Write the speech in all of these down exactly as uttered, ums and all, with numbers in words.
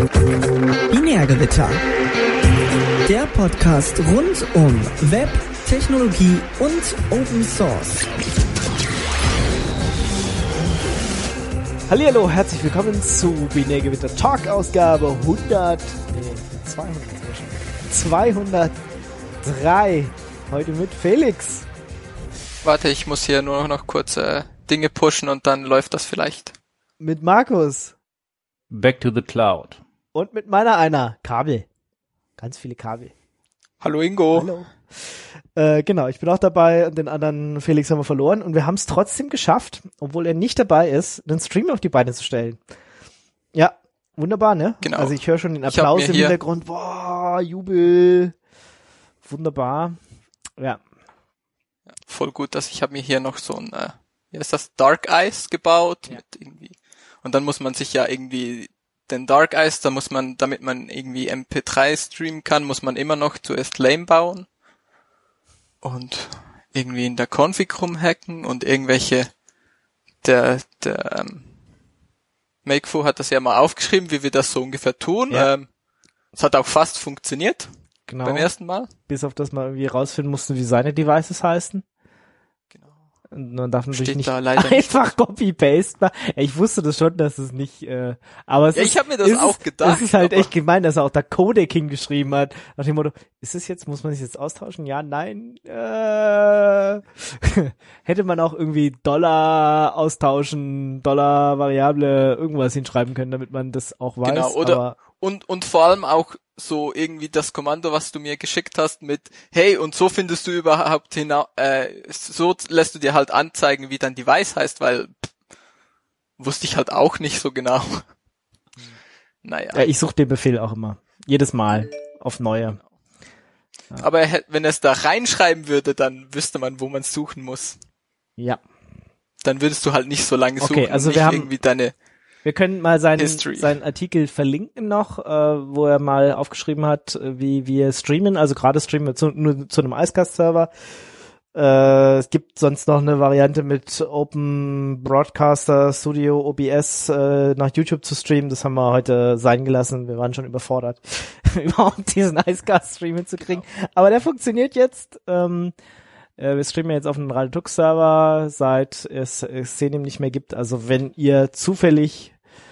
Binärgewitter. Der Podcast rund um Web, Technologie und Open Source. Hallihallo, herzlich willkommen zu Binärgewitter Talk Ausgabe hundert, nee, zweihundert, zweihundertdrei. Heute mit Felix. Warte, ich muss hier nur noch kurz äh, Dinge pushen und dann läuft das vielleicht. Mit Markus. Back to the Cloud. Und mit meiner einer. Kabel. Ganz viele Kabel. Hallo Ingo. Hallo. Äh, genau, ich bin auch dabei und den anderen Felix haben wir verloren und wir haben es trotzdem geschafft, obwohl er nicht dabei ist, einen Stream auf die Beine zu stellen. Ja, wunderbar, ne? Genau. Also ich höre schon den Applaus im Hintergrund. Boah, Jubel. Wunderbar. Ja. Ja, voll gut, dass ich habe mir hier noch so ein, äh, wie heißt das, Dark Eyes gebaut. Ja. Mit irgendwie. Und dann muss man sich ja irgendwie den Dark Eyes, da muss man, damit man irgendwie M P drei streamen kann, muss man immer noch zuerst Lame bauen. Und irgendwie in der Config rumhacken und irgendwelche, der, der, ähm, Makefo hat das ja mal aufgeschrieben, wie wir das so ungefähr tun. Ja. Ähm, es hat auch fast funktioniert. Genau. Beim ersten Mal. Bis auf das mal irgendwie rausfinden mussten, wie seine Devices heißen. Genau. Und man darf natürlich Steht nicht da leider einfach Copy-Paste machen. Ja, ich wusste das schon, dass es nicht, äh, aber es Ja, ist, ich habe mir das ist auch es, gedacht. Es ist halt aber- echt gemein, dass er auch da Codec hingeschrieben hat. Nach dem Motto, ist es jetzt, muss man sich jetzt austauschen? Ja, nein. Äh, hätte man auch irgendwie Dollar austauschen, Dollar Variable, irgendwas hinschreiben können, damit man das auch weiß. Genau, oder- aber Und, und vor allem auch so irgendwie das Kommando, was du mir geschickt hast mit, hey, und so findest du überhaupt hinaus, äh, so lässt du dir halt anzeigen, wie dein Device heißt, weil pff, wusste ich halt auch nicht so genau. Naja. ja, ich suche den Befehl auch immer. Jedes Mal. Auf neue. Aber er, hätt- wenn er es da reinschreiben würde, dann wüsste man, wo man suchen muss. Ja. Dann würdest du halt nicht so lange Okay, suchen und also nicht wir haben- irgendwie deine, Wir können mal seinen, History. seinen Artikel verlinken noch, äh, wo er mal aufgeschrieben hat, äh, wie wir streamen. Also gerade streamen wir zu, nur zu einem Icecast-Server. Äh, es gibt sonst noch eine Variante mit Open Broadcaster Studio O B S äh, nach YouTube zu streamen. Das haben wir heute sein gelassen. Wir waren schon überfordert, überhaupt diesen Icecast-Stream hinzukriegen. Aber der funktioniert jetzt. Ähm, äh, wir streamen jetzt auf einem Radio-Tux-Server, seit es, es Xenim nicht mehr gibt. Also wenn ihr zufällig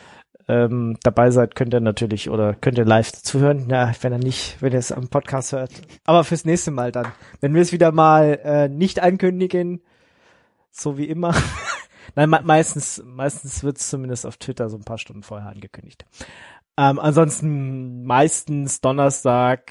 ähm, dabei seid, könnt ihr natürlich oder könnt ihr live zuhören. Ja, wenn ihr nicht, wenn ihr es am Podcast hört. Aber fürs nächste Mal dann. Wenn wir es wieder mal äh, nicht ankündigen, so wie immer. Nein, me- meistens, meistens wird es zumindest auf Twitter so ein paar Stunden vorher angekündigt. Ähm, ansonsten meistens Donnerstag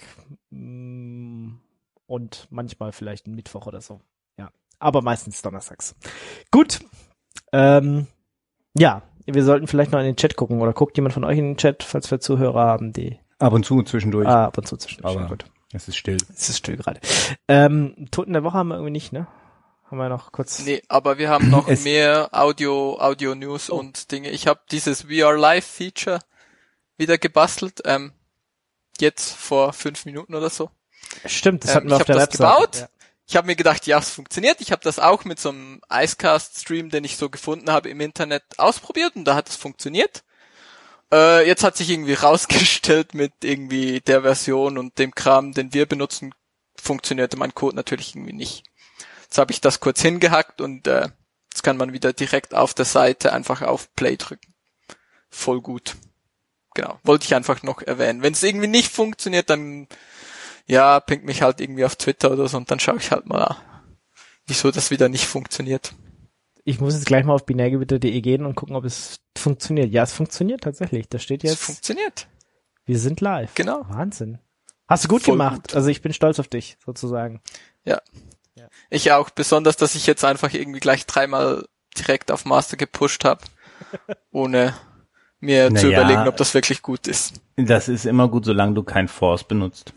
mh, und manchmal vielleicht ein Mittwoch oder so. Ja, aber meistens donnerstags. Gut. Ähm, ja, wir sollten vielleicht noch in den Chat gucken oder guckt jemand von euch in den Chat, falls wir Zuhörer haben, die Ab und zu zwischendurch. ah, ab und zu zwischendurch. Aber Gut. es ist still. Es ist still gerade. Ähm, Toten der Woche haben wir irgendwie nicht, ne? Haben wir noch kurz. nee, aber wir haben noch Es- mehr Audio, Audio News Oh. und Dinge. Ich habe dieses We Are Live Feature wieder gebastelt, ähm, jetzt vor fünf Minuten oder so. Stimmt, das Ähm, hatten wir ich auf der hab das Website. gebaut. Ich habe mir gedacht, ja, es funktioniert. Ich habe das auch mit so einem Icecast-Stream, den ich so gefunden habe im Internet, ausprobiert und da hat es funktioniert. Äh, jetzt hat sich irgendwie rausgestellt, mit irgendwie der Version und dem Kram, den wir benutzen, funktionierte mein Code natürlich irgendwie nicht. Jetzt habe ich das kurz hingehackt und äh, jetzt kann man wieder direkt auf der Seite einfach auf Play drücken. Voll gut. Genau, wollte ich einfach noch erwähnen. Wenn es irgendwie nicht funktioniert, dann ja, pinkt mich halt irgendwie auf Twitter oder so und dann schaue ich halt mal an, wieso das wieder nicht funktioniert. Ich muss jetzt gleich mal auf binärgewitter punkt de gehen und gucken, ob es funktioniert. Ja, es funktioniert tatsächlich. Da steht Es jetzt, funktioniert. wir sind live. Genau. Wahnsinn. Hast du gut Voll gemacht. gut. Also ich bin stolz auf dich, sozusagen. Ja. Ich auch, besonders, dass ich jetzt einfach irgendwie gleich dreimal direkt auf Master gepusht habe, ohne mir zu Naja. überlegen, ob das wirklich gut ist. Das ist immer gut, solange du kein Force benutzt.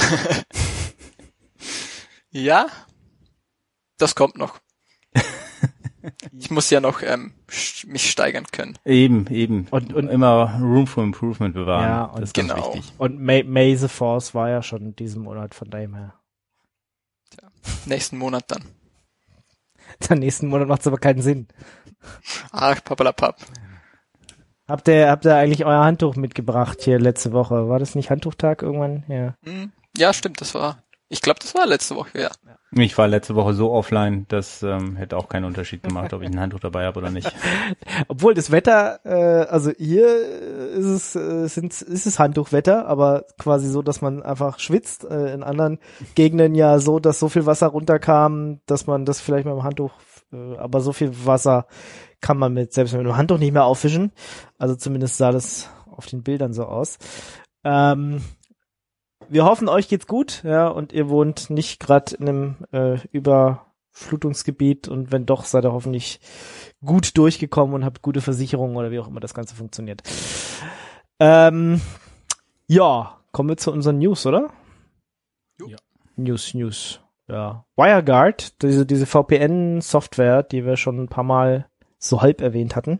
Ja, das kommt noch. Ich muss ja noch ähm, sch- mich steigern können. Eben, eben. Und- und- immer Room for Improvement bewahren. Ja, und das ist ganz genau. wichtig. Und May, May the Force war ja schon diesen Monat, von dem her. Nächsten Monat dann. Dann nächsten Monat macht es aber keinen Sinn. Ach, papalapap. Habt ihr, habt ihr eigentlich euer Handtuch mitgebracht hier letzte Woche? War das nicht Handtuchtag irgendwann? Ja. Ja, stimmt, das war, ich glaube, das war letzte Woche, ja. Ich war letzte Woche so offline, das ähm, hätte auch keinen Unterschied gemacht, ob ich ein Handtuch dabei habe oder nicht. Obwohl das Wetter, äh, also hier ist es, äh, sind, ist es Handtuchwetter, aber quasi so, dass man einfach schwitzt. Äh, in anderen Gegenden ja so, dass so viel Wasser runterkam, dass man das vielleicht mit dem Handtuch, äh, aber so viel Wasser kann man mit, selbst mit dem Handtuch nicht mehr aufwischen. Also zumindest sah das auf den Bildern so aus. Ähm, Wir hoffen, euch geht's gut, ja, und ihr wohnt nicht gerade in einem äh, Überflutungsgebiet und wenn doch, seid ihr hoffentlich gut durchgekommen und habt gute Versicherungen oder wie auch immer das Ganze funktioniert. Ähm, ja, kommen wir zu unseren News, oder? Ja. News, News, ja. WireGuard, diese, diese V P N-Software, die wir schon ein paar Mal so halb erwähnt hatten.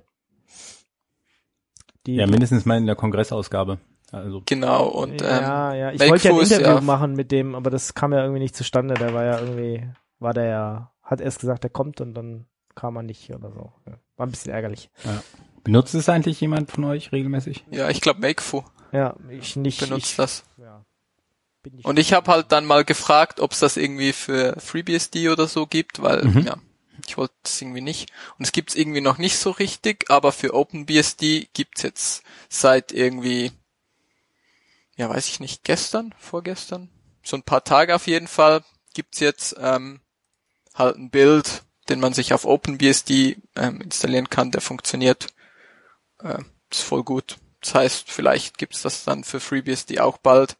Die, Ja, mindestens mal in der Kongressausgabe. Also Genau, und ähm, ja, ja, ich Make wollte ja ein Fuß, Interview ja. machen mit dem, aber das kam ja irgendwie nicht zustande. Der war ja irgendwie, war der ja, hat erst gesagt, er kommt und dann kam er nicht oder so. Ja, war ein bisschen ärgerlich. ja. Benutzt es eigentlich jemand von euch regelmäßig? Ja, ich glaube, Makefu Ja, ich nicht. benutzt ich, das. Ja, bin ich Und ich habe halt dann mal gefragt, ob es das irgendwie für FreeBSD oder so gibt, weil, Mhm. ja, ich wollte es irgendwie nicht. Und es gibt es irgendwie noch nicht so richtig, aber für OpenBSD gibt's jetzt seit irgendwie, ja, weiß ich nicht, gestern, vorgestern, so ein paar Tage auf jeden Fall, gibt's jetzt ähm, halt ein Bild, den man sich auf OpenBSD ähm, installieren kann, der funktioniert. Äh, ist voll gut. Das heißt, vielleicht gibt's das dann für FreeBSD auch bald.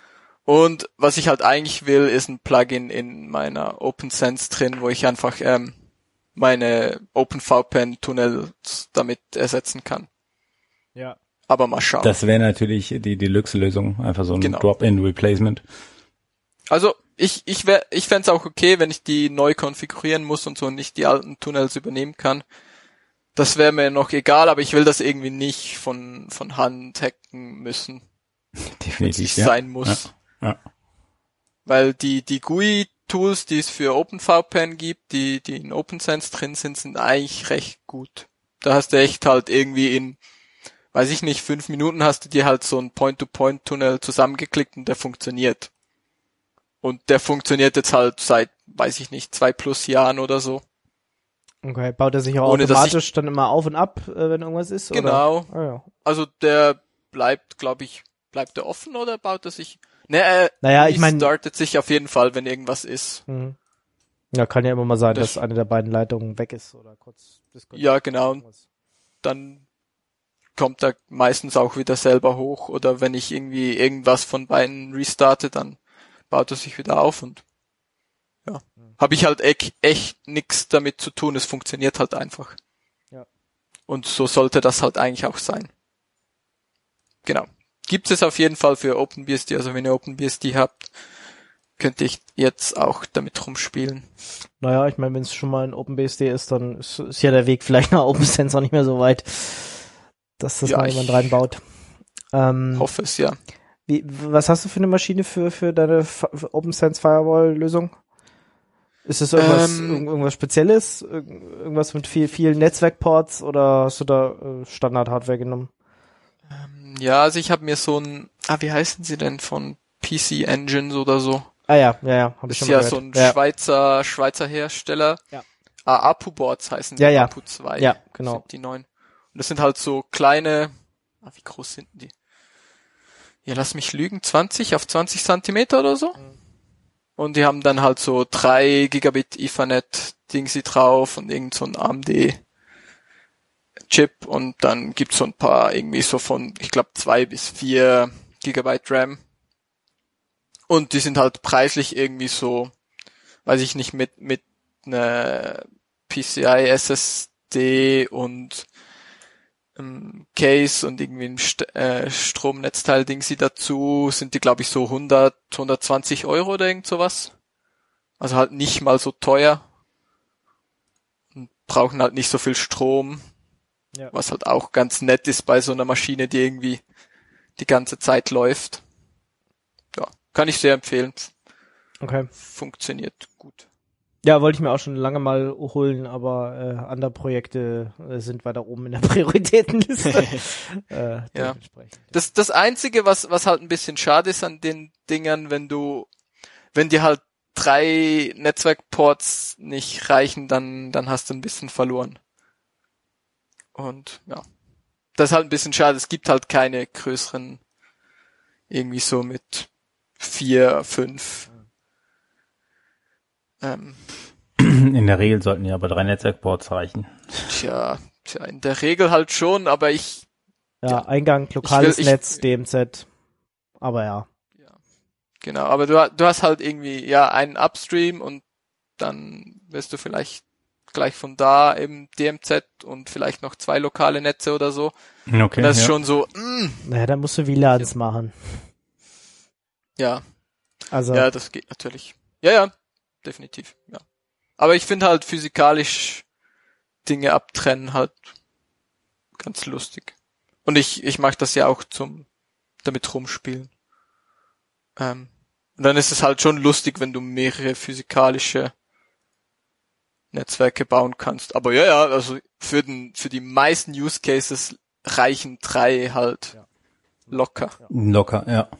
Und was ich halt eigentlich will, ist ein Plugin in meiner OpenSense drin, wo ich einfach ähm, meine OpenVPN-Tunnels damit ersetzen kann. Ja. Aber mal schauen. Das wäre natürlich die Deluxe-Lösung, einfach so ein Genau. Drop-in-Replacement. Also ich ich wär, ich fänd's auch okay, wenn ich die neu konfigurieren muss und so und nicht die alten Tunnels übernehmen kann. Das wäre mir noch egal, aber ich will das irgendwie nicht von von Hand hacken müssen, wenn es Definitiv, nicht ja. sein muss. Ja. Ja. Weil die die G U I-Tools, die es für OpenVPN gibt, die die in OpenSense drin sind, sind eigentlich recht gut. Da hast du echt halt irgendwie in, weiß ich nicht, fünf Minuten hast du dir halt so einen Point-to-Point-Tunnel zusammengeklickt und der funktioniert. Und der funktioniert jetzt halt seit, weiß ich nicht, zwei plus Jahren oder so. Okay, baut er sich auch Ohne, dass automatisch dann immer auf und ab, äh, wenn irgendwas ist? Genau. Oder? Ah, ja. Also der bleibt, glaube ich, bleibt der offen oder baut er sich? Ne, er Naja, ich mein- startet sich auf jeden Fall, wenn irgendwas ist. Mhm. Ja, kann ja immer mal sein, Das- dass eine der beiden Leitungen weg ist oder kurz disconnect. Ja, genau. Dann kommt er meistens auch wieder selber hoch oder wenn ich irgendwie irgendwas von beiden restarte, dann baut er sich wieder auf und ja, habe ich halt echt, echt nix damit zu tun, es funktioniert halt einfach. Ja. Und so sollte das halt eigentlich auch sein. Genau. Gibt es auf jeden Fall für OpenBSD, also wenn ihr OpenBSD habt, könnte ich jetzt auch damit rumspielen. Naja, ich meine, wenn es schon mal in OpenBSD ist, dann ist, ist ja der Weg vielleicht nach OpenSense auch nicht mehr so weit, dass das Ja, mal ich- jemand reinbaut. Ähm, Hoffe es, ja. wie, was hast du für eine Maschine für, für deine F- für OpenSense Firewall-Lösung? Ist das irgendwas, Ähm, irgend- irgendwas Spezielles? Irg- Irgendwas mit viel, vielen Netzwerkports oder hast du da äh, Standard-Hardware genommen? Ja, also ich habe mir so ein, ah, wie heißen sie denn von P C Engines oder so? Ah ja, ja, ja, habe ich Ist schon mal ja gehört. so ein ja. Schweizer, Schweizer Hersteller. Ja. Ah, Apu-Boards heißen die, Ja, ja. Apu zwei. Ja, genau. Sind die neuen. Und das sind halt so kleine, ah, wie groß sind die? Ja, lass mich lügen, zwanzig auf zwanzig Zentimeter oder so. Mhm. Und die haben dann halt so drei Gigabit Ethernet Dingsy drauf und irgend so ein A M D Chip und dann gibt's so ein paar irgendwie so von, ich glaube, zwei bis vier Gigabyte RAM. Und die sind halt preislich irgendwie so, weiß ich nicht, mit, mit einer P C I S S D und ähm, Case und irgendwie ein St- äh, Stromnetzteil Dingsy dazu, sind die glaube ich so hundert, hundertzwanzig Euro oder irgend sowas. Also halt nicht mal so teuer. Und brauchen halt nicht so viel Strom. Ja. Was halt auch ganz nett ist bei so einer Maschine, die irgendwie die ganze Zeit läuft. Ja, kann ich sehr empfehlen. Okay. Funktioniert gut. Ja, wollte ich mir auch schon lange mal holen, aber äh, andere Projekte äh, sind weiter oben in der Prioritätenliste. äh, ja. Das, das Einzige, was, was halt ein bisschen schade ist an den Dingern, wenn du, wenn dir halt drei Netzwerkports nicht reichen, dann, dann hast du ein bisschen verloren. Und ja, das ist halt ein bisschen schade. Es gibt halt keine größeren, irgendwie so mit vier, fünf. Ähm, In der Regel sollten ja aber drei Netzwerkports reichen. Tja, tja, in der Regel halt schon, aber ich... Ja, ja Eingang, lokales ich will, ich, Netz, D M Z, aber ja. ja. Genau, aber du, du hast halt irgendwie, ja, einen Upstream und dann wirst du vielleicht gleich von da eben D M Z und vielleicht noch zwei lokale Netze oder so. Okay, und das ist ja. schon so, mh. Naja, da musst du V LANs machen. Ja. Also. Ja, das geht natürlich. Ja, ja, definitiv, ja. Aber ich finde halt physikalisch Dinge abtrennen halt ganz lustig. Und ich, ich mag das ja auch zum, damit rumspielen. Ähm, und dann ist es halt schon lustig, wenn du mehrere physikalische Netzwerke bauen kannst. Aber ja, ja, also für den, für die meisten Use Cases reichen drei halt ja. locker. Locker, ja.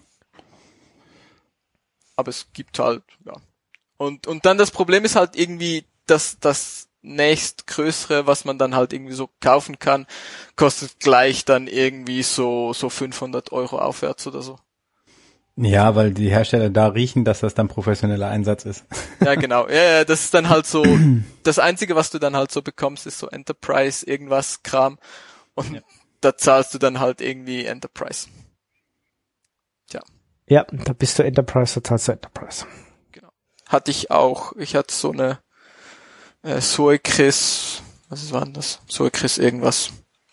Aber es gibt halt, ja. Und, und dann das Problem ist halt irgendwie, dass das nächstgrößere, was man dann halt irgendwie so kaufen kann, kostet gleich dann irgendwie so, so fünfhundert Euro aufwärts oder so. Ja, weil die Hersteller da riechen, dass das dann professioneller Einsatz ist. Ja, genau. Ja, ja, das ist dann halt so, das Einzige, was du dann halt so bekommst, ist so Enterprise, irgendwas Kram. Und ja. da zahlst du dann halt irgendwie Enterprise. Tja. Ja, da bist du Enterprise, da zahlst du Enterprise. Genau. Hatte ich auch. Ich hatte so eine äh, Soecris, was war denn das? Soecris irgendwas.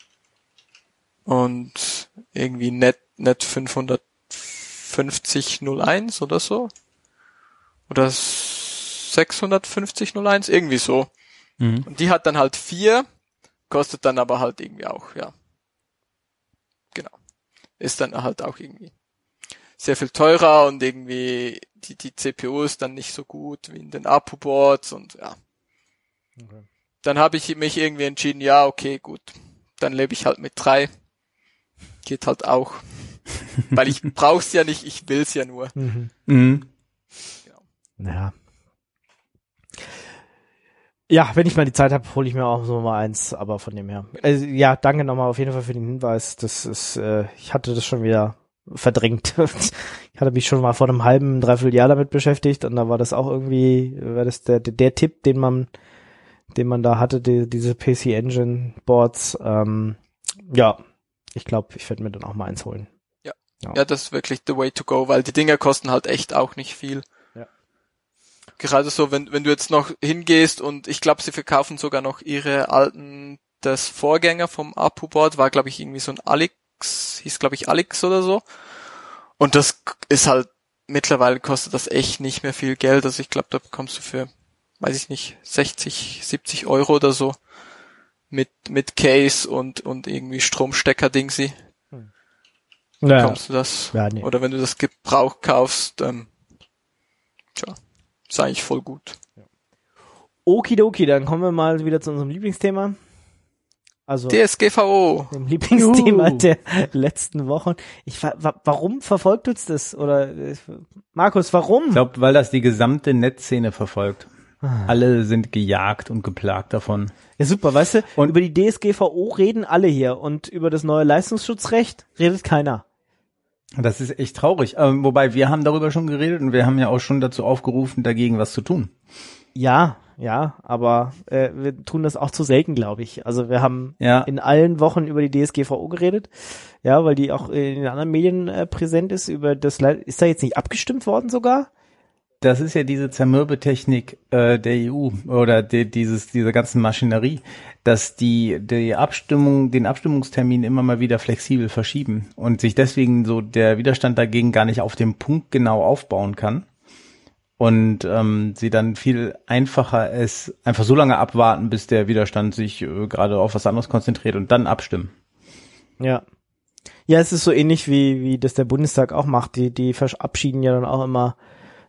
Und irgendwie Net, Net fünfhundertfünfzig null eins oder so. Oder sechshundertfünfzig null eins, irgendwie so. Mhm. Und die hat dann halt vier, kostet dann aber halt irgendwie auch, ja. Genau. Ist dann halt auch irgendwie sehr viel teurer und irgendwie die, die C P U ist dann nicht so gut wie in den A P U-Boards und ja. Okay. Dann habe ich mich irgendwie entschieden, ja, okay, gut. Dann lebe ich halt mit drei. Geht halt auch. Weil ich brauch's ja nicht, ich will's ja nur. Mhm. Mhm. Genau. Ja. Ja, wenn ich mal die Zeit habe, hole ich mir auch so mal eins, aber von dem her. Also, ja, danke nochmal auf jeden Fall für den Hinweis. Das ist, äh, ich hatte das schon wieder verdrängt. Ich hatte mich schon mal vor einem halben, dreiviertel Jahr damit beschäftigt und da war das auch irgendwie, war das der, der, der Tipp, den man, den man da hatte, die, diese P C Engine Boards. Ähm, ja, ich glaube, ich werde mir dann auch mal eins holen. Ja. ja, ja, das ist wirklich the way to go, weil die Dinger kosten halt echt auch nicht viel. Ja. Gerade so, wenn wenn du jetzt noch hingehst und ich glaube, sie verkaufen sogar noch ihre alten, das Vorgänger vom A P U-Board war, glaube ich, irgendwie so ein Alex, hieß, glaube ich, Alex oder so. Und das ist halt, mittlerweile kostet das echt nicht mehr viel Geld. Also ich glaube, da bekommst du für, weiß ich nicht, sechzig, siebzig Euro oder so mit mit Case und und irgendwie Stromstecker-Dingsi. Hm. Naja. Bekommst du das? Ja, nee. Oder wenn du das Gebrauch kaufst, ähm, tja, ist eigentlich voll gut. Ja. Okidoki, dann kommen wir mal wieder zu unserem Lieblingsthema. Also D S G V O. Dem Lieblingsthema uh. der letzten Wochen. Ich wa- warum verfolgt uns das? Oder Markus, warum? Ich glaube, weil das die gesamte Netzszene verfolgt. Ah. Alle sind gejagt und geplagt davon. Ja, super, weißt du, und über die D S G V O reden alle hier und über das neue Leistungsschutzrecht redet keiner. Das ist echt traurig. Ähm, wobei, wir haben darüber schon geredet und wir haben ja auch schon dazu aufgerufen, dagegen was zu tun. Ja, ja, aber äh, wir tun das auch zu selten, glaube ich. Also wir haben ja. in allen Wochen über die D S G V O geredet, ja, weil die auch in den anderen Medien äh, präsent ist. Über das Le- ist da jetzt nicht abgestimmt worden sogar? Das ist ja diese Zermürbetechnik äh, der E U oder die, dieses diese ganzen Maschinerie, dass die die Abstimmung, den Abstimmungstermin immer mal wieder flexibel verschieben und sich deswegen so der Widerstand dagegen gar nicht auf dem Punkt genau aufbauen kann. Und ähm, sie dann viel einfacher es einfach so lange abwarten, bis der Widerstand sich äh, gerade auf was anderes konzentriert und dann abstimmen. Ja. Ja, es ist so ähnlich wie wie das der Bundestag auch macht. Die die verabschieden ja dann auch immer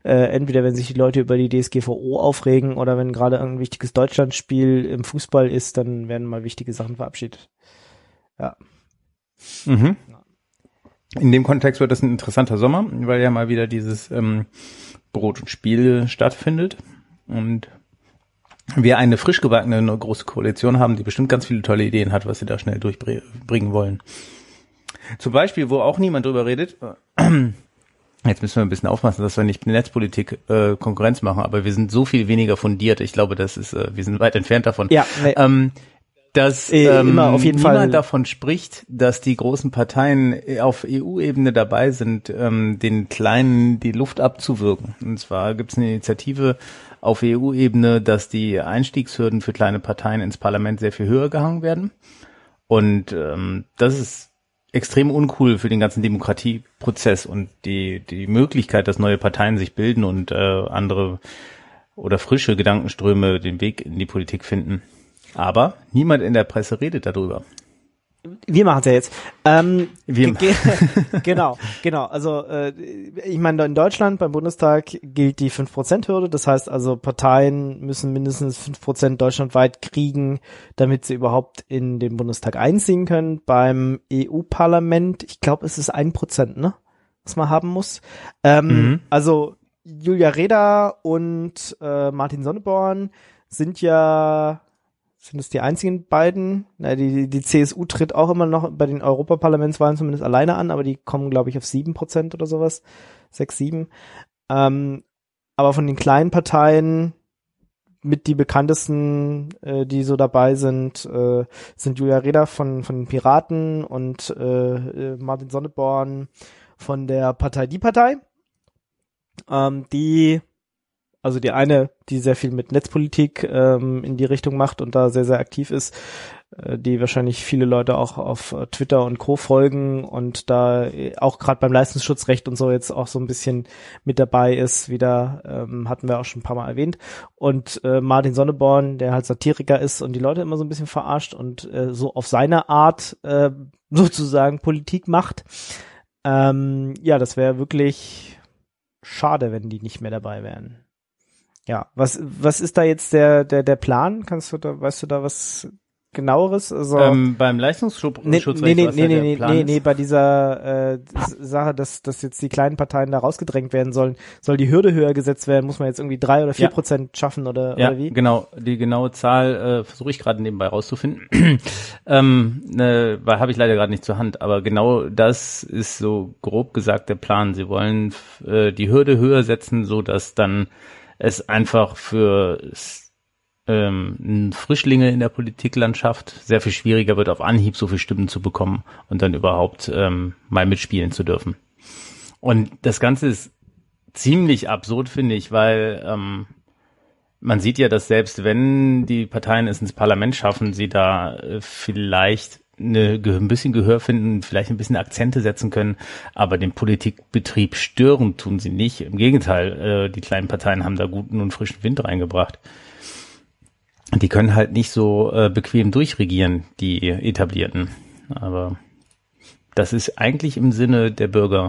äh, entweder wenn sich die Leute über die D S G V O aufregen oder wenn gerade ein wichtiges Deutschlandspiel im Fußball ist, dann werden mal wichtige Sachen verabschiedet. Ja. Mhm. In dem Kontext wird das ein interessanter Sommer, weil ja mal wieder dieses ähm, Brot und Spiel stattfindet und wir eine frisch gebackene eine große Koalition haben, die bestimmt ganz viele tolle Ideen hat, was sie da schnell durchbringen wollen. Zum Beispiel, wo auch niemand drüber redet, jetzt müssen wir ein bisschen aufpassen, dass wir nicht Netzpolitik äh, Konkurrenz machen, aber wir sind so viel weniger fundiert. Ich glaube, das ist, äh, wir sind weit entfernt davon. Ja, nee. ähm, dass äh, ähm, immer auf jeden niemand Fall davon spricht, dass die großen Parteien auf E U-Ebene dabei sind, ähm, den Kleinen die Luft abzuwürgen. Und zwar gibt es eine Initiative auf E U-Ebene, dass die Einstiegshürden für kleine Parteien ins Parlament sehr viel höher gehangen werden. Und ähm, das ist extrem uncool für den ganzen Demokratieprozess und die die Möglichkeit, dass neue Parteien sich bilden und äh, andere oder frische Gedankenströme den Weg in die Politik finden. Aber niemand in der Presse redet darüber. Wir machen es ja jetzt. Ähm, Wir ge- genau, genau. Also äh, ich meine, in Deutschland beim Bundestag gilt die fünf Prozent Hürde. Das heißt also, Parteien müssen mindestens fünf Prozent deutschlandweit kriegen, damit sie überhaupt in den Bundestag einziehen können. Beim E U-Parlament, ich glaube, es ist ein Prozent, ne, was man haben muss. Ähm, Mhm. Also Julia Reda und äh, Martin Sonneborn sind ja Sind es die einzigen beiden? Na, die, die C S U tritt auch immer noch bei den Europaparlamentswahlen zumindest alleine an, aber die kommen, glaube ich, auf sieben Prozent oder sowas. Sechs, sieben. Ähm, aber von den kleinen Parteien mit die bekanntesten, äh, die so dabei sind, äh, sind Julia Reda von, von den Piraten und äh, Martin Sonneborn von der Partei Die Partei. Ähm, die Also die eine, die sehr viel mit Netzpolitik ähm, in die Richtung macht und da sehr, sehr aktiv ist, äh, die wahrscheinlich viele Leute auch auf äh, Twitter und Co. folgen und da äh, auch gerade beim Leistungsschutzrecht und so jetzt auch so ein bisschen mit dabei ist, wieder, ähm, hatten wir auch schon ein paar Mal erwähnt. Und äh, Martin Sonneborn, der halt Satiriker ist und die Leute immer so ein bisschen verarscht und äh, so auf seine Art äh, sozusagen Politik macht. Ähm, ja, das wäre wirklich schade, wenn die nicht mehr dabei wären. Ja, was was ist da jetzt der der der Plan? Kannst du da weißt du da was genaueres? Also Ähm, beim Leistungsschutzrecht, nee, nee, nee, was nee, halt der nee, Plan nee, ist? nee, bei dieser äh, Sache, dass dass jetzt die kleinen Parteien da rausgedrängt werden sollen, soll die Hürde höher gesetzt werden? Muss man jetzt irgendwie drei oder vier Ja. Prozent schaffen oder Ja, oder wie? genau. Die genaue Zahl äh, versuche ich gerade nebenbei rauszufinden. ähm, ne, weil habe ich leider gerade nicht zur Hand. Aber genau das ist so grob gesagt der Plan. Sie wollen äh, die Hürde höher setzen, so dass dann es einfach für ähm, Frischlinge in der Politiklandschaft sehr viel schwieriger wird, auf Anhieb so viele Stimmen zu bekommen und dann überhaupt ähm, mal mitspielen zu dürfen. Und das Ganze ist ziemlich absurd, finde ich, weil ähm, man sieht ja, dass selbst wenn die Parteien es ins Parlament schaffen, sie da äh, vielleicht eine, ein bisschen Gehör finden, vielleicht ein bisschen Akzente setzen können, aber den Politikbetrieb stören tun sie nicht. Im Gegenteil, äh, die kleinen Parteien haben da guten und frischen Wind reingebracht. Die können halt nicht so äh, bequem durchregieren, die Etablierten. Aber das ist eigentlich im Sinne der Bürger.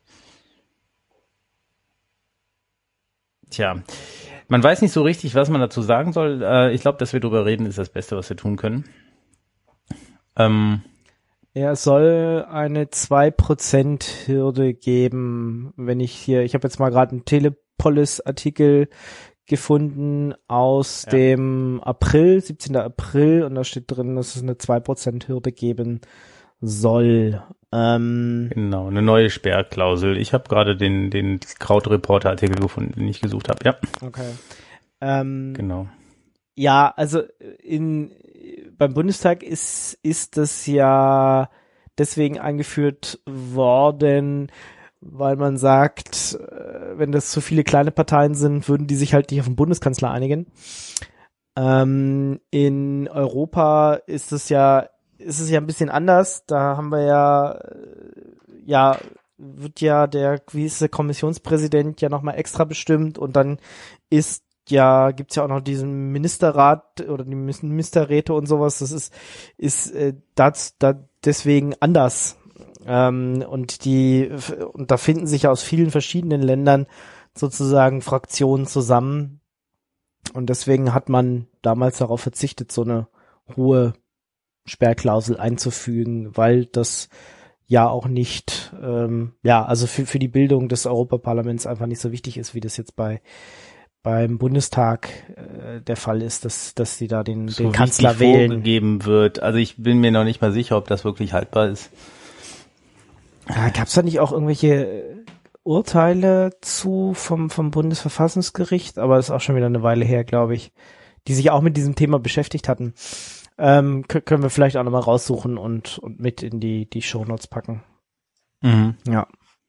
Tja, man weiß nicht so richtig, was man dazu sagen soll. Äh, ich glaube, dass wir drüber reden, ist das Beste, was wir tun können. Ähm, Ja, es soll eine zwei Prozent Hürde geben, wenn ich hier, ich habe jetzt mal gerade einen Telepolis-Artikel gefunden aus Ja. dem April, siebzehnten April, und da steht drin, dass es eine zwei Prozent Hürde geben soll. Ähm, Genau, eine neue Sperrklausel. Ich habe gerade den den Krautreporter-Artikel gefunden, den ich gesucht habe. Ja, okay. Ähm, genau. Ja, also in beim Bundestag ist ist das ja deswegen eingeführt worden, weil man sagt, äh, wenn das zu viele kleine Parteien sind, würden die sich halt nicht auf den Bundeskanzler einigen. Ähm, in Europa ist es ja ist es ja ein bisschen anders. Da haben wir ja äh, ja wird ja der wie ist der Kommissionspräsident ja nochmal extra bestimmt und dann ist ja, gibt's ja auch noch diesen Ministerrat oder die Ministerräte und sowas. Das ist ist äh, das da deswegen anders. Ähm, und die und da finden sich ja aus vielen verschiedenen Ländern sozusagen Fraktionen zusammen. Und deswegen hat man damals darauf verzichtet, so eine hohe Sperrklausel einzufügen, weil das ja auch nicht, ähm, ja, also für, für die Bildung des Europaparlaments einfach nicht so wichtig ist, wie das jetzt bei beim Bundestag äh, der Fall ist, dass dass sie da den, so den Kanzler wählen. Vorgegeben wird. Also ich bin mir noch nicht mal sicher, ob das wirklich haltbar ist. Ja, gab's da nicht auch irgendwelche Urteile zu vom vom Bundesverfassungsgericht? Aber das ist auch schon wieder eine Weile her, glaube ich, die sich auch mit diesem Thema beschäftigt hatten. Ähm, k- können wir vielleicht auch nochmal raussuchen und und mit in die die Shownotes packen. Mhm. Ja.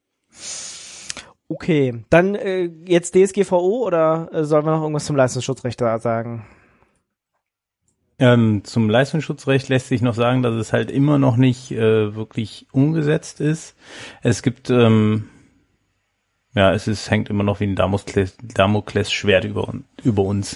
Okay, dann äh, jetzt D S G V O oder äh, sollen wir noch irgendwas zum Leistungsschutzrecht da sagen? Ähm, zum Leistungsschutzrecht lässt sich noch sagen, dass es halt immer noch nicht äh, wirklich umgesetzt ist. Es gibt, ähm, ja, es ist, hängt immer noch wie ein Damokles, Damoklesschwert über, über uns.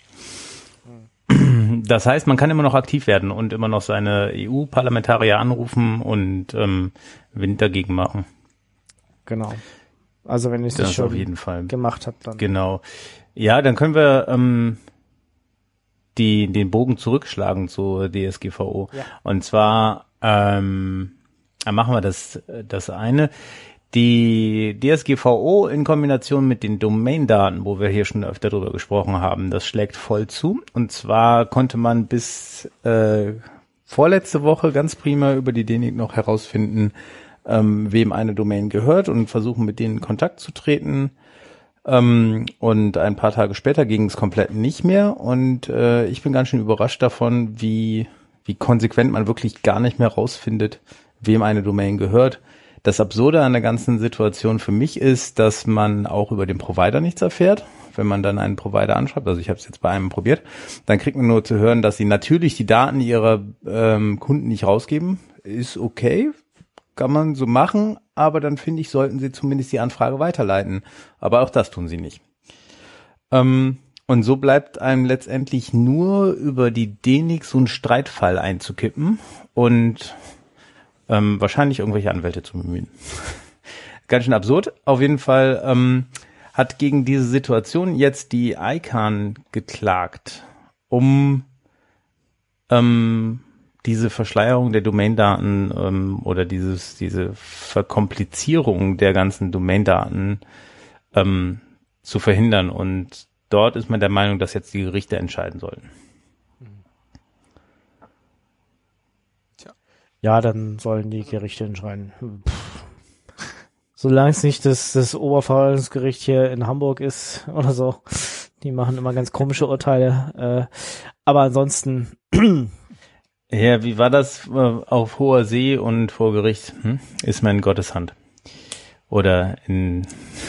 Das heißt, man kann immer noch aktiv werden und immer noch seine E U-Parlamentarier anrufen und ähm, Wind dagegen machen. Genau. Also wenn ihr es Das nicht schon auf jeden Fall gemacht habt, dann. Genau. Ja, dann können wir ähm, die den Bogen zurückschlagen zur D S G V O. Ja. Und zwar ähm, dann machen wir das das eine. Die D S G V O in Kombination mit den Domain-Daten, wo wir hier schon öfter drüber gesprochen haben, das schlägt voll zu. Und zwar konnte man bis äh, vorletzte Woche ganz prima über die D E N I C noch herausfinden, ähm, wem eine Domain gehört und versuchen mit denen in Kontakt zu treten. Ähm, und ein paar Tage später ging es komplett nicht mehr. Und äh, ich bin ganz schön überrascht davon, wie wie konsequent man wirklich gar nicht mehr rausfindet, wem eine Domain gehört. Das Absurde an der ganzen Situation für mich ist, dass man auch über den Provider nichts erfährt. Wenn man dann einen Provider anschreibt, also ich habe es jetzt bei einem probiert, dann kriegt man nur zu hören, dass sie natürlich die Daten ihrer ähm, Kunden nicht rausgeben. Ist okay, kann man so machen, aber dann finde ich, sollten sie zumindest die Anfrage weiterleiten. Aber auch das tun sie nicht. Ähm, und so bleibt einem letztendlich nur über die D E N I C so einen Streitfall einzukippen und ähm, wahrscheinlich irgendwelche Anwälte zu bemühen. Ganz schön absurd. Auf jeden Fall ähm, hat gegen diese Situation jetzt die I C A N geklagt, um ähm, diese Verschleierung der Domaindaten ähm, oder dieses diese Verkomplizierung der ganzen Domaindaten ähm, zu verhindern. Und dort ist man der Meinung, dass jetzt die Gerichte entscheiden sollten. Ja, dann sollen die Gerichte entscheiden. Pff. Solange es nicht das, das Oberverwaltungsgericht hier in Hamburg ist oder so. Die machen immer ganz komische Urteile. Äh, aber ansonsten... Ja, wie war das äh, auf hoher See und vor Gericht? Hm? Ist man in Gottes Hand. Oder in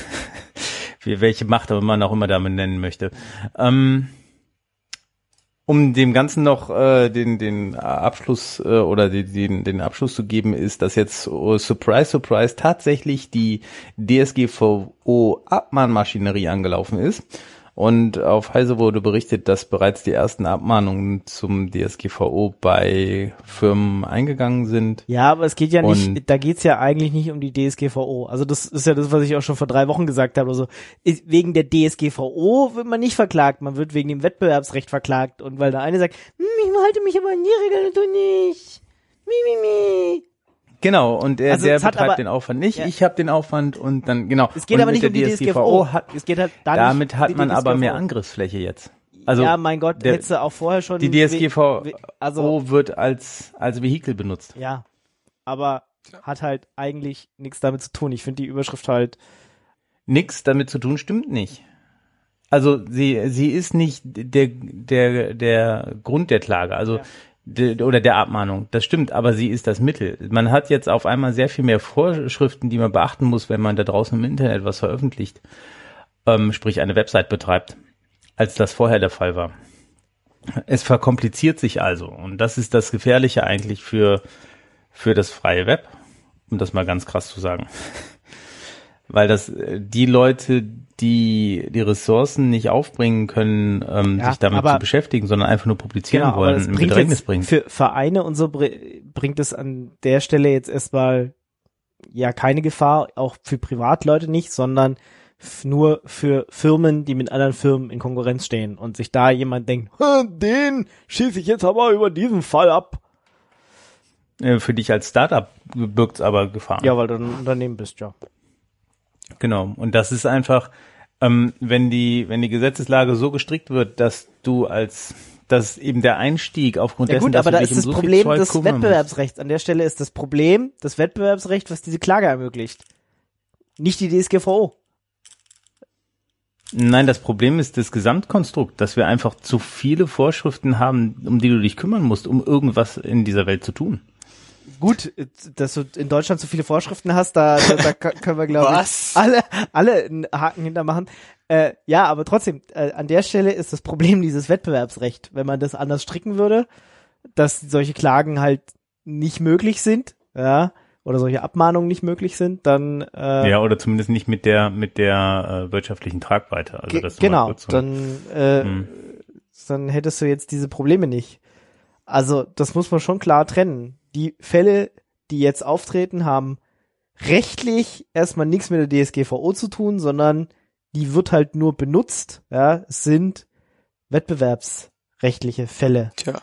welche Macht man auch immer damit nennen möchte. Ähm, um dem Ganzen noch äh, den den Abschluss äh, oder den, den den Abschluss zu geben, ist, dass jetzt oh, surprise surprise tatsächlich die D S G V O Abmahnmaschinerie angelaufen ist. Und auf Heise wurde berichtet, dass bereits die ersten Abmahnungen zum D S G V O bei Firmen eingegangen sind. Ja, aber es geht ja nicht, Und da geht's ja eigentlich nicht um die D S G V O. Also das ist ja das, was ich auch schon vor drei Wochen gesagt habe. Also wegen der D S G V O wird man nicht verklagt, man wird wegen dem Wettbewerbsrecht verklagt. Und weil der eine sagt, hm, ich halte mich aber an die Regeln, du nicht. Mi, mi, mi. Genau, und er, Also der es hat betreibt aber- den Aufwand nicht, Ja. ich habe den Aufwand und dann, genau. Es geht und aber mit nicht der um die D S G V O. Hat, Es geht halt da damit nicht hat die man D S G V O. aber mehr Angriffsfläche jetzt. Also ja, mein Gott, der- hättest du auch vorher schon... die D S G V we- we- Also, wird als als Vehikel benutzt. ja, aber hat halt eigentlich nichts damit zu tun. Ich finde die Überschrift halt... Nix damit zu tun, stimmt nicht. Also sie sie ist nicht der der der Grund der Klage, also Ja. de, oder der Abmahnung. Das stimmt, aber sie ist das Mittel. Man hat jetzt auf einmal sehr viel mehr Vorschriften, die man beachten muss, wenn man da draußen im Internet was veröffentlicht, ähm, sprich eine Website betreibt, als das vorher der Fall war. Es verkompliziert sich also und das ist das Gefährliche eigentlich für für das freie Web, um das mal ganz krass zu sagen. Weil das äh, die Leute, die die Ressourcen nicht aufbringen können, ähm, Ja, sich damit aber- zu beschäftigen, sondern einfach nur publizieren Genau, aber wollen, das in bringt Bedrängnis jetzt bringen. für Vereine und so br- bringt es an der Stelle jetzt erstmal ja keine Gefahr, auch für Privatleute nicht, sondern f- nur für Firmen, die mit anderen Firmen in Konkurrenz stehen und sich da jemand denkt, den schieße ich jetzt aber über diesen Fall ab. Äh, Für dich als Startup birgt es aber Gefahr. Ja, weil du ein Unternehmen bist, ja. Genau. Und das ist einfach, ähm, wenn die, wenn die Gesetzeslage so gestrickt wird, dass du als, dass eben der Einstieg aufgrund Ja dessen, gut, dass aber du da dich ist um das so viel Problem Zeug des kümmern musst. Wettbewerbsrechts. An der Stelle ist das Problem das Wettbewerbsrecht, was diese Klage ermöglicht. Nicht die D S G V O. Nein, das Problem ist das Gesamtkonstrukt, dass wir einfach zu viele Vorschriften haben, um die du dich kümmern musst, um irgendwas in dieser Welt zu tun. Gut, dass du in Deutschland so viele Vorschriften hast, da, da, da können wir, glaube Was? ich, alle, alle einen Haken hintermachen. Äh, ja, aber trotzdem, äh, an der Stelle ist das Problem dieses Wettbewerbsrecht. Wenn man das anders stricken würde, dass solche Klagen halt nicht möglich sind, ja, oder solche Abmahnungen nicht möglich sind, dann äh, Ja, oder zumindest nicht mit der mit der äh, wirtschaftlichen Tragweite. Also ge- das mal genau, kurz so- dann äh, Hm. dann hättest du jetzt diese Probleme nicht. Also das muss man schon klar trennen. Die Fälle, die jetzt auftreten, haben rechtlich erstmal nichts mit der D S G V O zu tun, sondern die wird halt nur benutzt. Ja, es sind wettbewerbsrechtliche Fälle. Tja.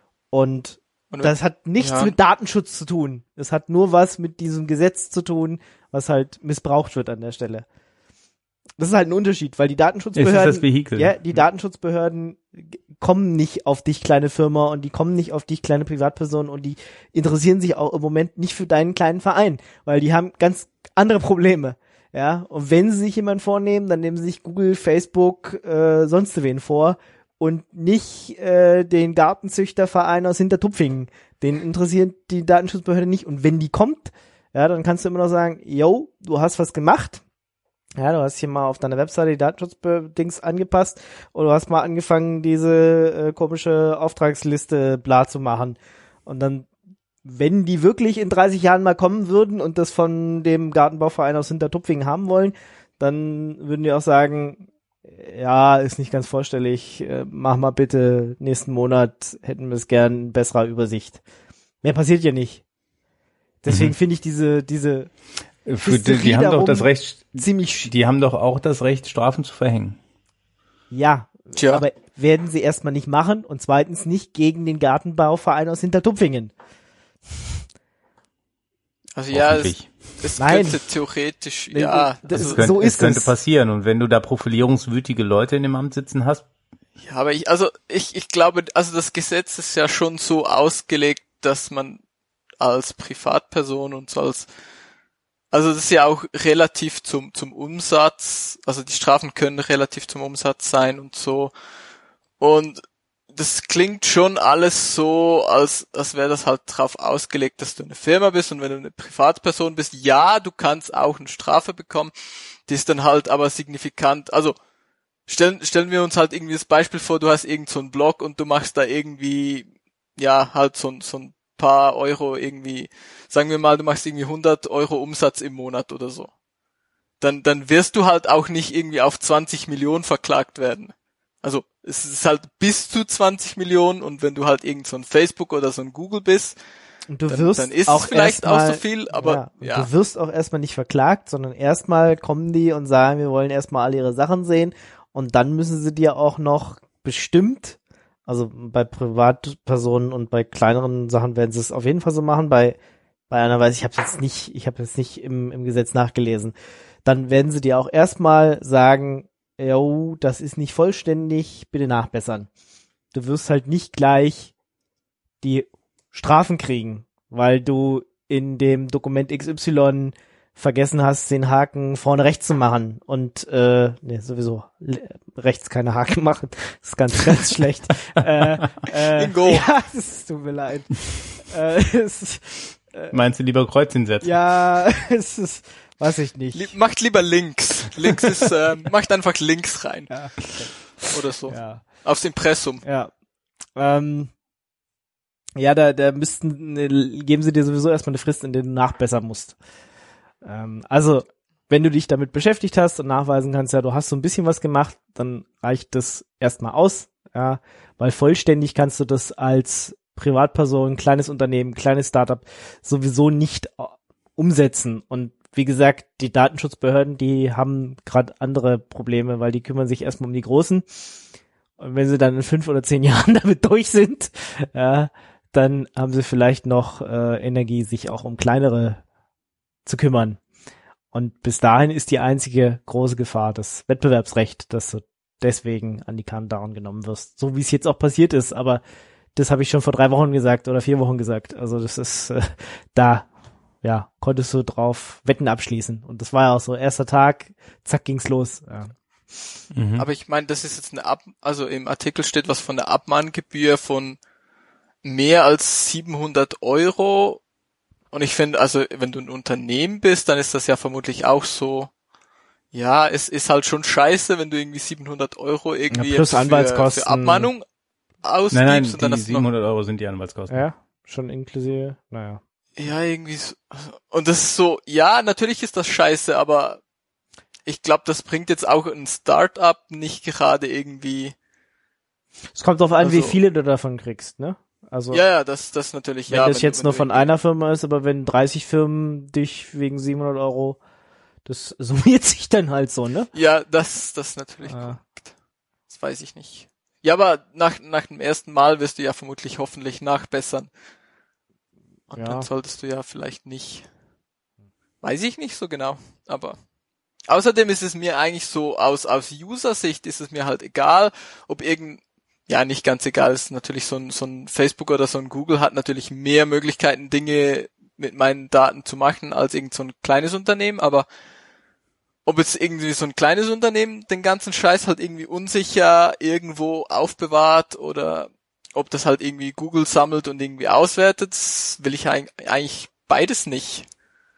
Und Und das hat nichts ja. mit Datenschutz zu tun. Es hat nur was mit diesem Gesetz zu tun, was halt missbraucht wird an der Stelle. Das ist halt ein Unterschied, weil die Datenschutzbehörden, Es ist das Vehikel. ja, die Datenschutzbehörden g- kommen nicht auf dich, kleine Firma, und die kommen nicht auf dich, kleine Privatperson, und die interessieren sich auch im Moment nicht für deinen kleinen Verein, weil die haben ganz andere Probleme. Ja, und wenn sie sich jemand vornehmen, dann nehmen sie sich Google, Facebook, äh, sonst wen vor und nicht äh, den Gartenzüchterverein aus Hintertupfingen. Den interessiert die Datenschutzbehörde nicht. Und wenn die kommt, ja, dann kannst du immer noch sagen, yo, du hast was gemacht. Ja, du hast hier mal auf deiner Webseite die Datenschutzdings angepasst oder du hast mal angefangen, diese äh, komische Auftragsliste bla zu machen. Und dann, wenn die wirklich in dreißig Jahren mal kommen würden und das von dem Gartenbauverein aus Hintertupfingen haben wollen, dann würden die auch sagen, ja, ist nicht ganz vorstellig, äh, mach mal bitte, nächsten Monat hätten wir es gern in besserer Übersicht. Mehr passiert ja nicht. Deswegen Mhm. finde ich diese, diese Für die, Hysterie die haben doch darum das Recht, ziemlich, sch- die haben doch auch das Recht, Strafen zu verhängen. ja, Tja. aber werden sie erstmal nicht machen und zweitens nicht gegen den Gartenbauverein aus Hintertupfingen. Also ja, es, Hoffentlich. es Nein. könnte theoretisch, Nee, ja, das also, ist- Könnte, so es könnte es. passieren. Und wenn du da profilierungswütige Leute in dem Amt sitzen hast, ja, aber ich, also ich, ich glaube, also das Gesetz ist ja schon so ausgelegt, dass man als Privatperson und so als, also das ist ja auch relativ zum, zum Umsatz, also die Strafen können relativ zum Umsatz sein und so. Und das klingt schon alles so, als, als wäre das halt drauf ausgelegt, dass du eine Firma bist, und wenn du eine Privatperson bist, ja, du kannst auch eine Strafe bekommen, die ist dann halt aber signifikant, also stellen, stellen wir uns halt irgendwie das Beispiel vor, du hast irgend so einen Blog und du machst da irgendwie, ja, halt so, so ein paar Euro irgendwie, sagen wir mal, du machst irgendwie hundert Euro Umsatz im Monat oder so. Dann, dann wirst du halt auch nicht irgendwie auf zwanzig Millionen verklagt werden. Also, es ist halt bis zu zwanzig Millionen, und wenn du halt irgend so ein Facebook oder so ein Google bist, Und du dann, wirst dann ist auch es vielleicht erstmal, auch so viel, aber ja, und ja. du wirst auch erstmal nicht verklagt, sondern erstmal kommen die und sagen, wir wollen erstmal alle ihre Sachen sehen, und dann müssen sie dir auch noch bestimmt, also bei Privatpersonen und bei kleineren Sachen werden sie es auf jeden Fall so machen, bei bei einer weiß ich habe jetzt nicht, ich habe jetzt nicht im im Gesetz nachgelesen. Dann werden sie dir auch erstmal sagen, jo, das ist nicht vollständig, bitte nachbessern. Du wirst halt nicht gleich die Strafen kriegen, weil du in dem Dokument X Y vergessen hast, den Haken vorne rechts zu machen und äh, ne, sowieso le- rechts keine Haken machen. Das ist ganz, ganz schlecht. Äh, äh, Ingo. Ja, es tut mir leid. äh, es ist, meinst du lieber Kreuz hinsetzen? ja, es ist, weiß ich nicht. Lie- macht lieber links. Links ist, äh, macht einfach links rein. Ja, Oder so. ja. Aufs Impressum. Ja. Ähm, ja, da, da müssten, ne, geben sie dir sowieso erstmal eine Frist, in der du nachbessern musst. Ähm, also, wenn du dich damit beschäftigt hast und nachweisen kannst, ja, du hast so ein bisschen was gemacht, dann reicht das erstmal aus, ja, weil vollständig kannst du das als Privatperson, kleines Unternehmen, kleines Startup sowieso nicht äh, umsetzen. Und wie gesagt, die Datenschutzbehörden, die haben gerade andere Probleme, weil die kümmern sich erstmal um die Großen. Und wenn sie dann in fünf oder zehn Jahren damit durch sind, ja, dann haben sie vielleicht noch äh, Energie, sich auch um kleinere zu kümmern. Und bis dahin ist die einzige große Gefahr das Wettbewerbsrecht, dass du deswegen an die Kandaren genommen wirst. So wie es jetzt auch passiert ist, aber das habe ich schon vor drei Wochen gesagt oder vier Wochen gesagt. Also das ist äh, da, ja, konntest du drauf Wetten abschließen. Und das war ja auch so, erster Tag, zack, ging's los. Ja. Mhm. Aber ich meine, das ist jetzt eine Ab, also im Artikel steht was von der Abmahngebühr von mehr als siebenhundert Euro. Und ich finde, also wenn du ein Unternehmen bist, dann ist das ja vermutlich auch so, ja, es ist halt schon scheiße, wenn du irgendwie siebenhundert Euro irgendwie Ja, plus jetzt für, Anwaltskosten. für Abmahnung ausgibst. Nein, nein, und dann die hast du noch, siebenhundert Euro sind die Anwaltskosten. Ja, schon inklusive, naja. ja, irgendwie so, und das ist so, ja, natürlich ist das scheiße, aber ich glaube, das bringt jetzt auch ein Start-up nicht gerade irgendwie. Es kommt drauf an, Also, wie viele du davon kriegst, ne? Also, ja, ja, das, das natürlich, wenn ja. das wenn, jetzt wenn nur du von irgendwie- einer Firma ist, aber wenn dreißig Firmen dich wegen siebenhundert Euro, das summiert sich dann halt so, ne? Ja, das, das natürlich. Ah. Das weiß ich nicht. Ja, aber nach, nach dem ersten Mal wirst du ja vermutlich hoffentlich nachbessern. Und Ja. dann solltest du ja vielleicht nicht. Weiß ich nicht so genau, aber. Außerdem ist es mir eigentlich so, aus, aus User-Sicht ist es mir halt egal, ob irgend, ja, nicht ganz egal, ist natürlich so ein, so ein Facebook oder so ein Google hat natürlich mehr Möglichkeiten, Dinge mit meinen Daten zu machen, als irgend so ein kleines Unternehmen, aber ob jetzt irgendwie so ein kleines Unternehmen den ganzen Scheiß halt irgendwie unsicher irgendwo aufbewahrt oder ob das halt irgendwie Google sammelt und irgendwie auswertet, das will ich eigentlich beides nicht.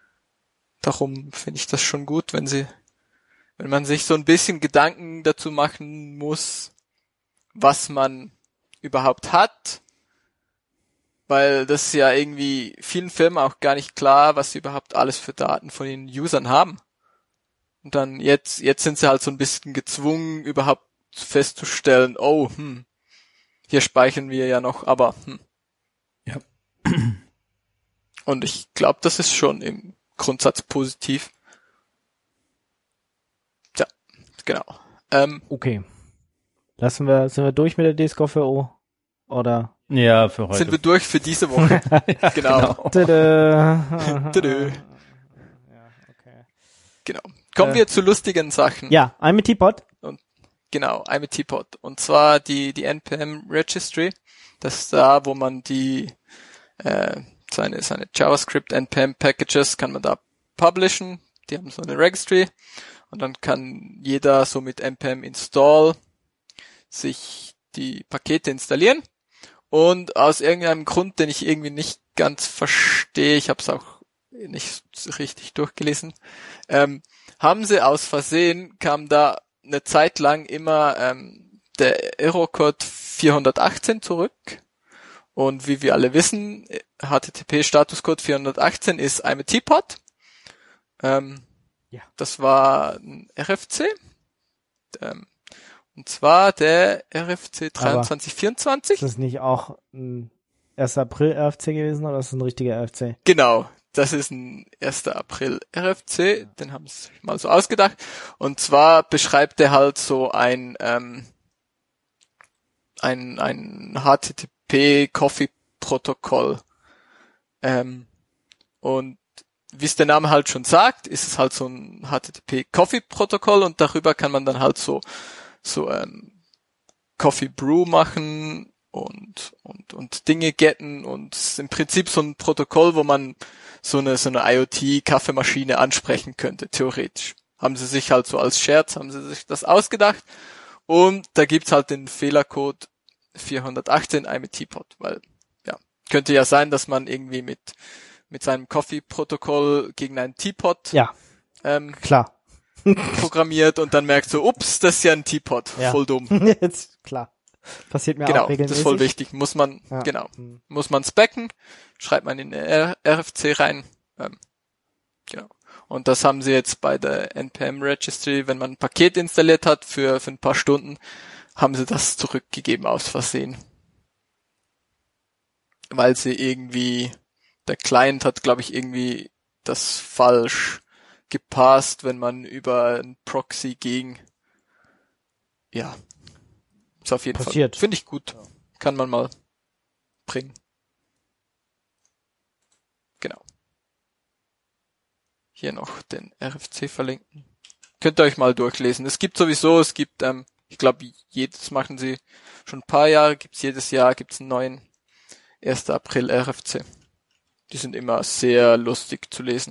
Darum finde ich das schon gut, wenn sie, wenn man sich so ein bisschen Gedanken dazu machen muss, was man überhaupt hat, weil das ist ja irgendwie vielen Firmen auch gar nicht klar, was sie überhaupt alles für Daten von den Usern haben. Und dann jetzt, jetzt sind sie halt so ein bisschen gezwungen, überhaupt festzustellen, oh, hm, hier speichern wir ja noch, aber, hm. Ja. Und ich glaube, das ist schon im Grundsatz positiv. Tja, genau. Ähm, Okay. Lassen wir, sind wir durch mit der D S G V O? Oder? Ja, für heute. sind wir durch für diese Woche. Genau. Tada. Tadö. Ja, okay. Genau. Kommen Äh, wir zu lustigen Sachen. Ja, I'm a Teapot. Genau, I'm a Teapot. Und zwar die, die N P M Registry. Das ist da, wo man die, äh, seine, seine JavaScript N P M Packages kann man da publishen. Die haben so eine Registry. Und dann kann jeder so mit N P M Install sich die Pakete installieren. Und aus irgendeinem Grund, den ich irgendwie nicht ganz verstehe, ich habe es auch nicht richtig durchgelesen, ähm, haben sie aus Versehen, kam da eine Zeit lang immer ähm, der Errorcode vierhundertachtzehn zurück. Und wie wir alle wissen, H T T P-Statuscode vierhundertachtzehn ist I'm a Teapot. Ähm, Ja. Das war ein R F C. Ähm, und zwar der R F C dreiundzwanzig vierundzwanzig. Ist das nicht auch ein erster April R F C gewesen oder ist das ein richtiger R F C? Genau, das ist ein erster April R F C, den haben sie sich mal so ausgedacht. Und zwar beschreibt er halt so ein ähm, ein ein H T T P-Coffee-Protokoll. Ähm, und wie es der Name halt schon sagt, ist es halt so ein H T T P-Coffee-Protokoll und darüber kann man dann halt so so ähm, Coffee Brew machen und und und Dinge getten und es ist im Prinzip so ein Protokoll, wo man so eine so eine IoT-Kaffeemaschine ansprechen könnte, theoretisch. Haben sie sich halt so als Scherz, haben sie sich das ausgedacht und da gibt's halt den Fehlercode vierhundertachtzehn I'm a Teapot, weil ja, könnte ja sein, dass man irgendwie mit mit seinem Coffee-Protokoll gegen einen Teapot Ja, ähm, klar. programmiert und dann merkt so, ups, das ist ja ein Teapot, Ja. voll dumm. Jetzt, klar. Passiert mir Genau, auch regelmäßig. das ist voll wichtig. Muss man, Ja. genau, Hm. muss man specken, schreibt man in R F C rein, ähm, genau. Und das haben sie jetzt bei der N P M Registry, wenn man ein Paket installiert hat für, für ein paar Stunden, haben sie das zurückgegeben aus Versehen. Weil sie irgendwie, der Client hat, glaube ich, irgendwie das falsch gepasst, wenn man über ein Proxy ging. Ja, ist auf jeden Passiert. Fall. Finde ich gut. Ja. Kann man mal bringen. Genau. Hier noch den R F C verlinken. Könnt ihr euch mal durchlesen. Es gibt sowieso, es gibt, ähm, ich glaube, jedes machen sie schon ein paar Jahre, gibt's jedes Jahr, gibt's einen neuen ersten April R F C. Die sind immer sehr lustig zu lesen.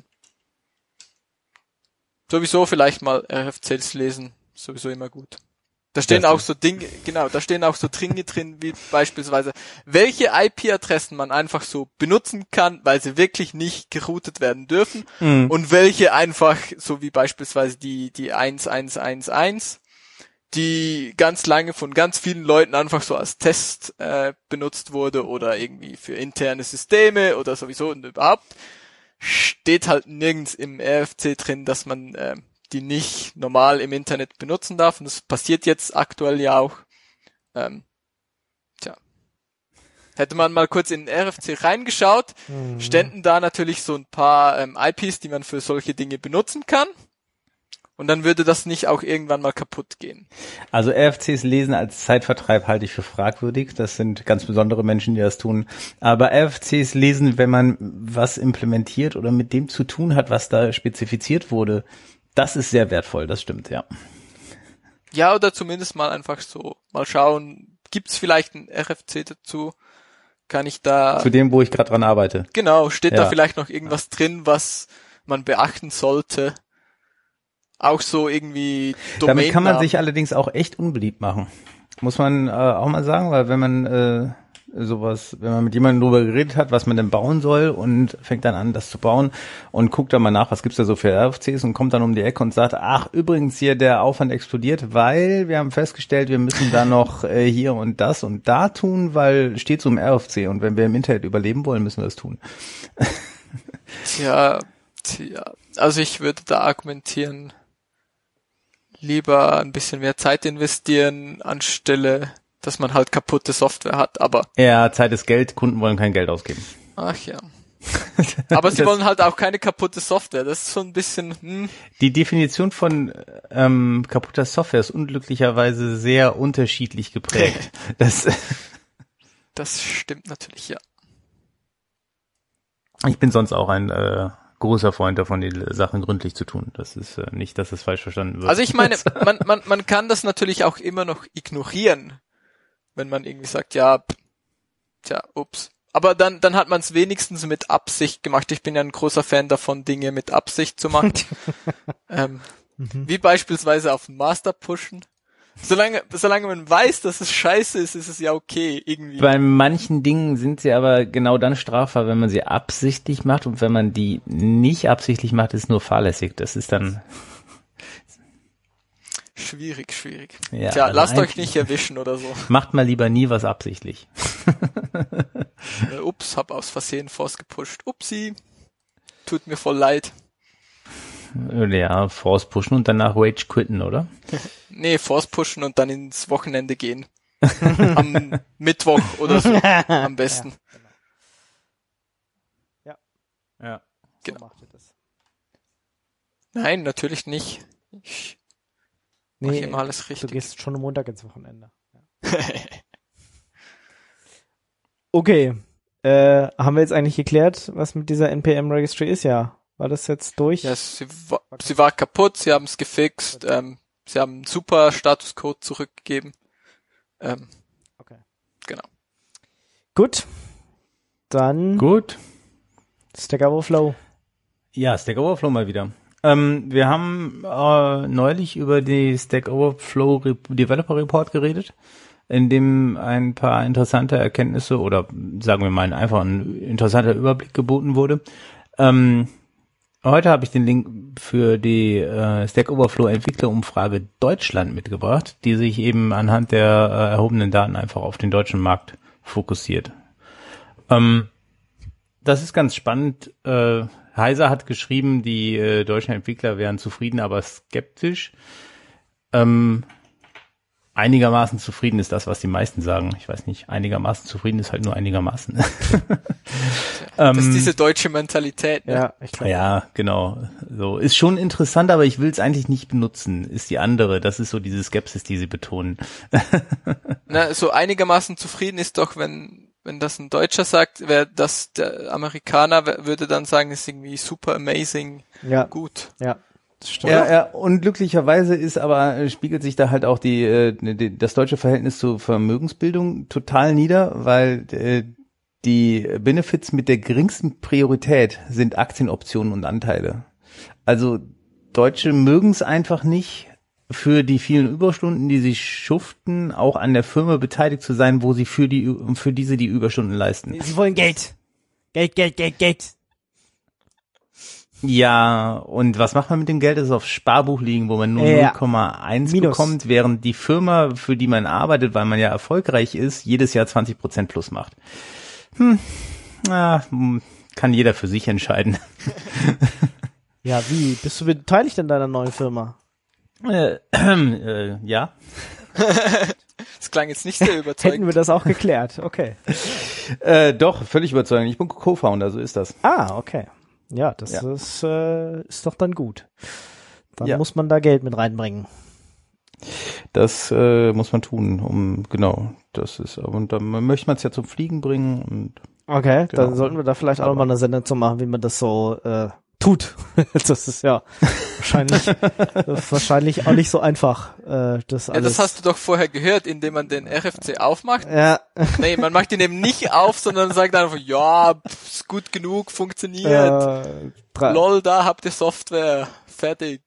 Sowieso vielleicht mal R F Cs lesen, sowieso immer gut. Da stehen das auch so Dinge, genau, da stehen auch so Dinge drin, wie beispielsweise, welche I P-Adressen man einfach so benutzen kann, weil sie wirklich nicht geroutet werden dürfen, mhm. und welche einfach, so wie beispielsweise die, die eins eins eins eins, die ganz lange von ganz vielen Leuten einfach so als Test äh, benutzt wurde oder irgendwie für interne Systeme oder sowieso und überhaupt, steht halt nirgends im R F C drin, dass man äh, die nicht normal im Internet benutzen darf. Und das passiert jetzt aktuell ja auch. Ähm, tja. Hätte man mal kurz in den R F C reingeschaut, mhm. ständen da natürlich so ein paar ähm, I Ps, die man für solche Dinge benutzen kann. Und dann würde das nicht auch irgendwann mal kaputt gehen. Also R F Cs lesen als Zeitvertreib halte ich für fragwürdig. Das sind ganz besondere Menschen, die das tun. Aber R F Cs lesen, wenn man was implementiert oder mit dem zu tun hat, was da spezifiziert wurde, das ist sehr wertvoll, das stimmt, ja. Ja, oder zumindest mal einfach so, mal schauen, gibt's vielleicht ein R F C dazu? Kann ich da... Zu dem, wo ich gerade dran arbeite. Genau, steht ja. da vielleicht noch irgendwas drin, was man beachten sollte? Auch so irgendwie Domain. Damit kann man sich allerdings auch echt unbeliebt machen. Muss man äh, auch mal sagen, weil wenn man äh, sowas, wenn man mit jemandem drüber geredet hat, was man denn bauen soll und fängt dann an, das zu bauen und guckt dann mal nach, was gibt's da so für R F Cs und kommt dann um die Ecke und sagt, ach, übrigens hier der Aufwand explodiert, weil wir haben festgestellt, wir müssen da noch äh, hier und das und da tun, weil steht so im R F C und wenn wir im Internet überleben wollen, müssen wir das tun. Tja, tja, also ich würde da argumentieren, lieber ein bisschen mehr Zeit investieren, anstelle, dass man halt kaputte Software hat, aber... Ja, Zeit ist Geld, Kunden wollen kein Geld ausgeben. Ach ja. Aber sie wollen halt auch keine kaputte Software, das ist so ein bisschen... Hm. Die Definition von ähm, kaputter Software ist unglücklicherweise sehr unterschiedlich geprägt. das, das stimmt natürlich, ja. Ich bin sonst auch ein... Äh, großer Freund davon, die Sachen gründlich zu tun. Das ist äh, nicht, dass es falsch verstanden wird. Also ich meine, man, man, man kann das natürlich auch immer noch ignorieren, wenn man irgendwie sagt, ja, tja, ups. Aber dann, dann hat man es wenigstens mit Absicht gemacht. Ich bin ja ein großer Fan davon, Dinge mit Absicht zu machen. ähm, mhm. Wie beispielsweise auf den Master pushen. Solange, solange man weiß, dass es scheiße ist, ist es ja okay, irgendwie. Bei manchen Dingen sind sie aber genau dann strafbar, wenn man sie absichtlich macht, und wenn man die nicht absichtlich macht, ist nur fahrlässig. Das ist dann... Schwierig, schwierig. Ja, Tja, lasst euch nicht erwischen oder so. Macht mal lieber nie was absichtlich. äh, ups, hab aus Versehen Force gepusht. Upsi. Tut mir voll leid. Ja, Force pushen und danach Rage quitten, oder? Nee, Force pushen und dann ins Wochenende gehen. Am Mittwoch oder so, am besten. Ja. Ja. ja. Genau. So macht ihr das. Nein, natürlich nicht. Ich nee, mach immer alles richtig. Du gehst schon am Montag ins Wochenende. Ja. Okay. Äh, haben wir jetzt eigentlich geklärt, was mit dieser N P M Registry ist? Ja. War das jetzt durch? Ja, sie war, sie war kaputt, sie haben es gefixt, okay. ähm, sie haben einen super Statuscode zurückgegeben. Ähm, okay. Genau. Gut. Dann. Gut. Stack Overflow. Ja, Stack Overflow mal wieder. Ähm, wir haben äh, neulich über die Stack Overflow Re- Developer Report geredet, in dem ein paar interessante Erkenntnisse oder sagen wir mal einfach ein interessanter Überblick geboten wurde. Ähm, Heute habe ich den Link für die äh, Stack Overflow Entwicklerumfrage Deutschland mitgebracht, die sich eben anhand der äh, erhobenen Daten einfach auf den deutschen Markt fokussiert. Ähm, das ist ganz spannend. Äh, Heiser hat geschrieben, die äh, deutschen Entwickler wären zufrieden, aber skeptisch. Ähm, einigermaßen zufrieden ist das, was die meisten sagen. Ich weiß nicht, einigermaßen zufrieden ist halt nur einigermaßen. Das ist diese deutsche Mentalität. Ne? Ja, ich glaube. Ja, genau. So ist schon interessant, aber ich will es eigentlich nicht benutzen. Ist die andere. Das ist so diese Skepsis, die sie betonen. Na, so einigermaßen zufrieden ist doch, wenn wenn das ein Deutscher sagt, wäre das der Amerikaner würde dann sagen, ist irgendwie super amazing, Ja. gut. Ja. Das stimmt. Ja, ja, und glücklicherweise ist aber, äh, spiegelt sich da halt auch die, äh, die das deutsche Verhältnis zur Vermögensbildung total nieder, weil äh, die Benefits mit der geringsten Priorität sind Aktienoptionen und Anteile. Also Deutsche mögen es einfach nicht, für die vielen Überstunden, die sie schuften, auch an der Firma beteiligt zu sein, wo sie für die für diese die Überstunden leisten. Sie wollen Geld. Geld, Geld, Geld, Geld. Ja, und was macht man mit dem Geld? Das ist auf Sparbuch liegen, wo man nur Ja. null Komma eins Minus. bekommt, während die Firma, für die man arbeitet, weil man ja erfolgreich ist, jedes Jahr zwanzig Prozent plus macht. Hm, na, hm, kann jeder für sich entscheiden. Ja, wie? Bist du beteiligt in deiner neuen Firma? äh, äh, ja. Das klang jetzt nicht sehr überzeugend. Hätten wir das auch geklärt. Okay. Äh, doch, völlig überzeugend. Ich bin Co-Founder, so ist das. Ah, okay. Ja, das Ja. Ist, äh, ist doch dann gut. Dann Ja. muss man da Geld mit reinbringen. Das äh, muss man tun, um, genau, das ist, und dann möchte man es ja zum Fliegen bringen und Okay, Genau. dann sollten wir da vielleicht auch Aber- noch mal eine Sendung zu machen, wie man das so äh, tut. Das ist ja wahrscheinlich wahrscheinlich auch nicht so einfach. Äh, das Ja, alles. das hast du doch vorher gehört, indem man den R F C aufmacht. Ja, Nee, man macht ihn eben nicht auf, sondern sagt einfach, ja, pff, ist gut genug, funktioniert. äh, drei- Lol, da habt ihr Software. Fertig.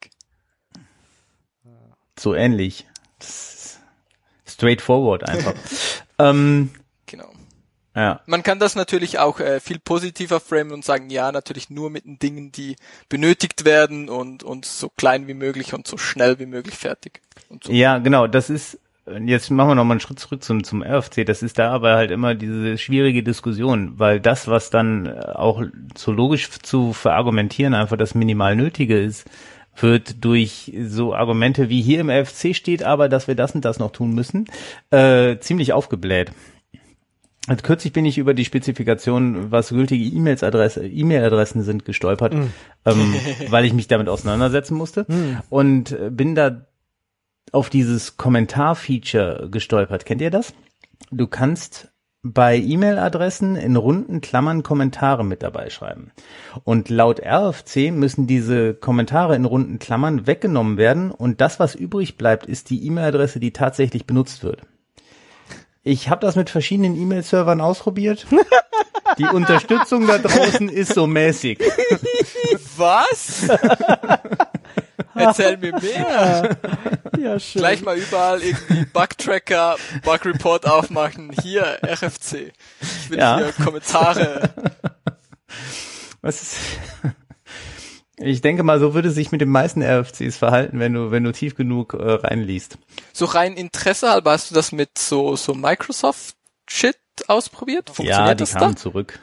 so ähnlich. Das ist straightforward einfach. ähm, Genau. ja. Man kann das natürlich auch äh, viel positiver framen und sagen, ja, natürlich nur mit den Dingen, die benötigt werden und und so klein wie möglich und so schnell wie möglich fertig. Und so. Ja, genau, das ist, jetzt machen wir noch mal einen Schritt zurück zum, zum R F C, das ist da aber halt immer diese schwierige Diskussion, weil das, was dann auch so logisch zu verargumentieren einfach das minimal Nötige ist, wird durch so Argumente wie hier im R F C steht, aber dass wir das und das noch tun müssen, äh, ziemlich aufgebläht. Also kürzlich bin ich über die Spezifikation, was gültige E-Mails Adresse, E-Mail-Adressen sind, gestolpert, Mm. ähm, weil ich mich damit auseinandersetzen musste Mm. und äh, bin da auf dieses Kommentar-Feature gestolpert. Kennt ihr das? Du kannst bei E-Mail-Adressen in runden Klammern Kommentare mit dabei schreiben. Und laut R F C müssen diese Kommentare in runden Klammern weggenommen werden und das, was übrig bleibt, ist die E-Mail-Adresse, die tatsächlich benutzt wird. Ich habe das mit verschiedenen E-Mail-Servern ausprobiert. Die Unterstützung da draußen ist so mäßig. Was? Erzähl mir mehr. ja, schön. Gleich mal überall irgendwie Bugtracker, Bug-Report aufmachen. Hier, R F C. Ich will Ja. hier Kommentare. Was ist? Ich denke mal, so würde sich mit den meisten R F Cs verhalten, wenn du, wenn du tief genug äh, reinliest. So rein Interesse halber, hast du das mit so, so Microsoft-Shit ausprobiert? Funktioniert Ja, die das kamen da? zurück.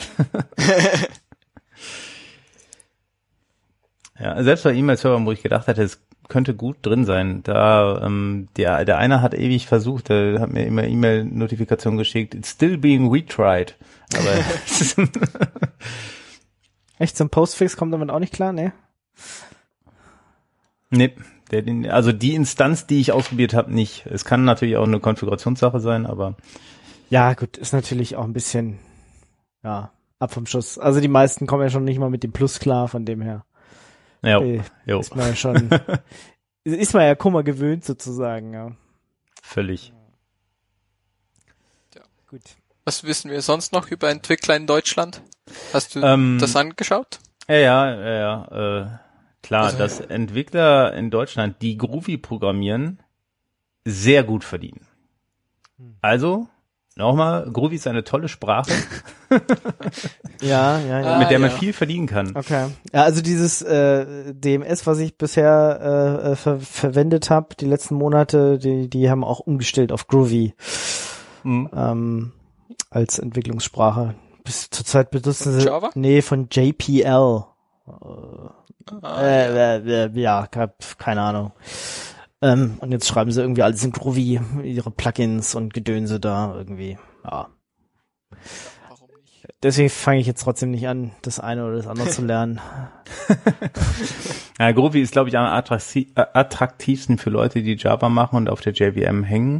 Ja, selbst bei E-Mail-Servern, wo ich gedacht hatte, es könnte gut drin sein. Da, ähm, der, der eine hat ewig versucht, der hat mir immer E-Mail-Notifikationen geschickt. It's still being retried. Aber Echt, zum Postfix kommt damit auch nicht klar, ne? nee, der, den, also die Instanz, die ich ausprobiert habe, nicht. Es kann natürlich auch eine Konfigurationssache sein, aber Ja, gut, ist natürlich auch ein bisschen, ja, ab vom Schuss. Also die meisten kommen ja schon nicht mal mit dem Plus klar, von dem her. ja, Äh, jo, Ist man ja schon, ist man ja Kummer gewöhnt sozusagen, ja. völlig. Gut. Was wissen wir sonst noch über Entwickler in Deutschland? Hast du Ähm, das angeschaut? Ja, ja, ja, ja äh, klar, Also- dass Entwickler in Deutschland, die Groovy programmieren, sehr gut verdienen. Also, nochmal, Groovy ist eine tolle Sprache, Ja, ja, ja. Ah, mit der man ja. viel verdienen kann. Okay. Ja, also dieses äh, D M S, was ich bisher äh, ver verwendet habe, die letzten Monate, die, die haben auch umgestellt auf Groovy Mhm. ähm, als Entwicklungssprache. Bis zurzeit benutzen Von sie Java? nee von J P L. Ah, Äh, äh, äh, ja, ke- keine Ahnung. Ähm, und jetzt schreiben sie irgendwie alles in Groovy, ihre Plugins und Gedönse da irgendwie. Ja. Warum nicht? Deswegen fange ich jetzt trotzdem nicht an, das eine oder das andere zu lernen. Ja, Groovy ist, glaube ich, am attraktiv- äh, attraktivsten für Leute, die Java machen und auf der J V M hängen.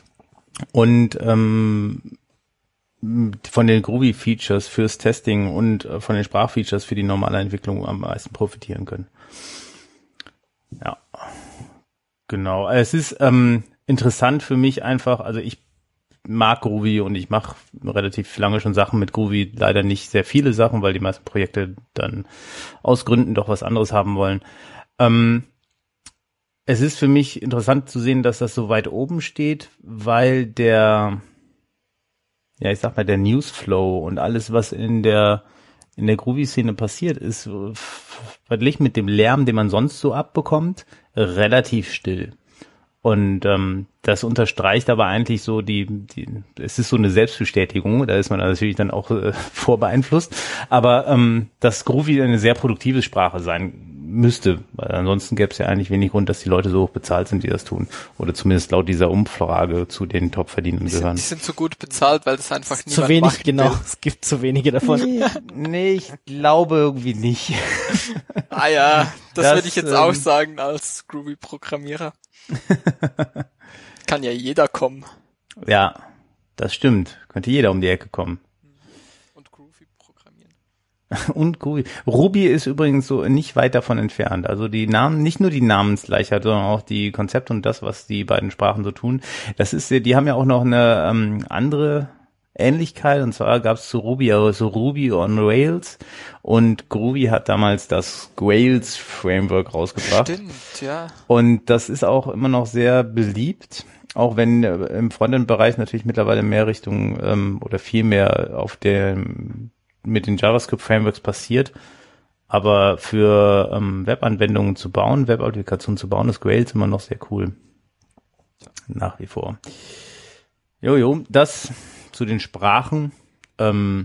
Und ähm, von den Groovy-Features fürs Testing und äh, von den Sprachfeatures für die normale Entwicklung am meisten profitieren können. Ja, genau. Es ist ähm, interessant für mich einfach, also ich mag Groovy und ich mache relativ lange schon Sachen mit Groovy, leider nicht sehr viele Sachen, weil die meisten Projekte dann aus Gründen doch was anderes haben wollen. Ähm, es ist für mich interessant zu sehen, dass das so weit oben steht, weil der, ja, ich sag mal, der Newsflow und alles, was in der in der Groovy-Szene passiert, ist verglichen mit dem Lärm, den man sonst so abbekommt, relativ still. Und ähm, das unterstreicht aber eigentlich so die, die, es ist so eine Selbstbestätigung, da ist man natürlich dann auch äh, vorbeeinflusst, aber ähm, dass Groovy eine sehr produktive Sprache sein müsste, weil ansonsten gäbe es ja eigentlich wenig Grund, dass die Leute so hoch bezahlt sind, die das tun. Oder zumindest laut dieser Umfrage zu den Topverdienenden gehören. Die sind so gut bezahlt, weil das einfach niemand Zu wenig, macht. genau. Es gibt zu wenige davon. Nee, nee, ich glaube irgendwie nicht. Ah ja, das, Das, würde ich jetzt ähm, auch sagen als Groovy-Programmierer. Kann ja jeder kommen. Ja, das stimmt. Könnte jeder um die Ecke kommen. Und Groovy programmieren. Und Groovy. Ruby ist übrigens so nicht weit davon entfernt. Also die Namen, nicht nur die Namensgleichheit, sondern auch die Konzepte und das, was die beiden Sprachen so tun. Das ist, die haben ja auch noch eine ähm, andere Ähnlichkeit. Und zwar gab es zu Ruby auch so Ruby on Rails. Und Groovy hat damals das Grails Framework rausgebracht. Stimmt, ja. Und das ist auch immer noch sehr beliebt. Auch wenn äh, im Frontend-Bereich natürlich mittlerweile mehr Richtung ähm, oder viel mehr auf der mit den JavaScript-Frameworks passiert. Aber für ähm, Webanwendungen zu bauen, Web-Applikationen zu bauen, ist Grails immer noch sehr cool. Nach wie vor. Jojo, das zu den Sprachen. Ähm,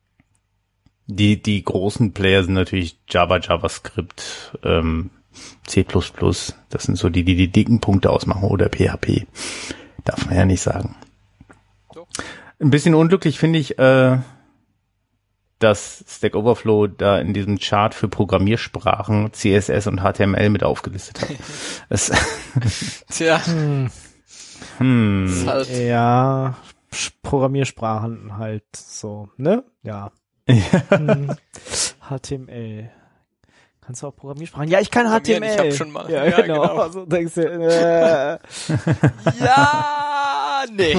die die großen Player sind natürlich Java, JavaScript, ähm, C plus plus. Das sind so die, die die dicken Punkte ausmachen. Oder P H P. Darf man ja nicht sagen. Doch. Ein bisschen unglücklich finde ich, äh, dass Stack Overflow da in diesem Chart für Programmiersprachen C S S und H T M L mit aufgelistet hat. Das, Tja, Hm. hm. ist halt, Ja, Sch- Programmiersprachen halt so, ne? Ja. Hm. H T M L. Kannst du auch Programmiersprachen? Ja, ich kann H T M L. Ich hab schon mal. Ja, Ja, genau. genau. Also denkst du, äh, ja, nee.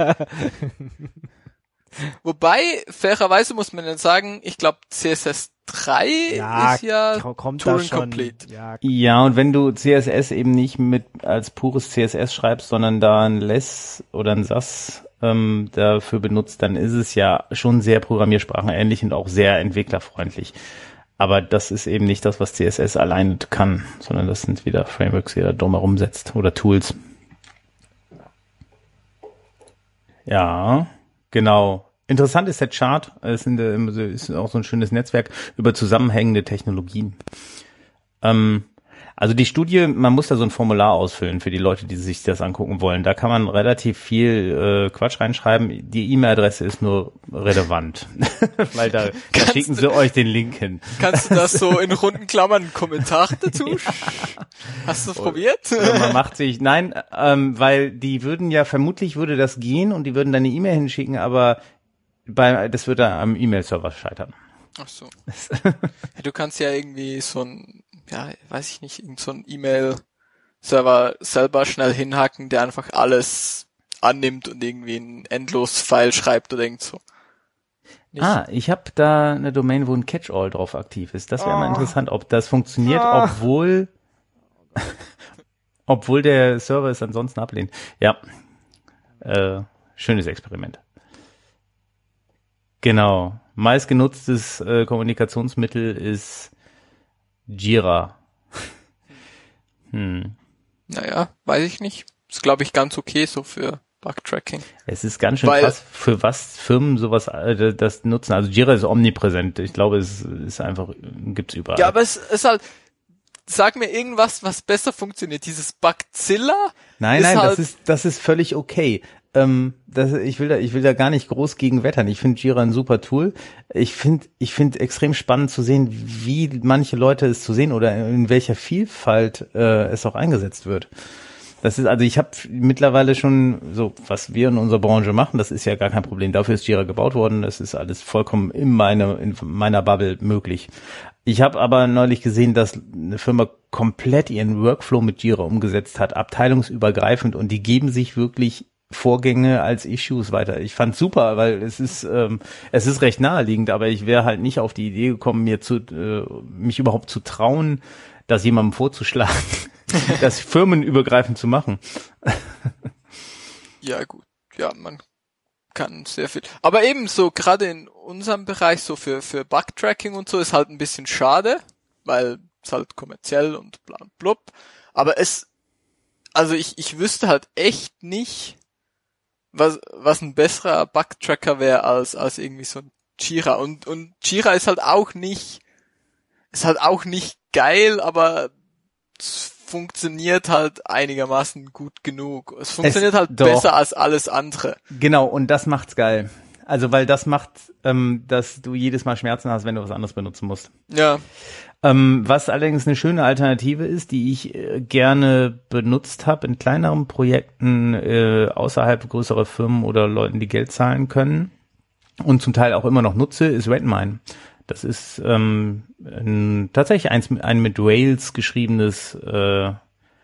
Wobei, fairerweise muss man dann sagen, ich glaube C S S drei ja, ist ja kommt da Turing schon. Complete. Ja, Ja, und wenn du C S S eben nicht mit als pures C S S schreibst, sondern da ein Less oder ein S A S ähm, dafür benutzt, dann ist es ja schon sehr programmiersprachenähnlich und auch sehr entwicklerfreundlich. Aber das ist eben nicht das, was C S S alleine kann, sondern das sind wieder Frameworks, die da drumherum setzt oder Tools. Ja, genau. Interessant ist der Chart, es sind, äh, ist auch so ein schönes Netzwerk über zusammenhängende Technologien. Ähm, also die Studie, man muss da so ein Formular ausfüllen für die Leute, die sich das angucken wollen. Da kann man relativ viel äh, Quatsch reinschreiben. Die E-Mail-Adresse ist nur relevant, weil da, da schicken sie euch den Link hin. Kannst du das so in runden Klammern einen Kommentar dazu? Hast du es probiert? Oder man macht sich, nein, ähm, weil die würden ja, vermutlich würde das gehen und die würden dann eine E-Mail hinschicken, aber bei, das würde am E-Mail-Server scheitern. Ach so. Ja, du kannst ja irgendwie so ein, ja, weiß ich nicht, irgend so ein E-Mail-Server selber schnell hinhacken, der einfach alles annimmt und irgendwie ein Endlos-File schreibt oder irgend so. Nicht? Ah, ich habe da eine Domain, wo ein Catch-all drauf aktiv ist. Das wäre Oh. mal interessant, ob das funktioniert, Ah. obwohl obwohl der Server es ansonsten ablehnt. Ja, äh, schönes Experiment. Genau. Meistgenutztes äh, Kommunikationsmittel ist Jira. hm. Naja, weiß ich nicht. Ist, glaube ich, ganz okay so für Bug-Tracking. Es ist ganz schön Weil- krass, für was Firmen sowas äh, das nutzen. Also Jira ist omnipräsent. Ich glaube, es ist einfach, gibt's überall. Ja, aber es ist halt, sag mir irgendwas, was besser funktioniert. Dieses Bugzilla? Nein, ist nein, halt, das ist, das ist völlig okay. Ähm, das, ich will da, ich will da gar nicht groß gegen wettern. Ich finde Jira ein super Tool. Ich finde, ich finde extrem spannend zu sehen, wie manche Leute es zu sehen oder in welcher Vielfalt äh, es auch eingesetzt wird. Das ist, also ich habe mittlerweile schon so, was wir in unserer Branche machen, das ist ja gar kein Problem. Dafür ist Jira gebaut worden. Das ist alles vollkommen in meiner, in meiner Bubble möglich. Ich habe aber neulich gesehen, dass eine Firma komplett ihren Workflow mit Jira umgesetzt hat, abteilungsübergreifend, und die geben sich wirklich Vorgänge als Issues weiter. Ich fand's super, weil es ist ähm, es ist recht naheliegend, aber ich wäre halt nicht auf die Idee gekommen, mir zu äh, mich überhaupt zu trauen, das jemandem vorzuschlagen, das firmenübergreifend zu machen. Ja gut, ja, man kann sehr viel. Aber eben so, gerade in unserem Bereich, so für für Bugtracking und so, ist halt ein bisschen schade, weil es halt kommerziell und bla und blub. Aber es, also ich ich wüsste halt echt nicht, was was ein besserer Bugtracker wäre als als irgendwie so ein Jira. Und und Jira ist halt auch nicht, ist halt auch nicht geil, aber es funktioniert halt einigermaßen gut genug. Es funktioniert Es, halt doch. besser als alles andere. Genau, und das macht's geil. Also weil das macht, ähm, dass du jedes Mal Schmerzen hast, wenn du was anderes benutzen musst. Ja. Ähm, was allerdings eine schöne Alternative ist, die ich äh, gerne benutzt habe in kleineren Projekten äh, außerhalb größerer Firmen oder Leuten, die Geld zahlen können und zum Teil auch immer noch nutze, ist Redmine. Das ist ähm, ein, tatsächlich eins, ein mit Rails geschriebenes äh,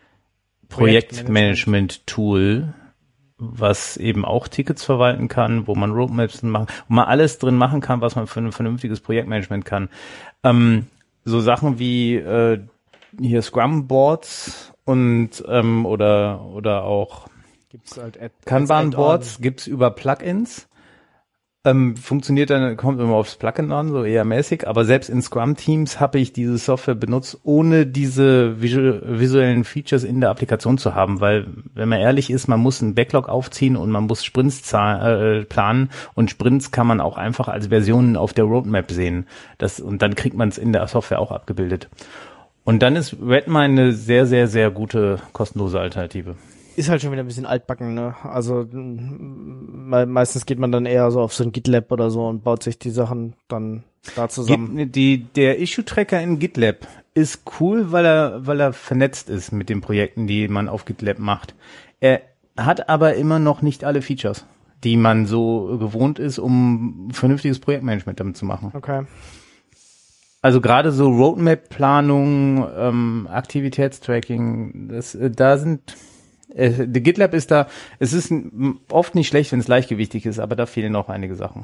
Projektmanagement-Tool, was eben auch Tickets verwalten kann, wo man Roadmaps machen, wo man alles drin machen kann, was man für ein vernünftiges Projektmanagement kann. Ähm, so Sachen wie äh, hier Scrum-Boards und ähm, oder oder auch Gibt's halt Ad- Kanban-Boards gibt's über Plugins. Ähm, funktioniert dann, kommt immer aufs Plugin an, so eher mäßig, aber selbst in Scrum-Teams habe ich diese Software benutzt, ohne diese visu- visuellen Features in der Applikation zu haben, weil, wenn man ehrlich ist, man muss einen Backlog aufziehen und man muss Sprints zahl- äh, planen, und Sprints kann man auch einfach als Versionen auf der Roadmap sehen. Das, und dann kriegt man es in der Software auch abgebildet. Und dann ist Redmine eine sehr, sehr, sehr gute, kostenlose Alternative. Ist halt schon wieder ein bisschen altbacken, ne? Also me- meistens geht man dann eher so auf so ein GitLab oder so und baut sich die Sachen dann da zusammen. Git- Die, der Issue-Tracker in GitLab ist cool, weil er, weil er vernetzt ist mit den Projekten, die man auf GitLab macht. Er hat aber immer noch nicht alle Features, die man so gewohnt ist, um vernünftiges Projektmanagement damit zu machen. Okay. Also gerade so Roadmap-Planung, ähm, Aktivitätstracking, das, äh, da sind, äh, der GitLab ist da, es ist n- oft nicht schlecht, wenn es leichtgewichtig ist, aber da fehlen noch einige Sachen.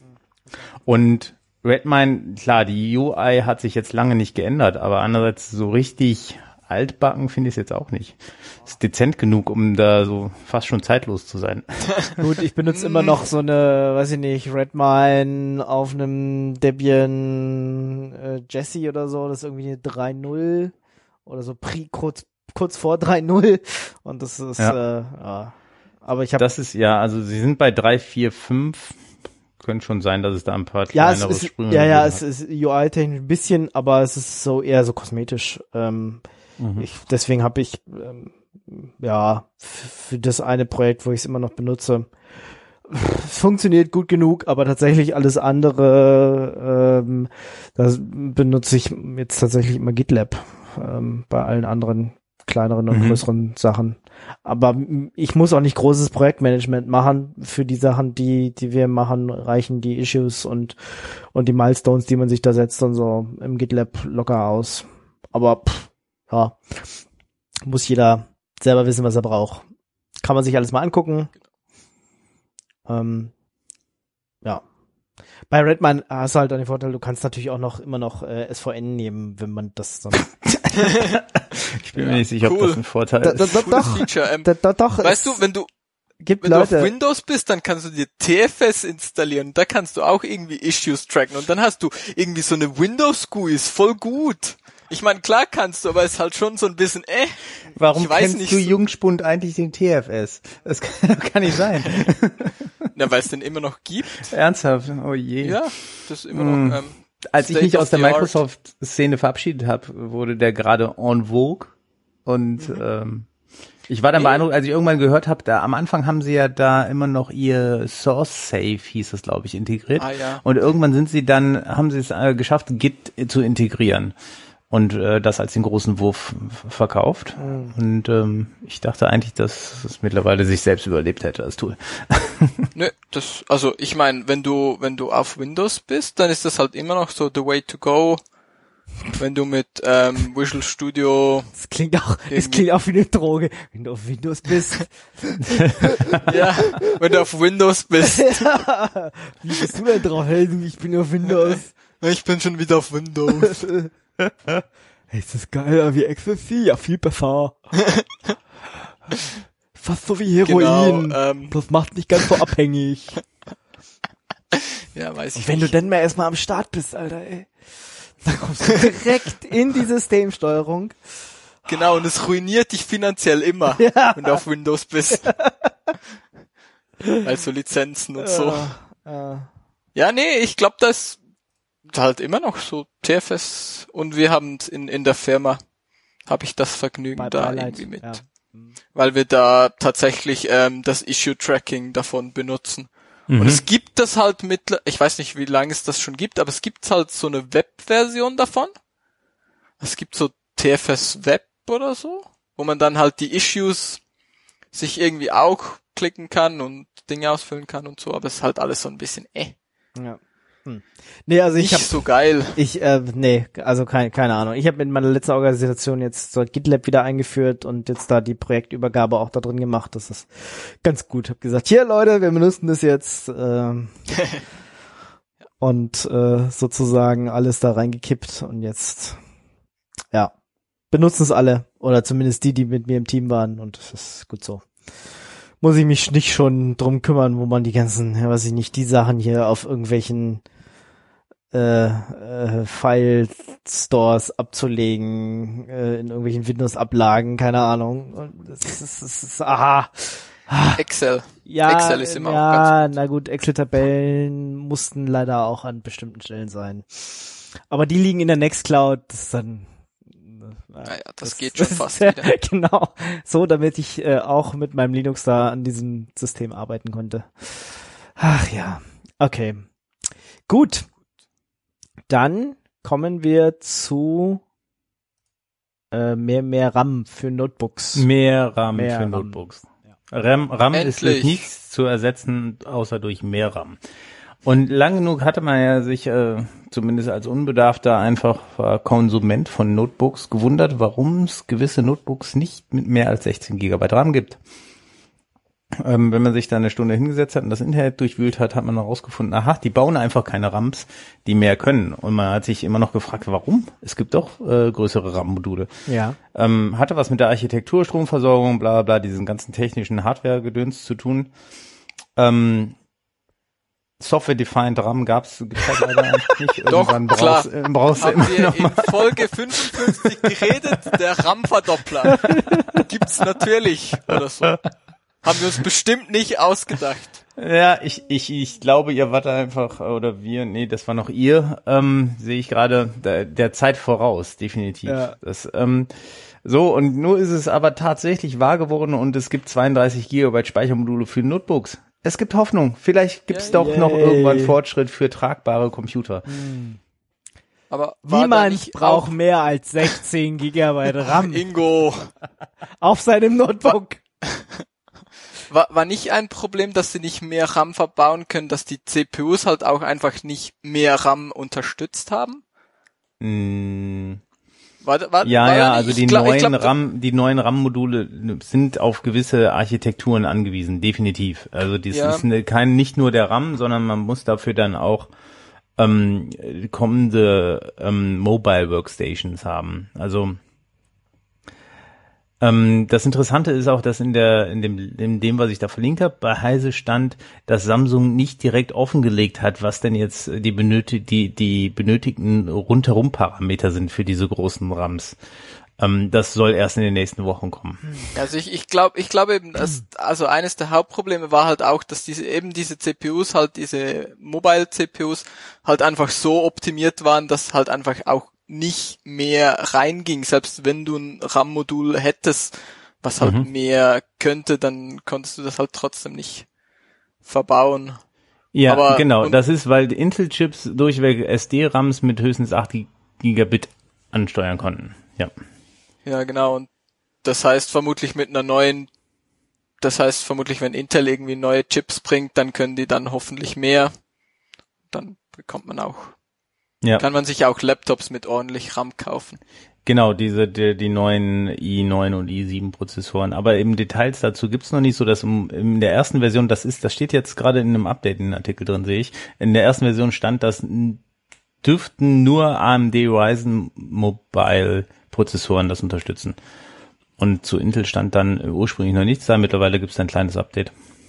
Und Redmine, klar, die U I hat sich jetzt lange nicht geändert, aber andererseits so richtig altbacken finde ich es jetzt auch nicht. Ist dezent genug, um da so fast schon zeitlos zu sein. Gut, ich benutze immer noch so eine, weiß ich nicht, Redmine auf einem Debian äh, Jessie oder so, das ist irgendwie eine drei Punkt null oder so pri kurz kurz vor drei Punkt null, und das ist Ja. äh, ja. Aber ich habe Das ist, ja, also sie sind bei drei, vier, fünf. Könnte schon sein, dass es da ein paar ja, es kleinere ist, Sprünge ja, ja, gegeben es hat. ist U I-technisch ein bisschen, aber es ist so eher so kosmetisch. Ähm, Mhm. ich, deswegen habe ich ähm, ja f- für das eine Projekt, wo ich es immer noch benutze, es funktioniert gut genug, aber tatsächlich alles andere, ähm, das benutze ich jetzt tatsächlich immer GitLab ähm, bei allen anderen kleineren und Mhm. größeren Sachen. Aber m- ich muss auch nicht großes Projektmanagement machen. Für die Sachen, die die wir machen, reichen die Issues und und die Milestones, die man sich da setzt und so im GitLab locker aus. Aber pff, ja, muss jeder selber wissen, was er braucht. Kann man sich alles mal angucken. Ähm, ja. Bei Redmine hast du halt den Vorteil, du kannst natürlich auch noch immer noch äh, S V N nehmen, wenn man das dann. Ich bin mir nicht sicher, ob cool. das ein Vorteil Da- ist. da- da- Cooles Doch, Feature. Ähm, da, da, doch. weißt es du, wenn du gibt wenn du Leute. auf Windows bist, dann kannst du dir T F S installieren. Da kannst du auch irgendwie Issues tracken. Und dann hast du irgendwie so eine Windows-G U I, ist voll gut. Ich meine, klar kannst du, aber es ist halt schon so ein bisschen, äh. Warum ich weiß kennst nicht, du so- Jungspund eigentlich den T F S? Das kann, kann nicht sein. Na, weil es den immer noch gibt. Ernsthaft? Oh je. Ja, das ist immer Mm. noch, ähm, als ich State mich of aus der the art. Microsoft-Szene verabschiedet habe, wurde der gerade en vogue. Und mhm. ähm, ich war dann Nee. beeindruckt, als ich irgendwann gehört habe, da am Anfang haben sie ja da immer noch ihr Source Safe, hieß es, glaube ich, integriert. Ah, ja. Und irgendwann sind sie dann, haben sie es äh, geschafft, Git zu integrieren. Und äh, das als den großen Wurf verkauft. Mhm. Und ähm, ich dachte eigentlich, dass es mittlerweile sich selbst überlebt hätte, das Tool. Nö, das, also ich meine, wenn du, wenn du auf Windows bist, dann ist das halt immer noch so the way to go. Wenn du mit ähm, Visual Studio... Das klingt auch, das klingt auch wie eine Droge. Wenn du auf Windows bist. Ja, wenn du auf Windows bist. Ja. Wie bist du denn drauf? Hey, ich bin auf Windows. Ich bin schon wieder auf Windows. Hey, ist das geil, wie Ecstasy? Ja, viel besser. Fast so wie Heroin. Genau, ähm, das macht nicht ganz so abhängig. Ja, weiß ich Und wenn nicht. du dann mal erstmal am Start bist, Alter, ey. Dann kommst du direkt in die Systemsteuerung. Genau, und es ruiniert dich finanziell immer, Ja. wenn du auf Windows bist. Also Lizenzen und so. Äh, äh. Ja, nee, ich glaube, das ist halt immer noch so T F S und wir haben in in der Firma, habe ich das Vergnügen Bei da Beileid, irgendwie mit. ja. Weil wir da tatsächlich ähm, das Issue-Tracking davon benutzen. Mhm. Und es gibt das halt mit, ich weiß nicht, wie lange es das schon gibt, aber es gibt halt so eine Web-Version davon. Es gibt so T F S Web oder so, wo man dann halt die Issues sich irgendwie auch klicken kann und Dinge ausfüllen kann und so, aber es ist halt alles so ein bisschen äh. Ja. Hm. Nee, also ich Nicht hab, so geil. ich, äh, nee, also kein, keine Ahnung. Ich habe mit meiner letzten Organisation jetzt so GitLab wieder eingeführt und jetzt da die Projektübergabe auch da drin gemacht. Das ist ganz gut. Hab gesagt, hier Leute, wir benutzen das jetzt ähm, und äh, sozusagen alles da reingekippt und jetzt, ja, benutzen es alle oder zumindest die, die mit mir im Team waren und das ist gut so. Muss ich mich nicht schon drum kümmern, wo man die ganzen, ja, weiß ich nicht, die Sachen hier auf irgendwelchen äh, äh, File-Stores abzulegen, äh, in irgendwelchen Windows-Ablagen, keine Ahnung. Und das ist, das ist, das ist aha. Excel. Ja, Excel ist immer ja, auch ganz gut. Na gut, Excel-Tabellen mussten leider auch an bestimmten Stellen sein. Aber die liegen in der Nextcloud, das ist dann Naja, das, das geht schon das fast ist, wieder. Genau, so damit ich äh, auch mit meinem Linux da an diesem System arbeiten konnte. Ach ja, okay. Gut. Dann kommen wir zu äh, mehr mehr RAM für Notebooks. Mehr RAM Mehr für RAM. Notebooks. RAM, RAM ist durch Endlich. nichts zu ersetzen, außer durch mehr RAM. Und lang genug hatte man ja sich, äh, zumindest als Unbedarfter, einfach äh, Konsument von Notebooks gewundert, warum es gewisse Notebooks nicht mit mehr als sechzehn Gigabyte RAM gibt. Ähm, wenn man sich da eine Stunde hingesetzt hat und das Internet durchwühlt hat, hat man herausgefunden, aha, die bauen einfach keine RAMs, die mehr können. Und man hat sich immer noch gefragt, warum? Es gibt doch äh, größere RAM-Module. Ja. Ähm, hatte was mit der Architektur, Stromversorgung, bla bla, diesen ganzen technischen Hardware-Gedöns zu tun. Ähm, Software-defined RAM gab's, gibt's halt leider einfach nicht. Doch, Irgendwann klar. brauchst, äh, brauchst du Haben immer wir noch in mal. Folge fünfundfünfzig geredet, der RAM-Verdoppler. Gibt's natürlich oder so. Haben wir uns bestimmt nicht ausgedacht. Ja, ich, ich, ich glaube, ihr wart einfach, oder wir, nee, das war noch ihr, ähm, sehe ich gerade, der, der Zeit voraus, definitiv. Ja. Das, ähm, so, und nur ist es aber tatsächlich wahr geworden und es gibt zweiunddreißig Gigabyte Speichermodule für Notebooks. Es gibt Hoffnung. Vielleicht gibt's Yay. doch noch irgendwann Fortschritt für tragbare Computer. Aber war da Niemand nicht braucht auch mehr als sechzehn Gigabyte RAM Ingo, auf seinem Notebook. war, war nicht ein Problem, dass sie nicht mehr RAM verbauen können, dass die C P Us halt auch einfach nicht mehr RAM unterstützt haben? Mm. War, war, Ja, war ja, da nicht- also ich die glaub- ich neuen glaub, RAM, die neuen RAM-Module sind auf gewisse Architekturen angewiesen, definitiv. Also das Ja. ist eine, kein nicht nur der RAM, sondern man muss dafür dann auch ähm, kommende ähm, Mobile Workstations haben. Also Ähm, das Interessante ist auch, dass in der in dem in dem, was ich da verlinkt habe, bei Heise stand, dass Samsung nicht direkt offengelegt hat, was denn jetzt die benötigt die die benötigten rundherum Parameter sind für diese großen RAMs. Ähm, das soll erst in den nächsten Wochen kommen. Also ich ich glaube ich glaube eben, dass also eines der Hauptprobleme war halt auch, dass diese eben diese C P Us halt diese Mobile C P Us halt einfach so optimiert waren, dass halt einfach auch nicht mehr reinging, selbst wenn du ein RAM-Modul hättest, was halt mhm. mehr könnte, dann konntest du das halt trotzdem nicht verbauen. Ja, aber, genau, das ist, weil die Intel-Chips durchweg S D-RAMs mit höchstens acht Gigabit ansteuern konnten, ja. Ja, genau, und das heißt vermutlich mit einer neuen, das heißt vermutlich, wenn Intel irgendwie neue Chips bringt, dann können die dann hoffentlich mehr, dann bekommt man auch Ja. Kann man sich auch Laptops mit ordentlich RAM kaufen. Genau, diese die, die neuen i neun und i sieben Prozessoren. Aber eben Details dazu gibt's noch nicht so, dass in der ersten Version, das ist, das steht jetzt gerade in einem Update in einem Artikel drin, sehe ich. In der ersten Version stand, dass dürften nur A M D Ryzen Mobile Prozessoren das unterstützen. Und zu Intel stand dann ursprünglich noch nichts da. Mittlerweile gibt's ein kleines Update.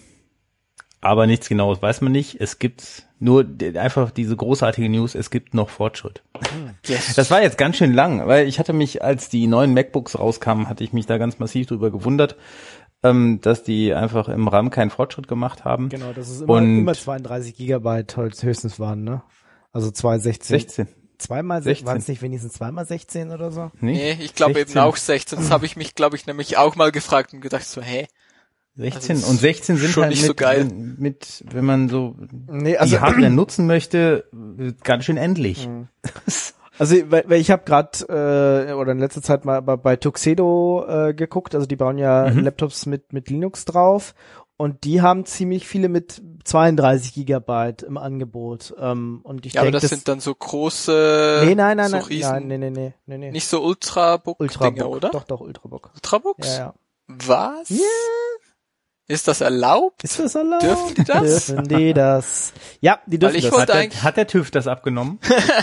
Aber nichts Genaues weiß man nicht. Es gibt nur einfach diese großartige News, es gibt noch Fortschritt. Yes. Das war jetzt ganz schön lang, weil ich hatte mich, als die neuen MacBooks rauskamen, hatte ich mich da ganz massiv drüber gewundert, ähm, dass die einfach im RAM keinen Fortschritt gemacht haben. Genau, dass es immer, Und immer zweiunddreißig Gigabyte höchstens waren, ne? Also zwei sechzehn. sechzehn. Zweimal sechzehn. Waren es nicht wenigstens zweimal sechzehn oder so? Nee, nee ich glaube eben auch sechzehn. Das habe ich mich, glaube ich, nämlich auch mal gefragt und gedacht so, hä? sechzehn also und sechzehn sind halt nicht mit, so geil. Mit, mit, wenn man so nee, also, die Hardware nutzen möchte, ganz schön endlich. Also weil, weil ich habe gerade äh, oder in letzter Zeit mal bei, bei Tuxedo äh, geguckt, also die bauen ja mhm. Laptops mit mit Linux drauf und die haben ziemlich viele mit zweiunddreißig Gigabyte im Angebot. Ähm, und ich ja, denk, aber das, das sind dann so große, nee, nein, nein, so nein, riesen, nein, nee, nee, nee, nee, nee. nicht so Ultrabook Ultrabook Dinger, oder? Doch, doch, Ultrabook. Ultrabooks? Ja, ja. Was? Ja. Yeah. Ist das erlaubt? Ist das erlaubt? Dürfen die das? Dürfen die das? Ja, die dürfen Weil ich das. wollte hat, eigentlich der, hat der TÜV das abgenommen?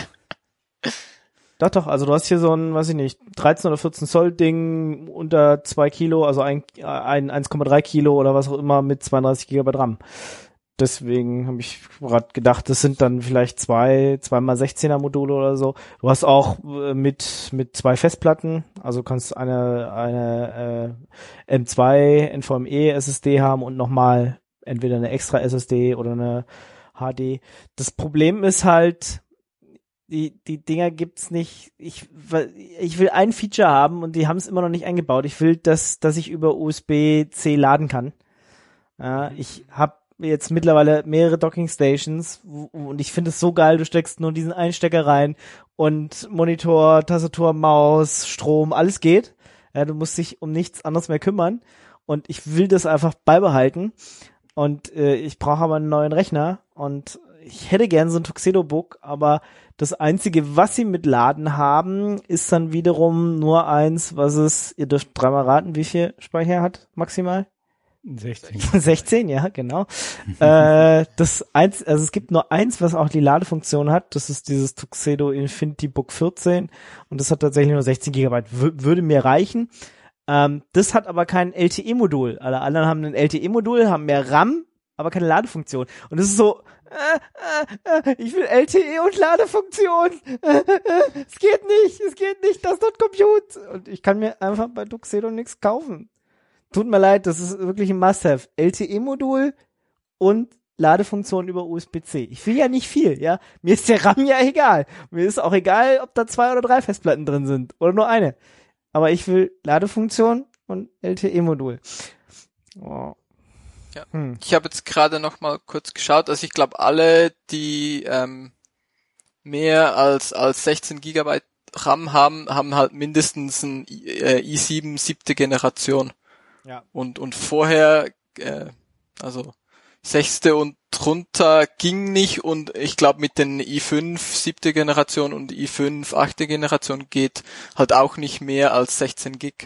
Doch, doch, also du hast hier so ein, weiß ich nicht, dreizehn oder vierzehn Zoll Ding unter zwei Kilo, also ein, ein eins Komma drei Kilo oder was auch immer mit zweiunddreißig Gigabyte RAM. Deswegen habe ich gerade gedacht, das sind dann vielleicht zwei, zweimal sechzehner Module oder so. Du hast auch äh, mit mit zwei Festplatten, also kannst eine eine äh, M zwei N V M e S S D haben und nochmal entweder eine extra S S D oder eine H D. Das Problem ist halt, die die Dinger gibt's nicht. Ich ich will ein Feature haben und die haben es immer noch nicht eingebaut. Ich will, dass dass ich über U S B C laden kann. Ja, ich habe jetzt mittlerweile mehrere Docking Stations und ich finde es so geil, du steckst nur diesen einen Stecker rein und Monitor, Tastatur, Maus, Strom, alles geht. Ja, du musst dich um nichts anderes mehr kümmern und ich will das einfach beibehalten und äh, ich brauche aber einen neuen Rechner und ich hätte gern so ein Tuxedo-Book, aber das Einzige, was sie mit Laden haben, ist dann wiederum nur eins, was es, ihr dürft dreimal raten, wie viel Speicher hat maximal? sechzehn. sechzehn, ja, genau. äh, das eins, also es gibt nur eins, was auch die Ladefunktion hat. Das ist dieses Tuxedo Infinity Book vierzehn und das hat tatsächlich nur sechzehn Gigabyte. W- würde mir reichen. Ähm, das hat aber kein L T E-Modul. Alle anderen haben ein L T E-Modul, haben mehr RAM, aber keine Ladefunktion. Und das ist so, äh, äh, ich will L T E und Ladefunktion. Es geht nicht, es geht nicht, das not compute. Und ich kann mir einfach bei Tuxedo nichts kaufen. Tut mir leid, das ist wirklich ein Must-Have. L T E-Modul und Ladefunktion über U S B C. Ich will ja nicht viel, ja. Mir ist der RAM ja egal. Mir ist auch egal, ob da zwei oder drei Festplatten drin sind. Oder nur eine. Aber ich will Ladefunktion und L T E-Modul. Oh. Ja. Hm. Ich habe jetzt gerade noch mal kurz geschaut. Also ich glaube, alle, die ähm, mehr als als sechzehn Gigabyte RAM haben, haben halt mindestens ein äh, i sieben siebte Generation. Ja. Und und vorher, äh, also sechste und drunter ging nicht und ich glaube mit den i fünf siebte Generation und i fünf achte Generation geht halt auch nicht mehr als sechzehn Gig.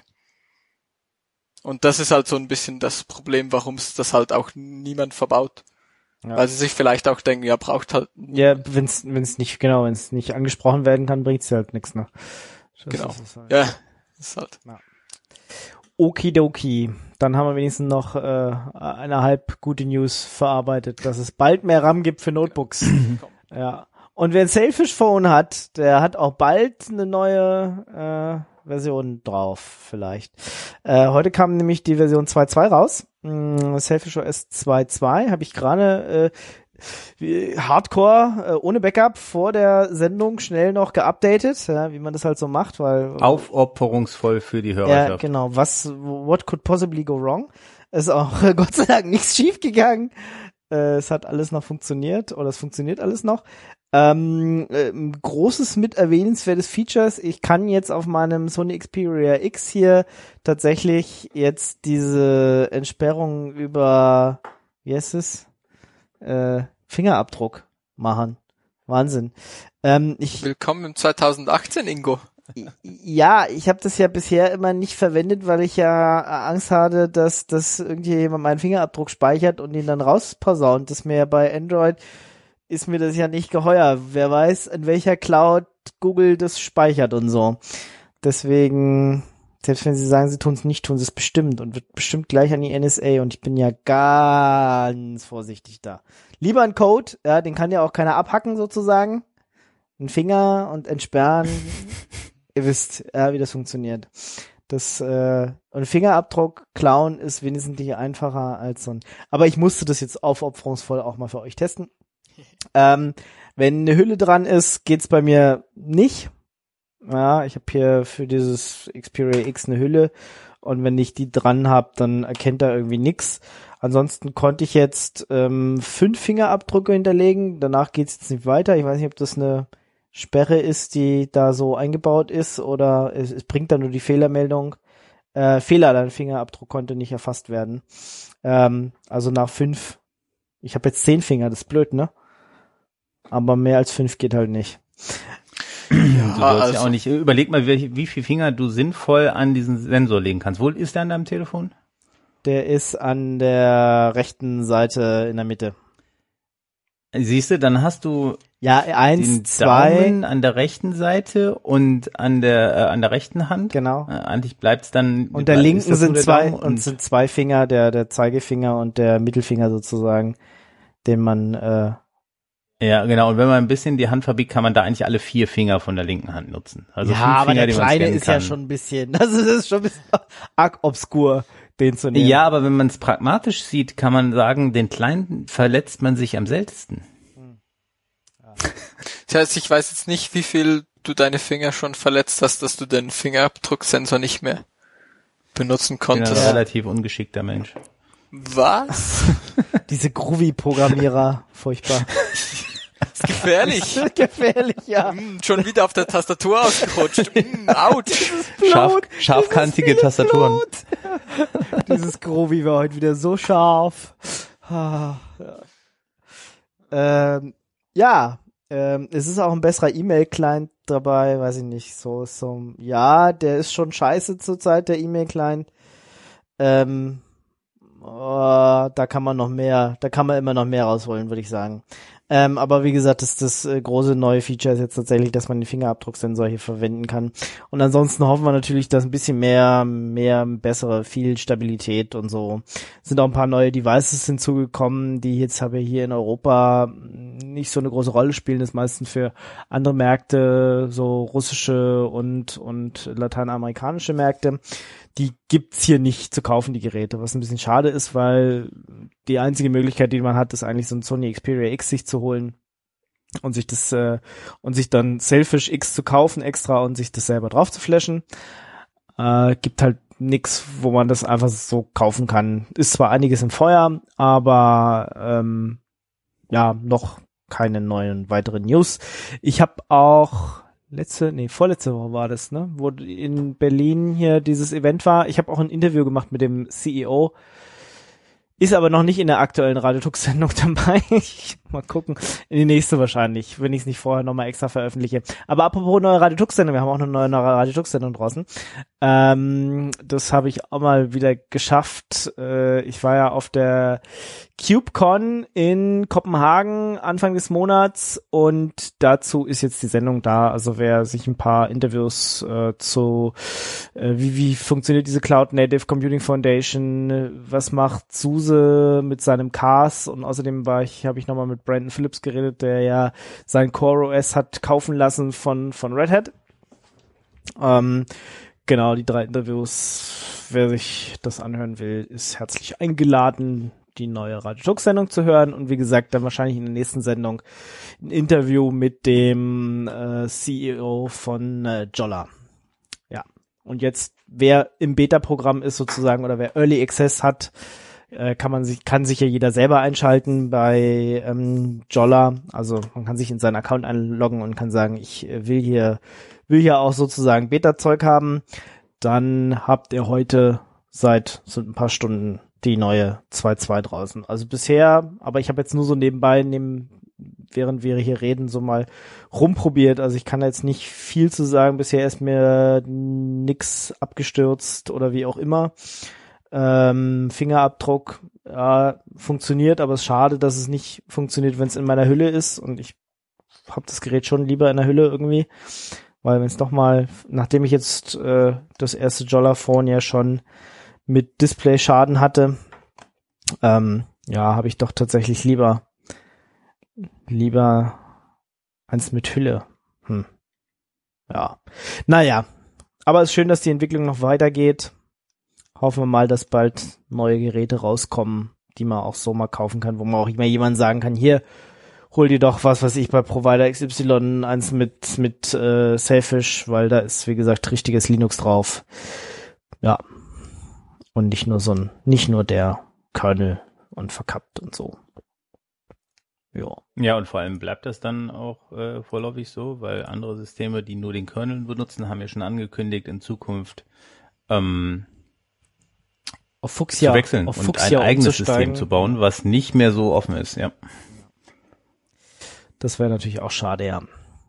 Und das ist halt so ein bisschen das Problem, warum es das halt auch niemand verbaut. Ja. Weil sie sich vielleicht auch denken, ja, braucht halt. Ja, wenn's wenn's nicht, genau, wenn's nicht angesprochen werden kann, bringt's halt nichts, ne? Das genau. Ist halt. Ja, ist halt. Ja. Okidoki. Dann haben wir wenigstens noch äh, eine halb gute News verarbeitet, dass es bald mehr RAM gibt für Notebooks. Ja. Und wer ein Sailfish Phone hat, der hat auch bald eine neue äh, Version drauf, vielleicht. Äh, heute kam nämlich die Version zwei Punkt zwei raus. Mm, Sailfish O S zwei Punkt zwei habe ich gerade äh, Hardcore äh, ohne Backup vor der Sendung schnell noch geupdatet, ja, wie man das halt so macht, weil aufopferungsvoll für die Hörerschaft. Ja, genau. Was, what could possibly go wrong? Ist auch äh, Gott sei Dank nichts schief gegangen. Äh, es hat alles noch funktioniert oder es funktioniert alles noch. Ähm, äh, großes mit erwähnenswertes Features. Ich kann jetzt auf meinem Sony Xperia X hier tatsächlich jetzt diese Entsperrung über, wie heißt es? Äh, Fingerabdruck machen. Wahnsinn. Ähm, ich, Willkommen im zweitausendachtzehn, Ingo. Ja, ich habe das ja bisher immer nicht verwendet, weil ich ja Angst hatte, dass dass irgendjemand meinen Fingerabdruck speichert und ihn dann rausposaunt. Das mir bei Android ist mir das ja nicht geheuer. Wer weiß, in welcher Cloud Google das speichert und so. Deswegen, selbst wenn sie sagen, sie tun es nicht, tun sie es bestimmt und wird bestimmt gleich an die N S A und ich bin ja ganz vorsichtig da. Lieber ein Code, ja, den kann ja auch keiner abhacken sozusagen. Ein Finger und entsperren. Ihr wisst, ja, wie das funktioniert. Das äh, ein Fingerabdruck klauen ist wesentlich einfacher als so ein. Aber ich musste das jetzt aufopferungsvoll auch mal für euch testen. Ähm, wenn eine Hülle dran ist, geht's bei mir nicht. Ja, ich habe hier für dieses Xperia X eine Hülle und wenn ich die dran habe, dann erkennt er irgendwie nix. Ansonsten konnte ich jetzt ähm, fünf Fingerabdrücke hinterlegen. Danach geht's jetzt nicht weiter. Ich weiß nicht, ob das eine Sperre ist, die da so eingebaut ist oder es, es bringt dann nur die Fehlermeldung. Äh, Fehler, dein Fingerabdruck konnte nicht erfasst werden. Ähm, also nach fünf. Ich habe jetzt zehn Finger, das ist blöd, ne? Aber mehr als fünf geht halt nicht. Ja, du sollst also, ja auch nicht, überleg mal, wie, wie viel Finger du sinnvoll an diesen Sensor legen kannst. Wo ist der an deinem Telefon? Der ist an der rechten Seite in der Mitte. Siehst du, dann hast du ja eins, den zwei Daumen an der rechten Seite und an der äh, an der rechten Hand. Genau. Äh, eigentlich bleibt's dann. Und der linken sind zwei und, und sind zwei Finger, der der Zeigefinger und der Mittelfinger sozusagen, den man äh, ja, genau. Und wenn man ein bisschen die Hand verbiegt, kann man da eigentlich alle vier Finger von der linken Hand nutzen. Also ja, fünf aber Finger, der kleine ist kann. ja schon ein bisschen, das ist, das ist schon ein bisschen arg obskur, den zu nehmen. Ja, aber wenn man es pragmatisch sieht, kann man sagen, den kleinen verletzt man sich am seltensten. Das heißt, ich weiß jetzt nicht, wie viel du deine Finger schon verletzt hast, dass du den Fingerabdrucksensor nicht mehr benutzen konntest. Ich bin ein relativ ungeschickter Mensch. Was? Diese Groovy-Programmierer, furchtbar. Das ist gefährlich. Das ist gefährlich, ja. Mm, schon wieder auf der Tastatur ausgerutscht. Mm, ouch. Scharf, scharfkantige Tastaturen. Dieses Groovy war heute wieder so scharf. Ah, ja. Ähm, ja, ähm, es ist auch ein besserer E-Mail-Client dabei, weiß ich nicht, so, so, ja, der ist schon scheiße zurzeit, der E-Mail-Client. Ähm, oh, da kann man noch mehr, da kann man immer noch mehr rausholen, würde ich sagen. Ähm, aber wie gesagt, das, das äh, große neue Feature ist jetzt tatsächlich, dass man den Fingerabdrucksensor hier verwenden kann. Und ansonsten hoffen wir natürlich, dass ein bisschen mehr, mehr bessere, viel Stabilität und so. Es sind auch ein paar neue Devices hinzugekommen, die jetzt aber hier in Europa nicht so eine große Rolle spielen. Das ist meistens für andere Märkte, so russische und, und lateinamerikanische Märkte. Die gibt's hier nicht zu kaufen, die Geräte, was ein bisschen schade ist, weil die einzige Möglichkeit, die man hat, ist eigentlich so ein Sony Xperia X sich zu holen und sich das äh, und sich dann Sailfish X zu kaufen extra und sich das selber drauf zu flashen. Äh, gibt halt nix, wo man das einfach so kaufen kann. Ist zwar einiges im Feuer, aber ähm, ja, noch keine neuen weiteren News. Ich habe auch letzte, nee, vorletzte Woche war das, ne, wo in Berlin hier dieses Event war. Ich habe auch ein Interview gemacht mit dem C E O. Ist aber noch nicht in der aktuellen Radiotux-Sendung dabei. Mal gucken. In die nächste wahrscheinlich, wenn ich es nicht vorher nochmal extra veröffentliche. Aber apropos neue Radiotux-Sendung, wir haben auch eine neue Radiotux-Sendung draußen. Ähm, das habe ich auch mal wieder geschafft. Äh, ich war ja auf der KubeCon in Kopenhagen Anfang des Monats und dazu ist jetzt die Sendung da. Also wer sich ein paar Interviews äh, zu äh, wie wie funktioniert diese Cloud Native Computing Foundation, was macht SUSE mit seinem C A S, und außerdem war ich habe ich nochmal mit Brandon Phillips geredet, der ja sein Core O S hat kaufen lassen von von Red Hat. Ähm, Genau, die drei Interviews, wer sich das anhören will, ist herzlich eingeladen, die neue Radio Talk Sendung zu hören. Und wie gesagt, dann wahrscheinlich in der nächsten Sendung ein Interview mit dem äh, C E O von äh, Jolla. Ja, und jetzt, wer im Beta-Programm ist sozusagen oder wer Early Access hat, äh, kann man sich, kann sich ja jeder selber einschalten bei ähm, Jolla. Also man kann sich in seinen Account einloggen und kann sagen, ich äh, will hier will ja auch sozusagen Beta-Zeug haben, dann habt ihr heute seit so ein paar Stunden die neue zwei Punkt zwei draußen. Also bisher, aber ich habe jetzt nur so nebenbei, neben, während wir hier reden, so mal rumprobiert. Also ich kann jetzt nicht viel zu sagen. Bisher ist mir nix abgestürzt oder wie auch immer. Ähm, Fingerabdruck, ja, funktioniert, aber es ist schade, dass es nicht funktioniert, wenn es in meiner Hülle ist. Und ich habe das Gerät schon lieber in der Hülle irgendwie. Weil wenn es doch mal, nachdem ich jetzt äh, das erste Jolla-Phone ja schon mit Display-Schaden hatte, ähm, ja, habe ich doch tatsächlich lieber lieber eins mit Hülle. Hm. Ja, naja, aber es ist schön, dass die Entwicklung noch weitergeht. Hoffen wir mal, dass bald neue Geräte rauskommen, die man auch so mal kaufen kann, wo man auch immer jemand sagen kann, hier, hol dir doch was, was ich bei Provider X Y eins mit mit äh, Sailfish, weil da ist, wie gesagt, richtiges Linux drauf. Ja. Und nicht nur so ein, nicht nur der Kernel und verkappt und so. Ja. Ja, und vor allem bleibt das dann auch äh, vorläufig so, weil andere Systeme, die nur den Kernel benutzen, haben ja schon angekündigt, in Zukunft ähm, auf Fuchsia, zu wechseln auf und Fuchsia ein eigenes System zu bauen, was nicht mehr so offen ist, ja. Das wäre natürlich auch schade, ja.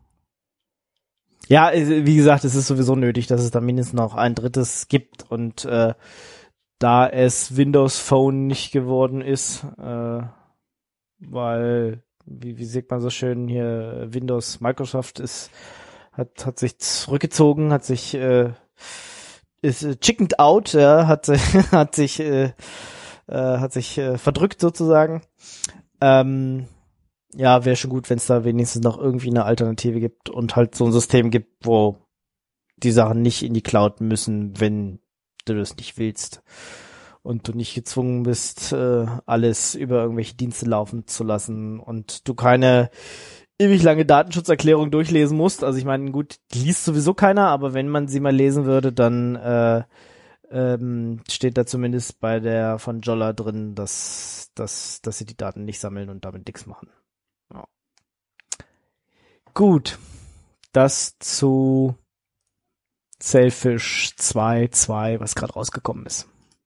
Ja, wie gesagt, es ist sowieso nötig, dass es da mindestens noch ein drittes gibt, und äh, da es Windows Phone nicht geworden ist, äh, weil, wie, wie sieht man so schön hier, Windows, Microsoft ist, hat, hat sich zurückgezogen, hat sich, äh, ist äh, chickened out, ja, hat, hat sich, äh, äh, hat sich äh, verdrückt sozusagen. Ähm, Ja, wäre schon gut, wenn es da wenigstens noch irgendwie eine Alternative gibt und halt so ein System gibt, wo die Sachen nicht in die Cloud müssen, wenn du das nicht willst und du nicht gezwungen bist, äh, alles über irgendwelche Dienste laufen zu lassen und du keine ewig lange Datenschutzerklärung durchlesen musst. Also ich meine, gut, die liest sowieso keiner, aber wenn man sie mal lesen würde, dann äh, ähm, steht da zumindest bei der von Jolla drin, dass, dass, dass sie die Daten nicht sammeln und damit nichts machen. Ja. Gut, das zu Sailfish zwei Punkt zwei, was gerade rausgekommen ist.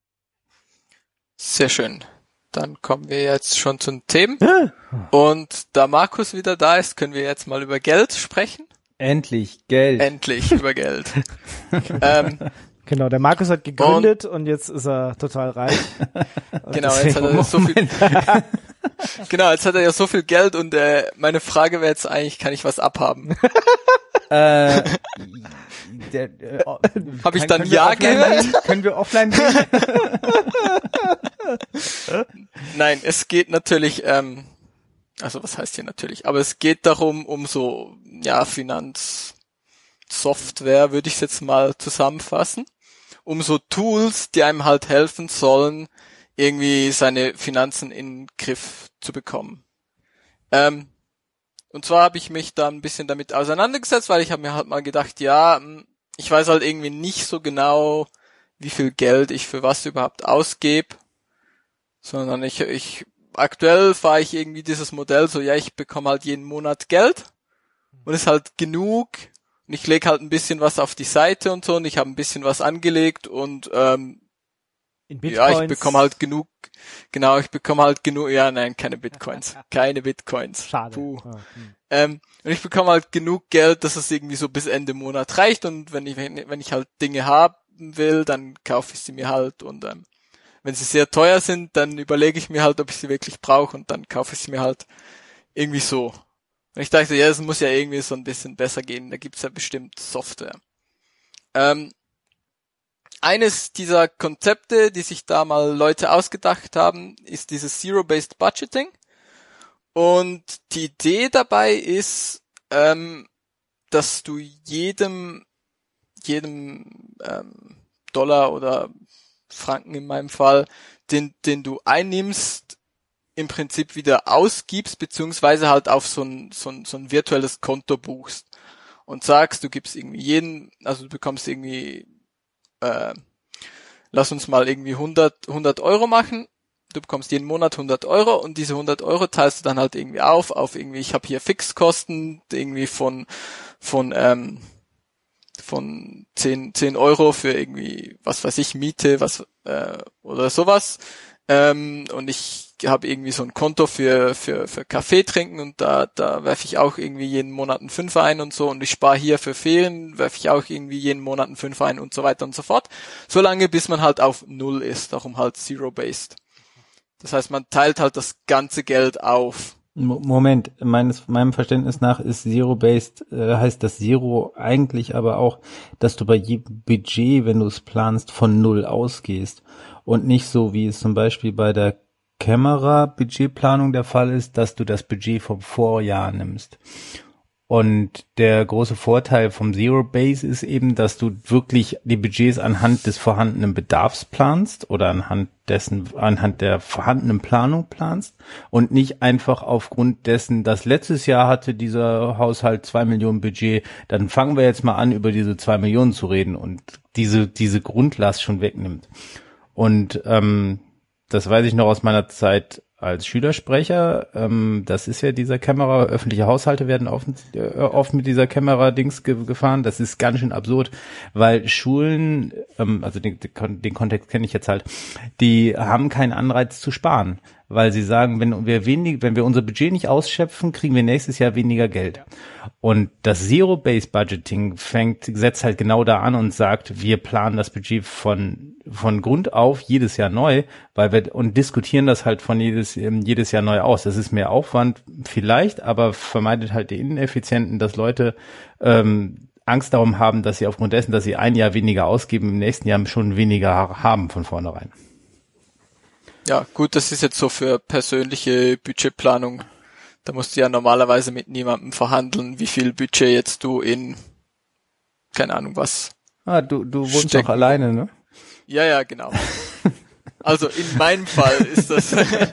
Sehr schön. Dann kommen wir jetzt schon zu den Themen. Ja. Und da Markus wieder da ist, können wir jetzt mal über Geld sprechen. Endlich Geld. Endlich über Geld. ähm, Genau, der Markus hat gegründet und, und jetzt ist er total reich. Genau, jetzt hat er so viel Genau, jetzt hat er ja so viel Geld und äh, meine Frage wäre jetzt eigentlich, kann ich was abhaben? äh, der, äh, Habe ich dann Ja gehört? Können wir offline gehen? Nein, es geht natürlich, ähm, also was heißt hier natürlich, aber es geht darum, um so, ja, Finanzsoftware, würde ich es jetzt mal zusammenfassen, um so Tools, die einem halt helfen sollen, irgendwie seine Finanzen in den Griff zu bekommen. Ähm, und zwar habe ich mich da ein bisschen damit auseinandergesetzt, weil ich habe mir halt mal gedacht, ja, ich weiß halt irgendwie nicht so genau, wie viel Geld ich für was überhaupt ausgebe, sondern ich, ich aktuell fahre ich irgendwie dieses Modell so, ja, ich bekomme halt jeden Monat Geld und ist halt genug und ich lege halt ein bisschen was auf die Seite und so und ich habe ein bisschen was angelegt und ähm, in Bitcoins. Ja, ich bekomme halt genug, genau, ich bekomme halt genug, ja, nein, keine Bitcoins, keine Bitcoins. Schade. Puh. Ja, hm. Ähm, und ich bekomme halt genug Geld, dass es irgendwie so bis Ende Monat reicht und wenn ich, wenn ich halt Dinge habe, will, dann kaufe ich sie mir halt und ähm, wenn sie sehr teuer sind, dann überlege ich mir halt, ob ich sie wirklich brauche und dann kaufe ich sie mir halt irgendwie so. Und ich dachte, ja, es muss ja irgendwie so ein bisschen besser gehen, da gibt's ja bestimmt Software. Ähm, eines dieser Konzepte, die sich da mal Leute ausgedacht haben, ist dieses Zero-Based Budgeting. Und die Idee dabei ist, ähm, dass du jedem, jedem ähm, Dollar oder Franken in meinem Fall, den, den du einnimmst, im Prinzip wieder ausgibst, beziehungsweise halt auf so ein, so ein, so ein virtuelles Konto buchst. Und sagst, du gibst irgendwie jeden, also du bekommst irgendwie, äh, lass uns mal irgendwie hundert, hundert Euro machen. Du bekommst jeden Monat hundert Euro und diese hundert Euro teilst du dann halt irgendwie auf, auf irgendwie, ich habe hier Fixkosten, irgendwie von, von, ähm, von zehn, zehn Euro für irgendwie, was weiß ich, Miete, was, äh, oder sowas. Ähm, und ich habe irgendwie so ein Konto für, für, für Kaffee trinken und da, da werfe ich auch irgendwie jeden Monat einen Fünfer ein und so und ich spare hier für Ferien, werfe ich auch irgendwie jeden Monat einen Fünfer ein und so weiter und so fort. Solange bis man halt auf Null ist, darum halt Zero-Based. Das heißt, man teilt halt das ganze Geld auf. Moment, meines, meinem Verständnis nach ist Zero-Based, äh, heißt das Zero eigentlich aber auch, dass du bei jedem Budget, wenn du es planst, von Null ausgehst und nicht so, wie es zum Beispiel bei der Kamera-Budgetplanung der Fall ist, dass du das Budget vom Vorjahr nimmst. Und der große Vorteil vom Zero Base ist eben, dass du wirklich die Budgets anhand des vorhandenen Bedarfs planst oder anhand dessen, anhand der vorhandenen Planung planst und nicht einfach aufgrund dessen, dass letztes Jahr hatte dieser Haushalt zwei Millionen Budget, dann fangen wir jetzt mal an, über diese zwei Millionen zu reden und diese, diese Grundlast schon wegnimmt. Und ähm, das weiß ich noch aus meiner Zeit als Schülersprecher, ähm, das ist ja dieser Kamera, öffentliche Haushalte werden oft, äh, oft mit dieser Kamera-Dings ge- gefahren. Das ist ganz schön absurd, weil Schulen, ähm, also den, den Kontext kenne ich jetzt halt, die haben keinen Anreiz zu sparen, weil sie sagen, wenn wir wenig, wenn wir unser Budget nicht ausschöpfen, kriegen wir nächstes Jahr weniger Geld. Und das Zero-Based-Budgeting fängt, setzt halt genau da an und sagt, wir planen das Budget von, von Grund auf jedes Jahr neu, weil wir, und diskutieren das halt von jedes, jedes Jahr neu aus. Das ist mehr Aufwand vielleicht, aber vermeidet halt die Ineffizienten, dass Leute, ähm, Angst darum haben, dass sie aufgrund dessen, dass sie ein Jahr weniger ausgeben, im nächsten Jahr schon weniger haben von vornherein. Ja, gut, das ist jetzt so für persönliche Budgetplanung. Da musst du ja normalerweise mit niemandem verhandeln, wie viel Budget jetzt du in, keine Ahnung was. Ah, du, du wohnst stecken. doch alleine, ne? Ja, ja, genau. Also in meinem Fall ist das,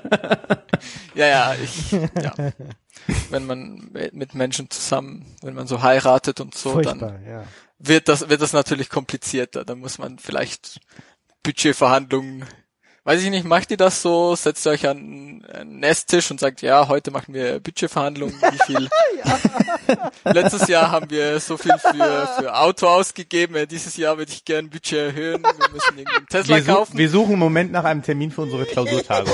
ja, ja, ich, ja. Wenn man mit Menschen zusammen, wenn man so heiratet und so, Furchtbar, dann ja. wird das, wird das natürlich komplizierter. Da muss man vielleicht Budgetverhandlungen, weiß ich nicht, macht ihr das so? Setzt ihr euch an einen Nesstisch und sagt, ja, heute machen wir Budgetverhandlungen, wie viel? Letztes Jahr haben wir so viel für, für Auto ausgegeben, ja, dieses Jahr würde ich gerne Budget erhöhen, wir müssen irgendwie einen Tesla Wir, su- kaufen. wir suchen im Moment nach einem Termin für unsere Klausurtagung.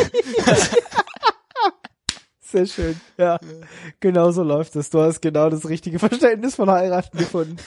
Sehr schön, ja. Genau so läuft es. Du hast genau das richtige Verständnis von heiraten gefunden.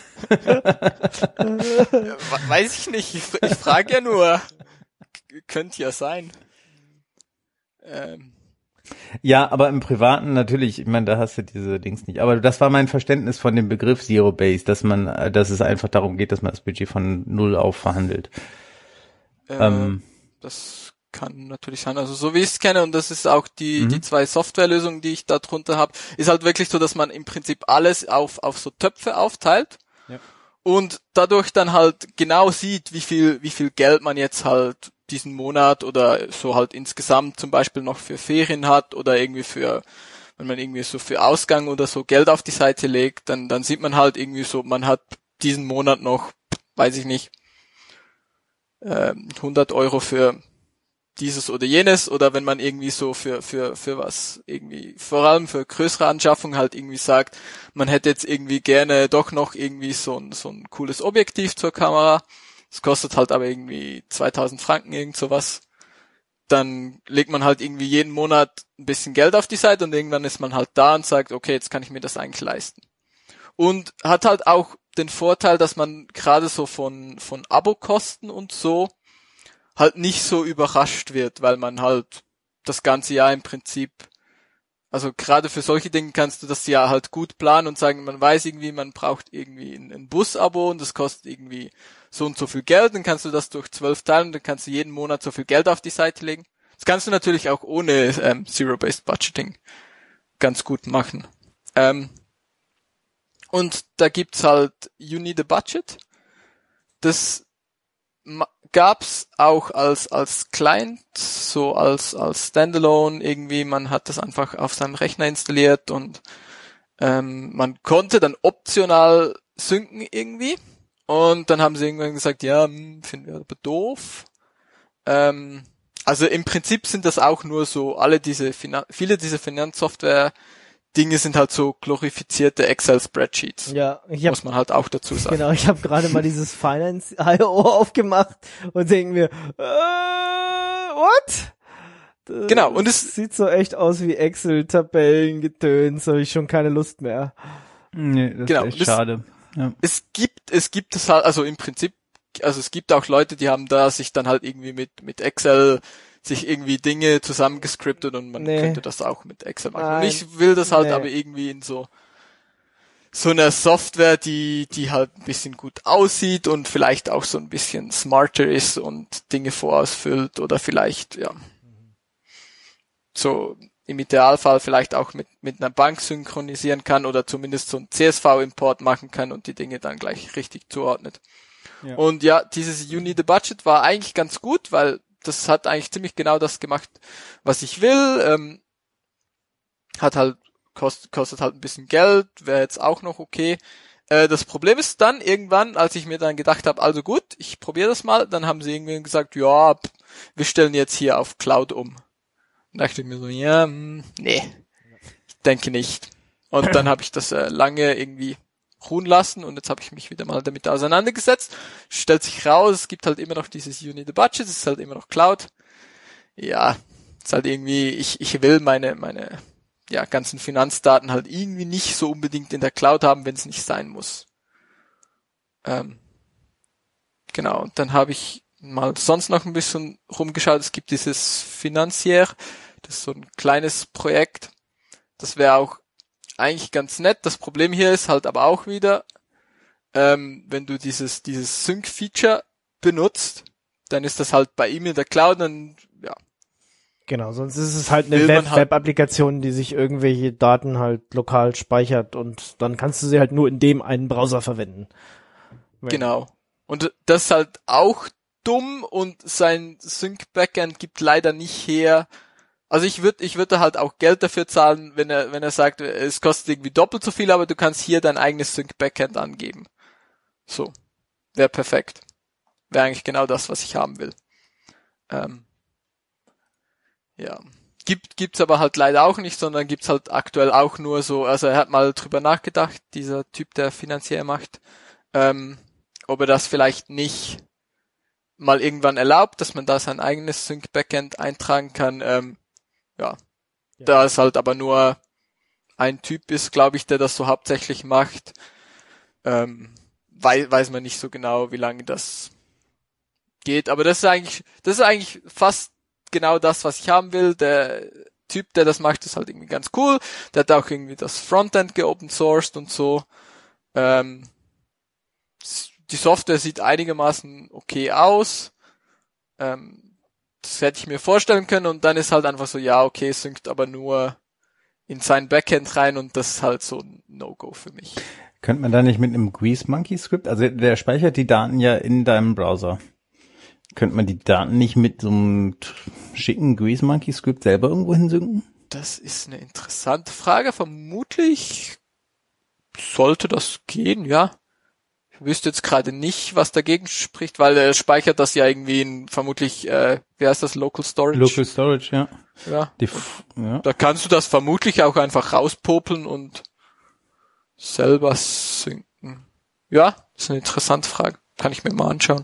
Weiß ich nicht, ich, ich frage ja nur. Könnte ja sein. Ähm. Ja, aber im Privaten natürlich, ich meine, da hast du diese Dings nicht. Aber das war mein Verständnis von dem Begriff Zero Base, dass man, dass es einfach darum geht, dass man das Budget von null auf verhandelt. Äh, ähm. Das kann natürlich sein. Also so wie ich es kenne, und das ist auch die, Mhm. die zwei Softwarelösungen, die ich da drunter habe, ist halt wirklich so, dass man im Prinzip alles auf, auf so Töpfe aufteilt. Ja. Und dadurch dann halt genau sieht, wie viel, wie viel Geld man jetzt halt diesen Monat oder so halt insgesamt zum Beispiel noch für Ferien hat oder irgendwie für, wenn man irgendwie so für Ausgang oder so Geld auf die Seite legt, dann, dann sieht man halt irgendwie so, man hat diesen Monat noch, weiß ich nicht, äh, hundert Euro für dieses oder jenes, oder wenn man irgendwie so für, für, für was irgendwie, vor allem für größere Anschaffungen halt irgendwie sagt, man hätte jetzt irgendwie gerne doch noch irgendwie so ein, so ein cooles Objektiv zur Kamera. Das kostet halt aber irgendwie zweitausend Franken, irgend sowas. Dann legt man halt irgendwie jeden Monat ein bisschen Geld auf die Seite und irgendwann ist man halt da und sagt, okay, jetzt kann ich mir das eigentlich leisten. Und hat halt auch den Vorteil, dass man gerade so von von Abokosten und so halt nicht so überrascht wird, weil man halt das ganze Jahr im Prinzip, also gerade für solche Dinge kannst du das Jahr halt gut planen und sagen, man weiß irgendwie, man braucht irgendwie ein, ein Bus-Abo und das kostet irgendwie so und so viel Geld, dann kannst du das durch zwölf teilen und dann kannst du jeden Monat so viel Geld auf die Seite legen. Das kannst du natürlich auch ohne ähm, Zero-Based Budgeting ganz gut machen. Ähm, und da gibt's halt You Need a Budget. Das ma- gab's auch als als Client, so als als Standalone irgendwie. Man hat das einfach auf seinem Rechner installiert und ähm, man konnte dann optional synken irgendwie. Und dann haben sie irgendwann gesagt, ja, hm, finden wir aber doof. Ähm, also im Prinzip sind das auch nur so alle diese Finan- viele dieser Finanzsoftware Dinge sind halt so glorifizierte Excel-Spreadsheets. Ja, ich hab, muss man halt auch dazu sagen. Genau, ich habe gerade mal dieses Finance Punkt I O aufgemacht und denke mir, äh, what? Das Genau, und es sieht so echt aus wie Excel-Tabellen, Gedöns, habe ich schon keine Lust mehr. Nee, das Genau, ist echt das- schade. Ja. es gibt, es gibt es halt, also im Prinzip, also es gibt auch Leute, die haben da sich dann halt irgendwie mit, mit Excel sich irgendwie Dinge zusammengescriptet und man Nee. könnte das auch mit Excel machen. Nein. Und ich will das halt Nee. aber irgendwie in so, so einer Software, die, die halt ein bisschen gut aussieht und vielleicht auch so ein bisschen smarter ist und Dinge vorausfüllt oder vielleicht, ja, so im Idealfall vielleicht auch mit, mit einer Bank synchronisieren kann oder zumindest so einen C S V-Import machen kann und die Dinge dann gleich richtig zuordnet. Ja. Und ja, dieses You Need a Budget war eigentlich ganz gut, weil das hat eigentlich ziemlich genau das gemacht, was ich will. Ähm, hat halt, kost, kostet halt ein bisschen Geld, wäre jetzt auch noch okay. Äh, das Problem ist dann irgendwann, als ich mir dann gedacht habe, also gut, ich probiere das mal, dann haben sie irgendwie gesagt, ja, pff, wir stellen jetzt hier auf Cloud um. Dann dachte ich mir so, ja, mh, nee, ich denke nicht. Und dann habe ich das äh, lange irgendwie ruhen lassen und jetzt habe ich mich wieder mal damit auseinandergesetzt. Stellt sich raus, es gibt halt immer noch dieses You Need a Budget, es ist halt immer noch Cloud. Ja, ist halt irgendwie, ich ich will meine meine ja ganzen Finanzdaten halt irgendwie nicht so unbedingt in der Cloud haben, wenn es nicht sein muss. Ähm, genau, und dann habe ich mal sonst noch ein bisschen rumgeschaut. Es gibt dieses Financier, das ist so ein kleines Projekt. Das wäre auch eigentlich ganz nett. Das Problem hier ist halt aber auch wieder, ähm, wenn du dieses dieses Sync-Feature benutzt, dann ist das halt bei ihm in der Cloud und ja. Genau, sonst ist es halt eine Will man Web- halt- Web-Applikation, die sich irgendwelche Daten halt lokal speichert und dann kannst du sie halt nur in dem einen Browser verwenden. Genau. Und das ist halt auch dumm und sein Sync-Backend gibt leider nicht her. Also ich würde ich würde halt auch Geld dafür zahlen, wenn er wenn er sagt, es kostet irgendwie doppelt so viel, aber du kannst hier dein eigenes Sync-Backend angeben. So. Wäre perfekt. Wäre eigentlich genau das, was ich haben will. Ähm, ja. Gibt gibt's aber halt leider auch nicht, sondern gibt's halt aktuell auch nur so, also er hat mal drüber nachgedacht, dieser Typ, der Finanzier macht, ähm, ob er das vielleicht nicht mal irgendwann erlaubt, dass man da sein eigenes Sync-Backend eintragen kann. Ähm, ja. Ja. Da es halt aber nur ein Typ ist, glaube ich, der das so hauptsächlich macht, ähm, weiß, weiß man nicht so genau, wie lange das geht. Aber das ist eigentlich, das ist eigentlich fast genau das, was ich haben will. Der Typ, der das macht, ist halt irgendwie ganz cool. Der hat auch irgendwie das Frontend geopen sourced und so. Ähm, die Software sieht einigermaßen okay aus. Ähm, das hätte ich mir vorstellen können und dann ist halt einfach so, ja, okay, synkt aber nur in sein Backend rein und das ist halt so ein No-Go für mich. Könnte man da nicht mit einem Greasemonkey-Script, also der speichert die Daten ja in deinem Browser. Könnte man die Daten nicht mit so einem t- schicken Greasemonkey-Script selber irgendwo hinsynken? Das ist eine interessante Frage. Vermutlich sollte das gehen, ja. Ich wüsste jetzt gerade nicht, was dagegen spricht, weil er speichert das ja irgendwie in vermutlich, äh, wie heißt das, Local Storage? Local Storage, ja. Ja. Die, f- ja. Da kannst du das vermutlich auch einfach rauspopeln und selber synken. Ja, das ist eine interessante Frage. Kann ich mir mal anschauen.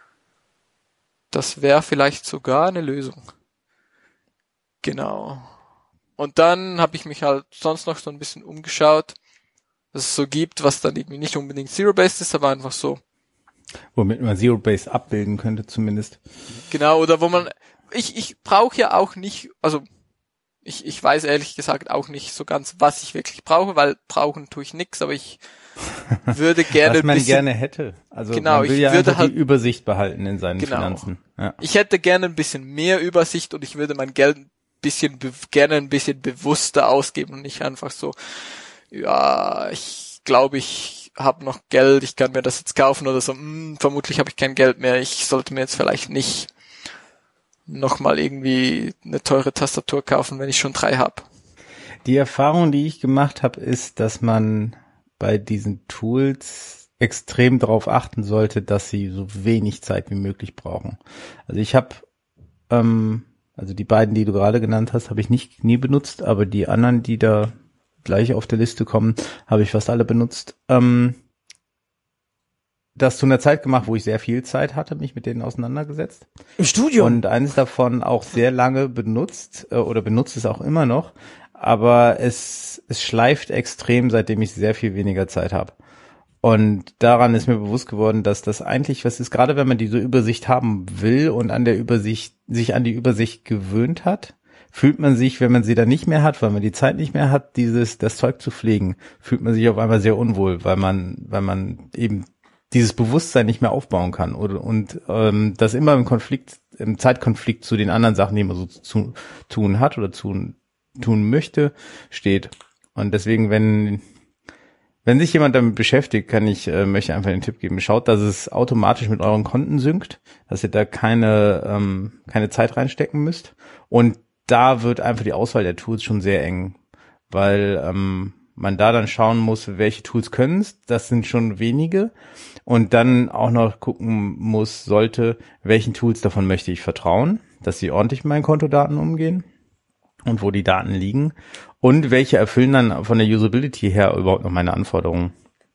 Das wäre vielleicht sogar eine Lösung. Genau. Und dann habe ich mich halt sonst noch so ein bisschen umgeschaut. es so gibt, was dann irgendwie nicht unbedingt Zero-Based ist, aber einfach so. Womit man Zero-Base abbilden könnte zumindest. Genau, oder wo man, ich, ich brauche ja auch nicht, also ich, ich weiß ehrlich gesagt auch nicht so ganz, was ich wirklich brauche, weil brauchen tue ich nix, aber ich würde gerne was man ein bisschen, gerne hätte. Also genau, man will ich ja würde einfach halt, die Übersicht behalten in seinen genau. Finanzen. Ja. Ich hätte gerne ein bisschen mehr Übersicht und ich würde mein Geld ein bisschen, be- gerne ein bisschen bewusster ausgeben und nicht einfach so, ja, ich glaube, ich habe noch Geld, ich kann mir das jetzt kaufen oder so, hm, vermutlich habe ich kein Geld mehr, ich sollte mir jetzt vielleicht nicht nochmal irgendwie eine teure Tastatur kaufen, wenn ich schon drei habe. Die Erfahrung, die ich gemacht habe, ist, dass man bei diesen Tools extrem darauf achten sollte, dass sie so wenig Zeit wie möglich brauchen. Also ich habe, ähm, also die beiden, die du gerade genannt hast, habe ich nicht nie benutzt, aber die anderen, die da gleich auf der Liste kommen, habe ich fast alle benutzt. Ähm, das zu einer Zeit gemacht, wo ich sehr viel Zeit hatte, mich mit denen auseinandergesetzt. Im Studium? Und eines davon auch sehr lange benutzt äh, oder benutzt es auch immer noch, aber es, es schleift extrem, seitdem ich sehr viel weniger Zeit habe. Und daran ist mir bewusst geworden, dass das eigentlich was ist, gerade wenn man diese Übersicht haben will und an der Übersicht, sich an die Übersicht gewöhnt hat, fühlt man sich, wenn man sie dann nicht mehr hat, weil man die Zeit nicht mehr hat, dieses, das Zeug zu pflegen, fühlt man sich auf einmal sehr unwohl, weil man, weil man eben dieses Bewusstsein nicht mehr aufbauen kann oder, und ähm, das immer im Konflikt, im Zeitkonflikt zu den anderen Sachen, die man so zu tun hat oder zu tun möchte, steht. Und deswegen, wenn wenn sich jemand damit beschäftigt, kann ich äh, möchte einfach den Tipp geben: Schaut, dass es automatisch mit euren Konten synkt, dass ihr da keine ähm, keine Zeit reinstecken müsst. Und da wird einfach die Auswahl der Tools schon sehr eng, weil ähm, man da dann schauen muss, welche Tools können es. Das sind schon wenige. Und dann auch noch gucken muss, sollte, welchen Tools davon möchte ich vertrauen, dass sie ordentlich mit meinen Kontodaten umgehen und wo die Daten liegen. Und welche erfüllen dann von der Usability her überhaupt noch meine Anforderungen.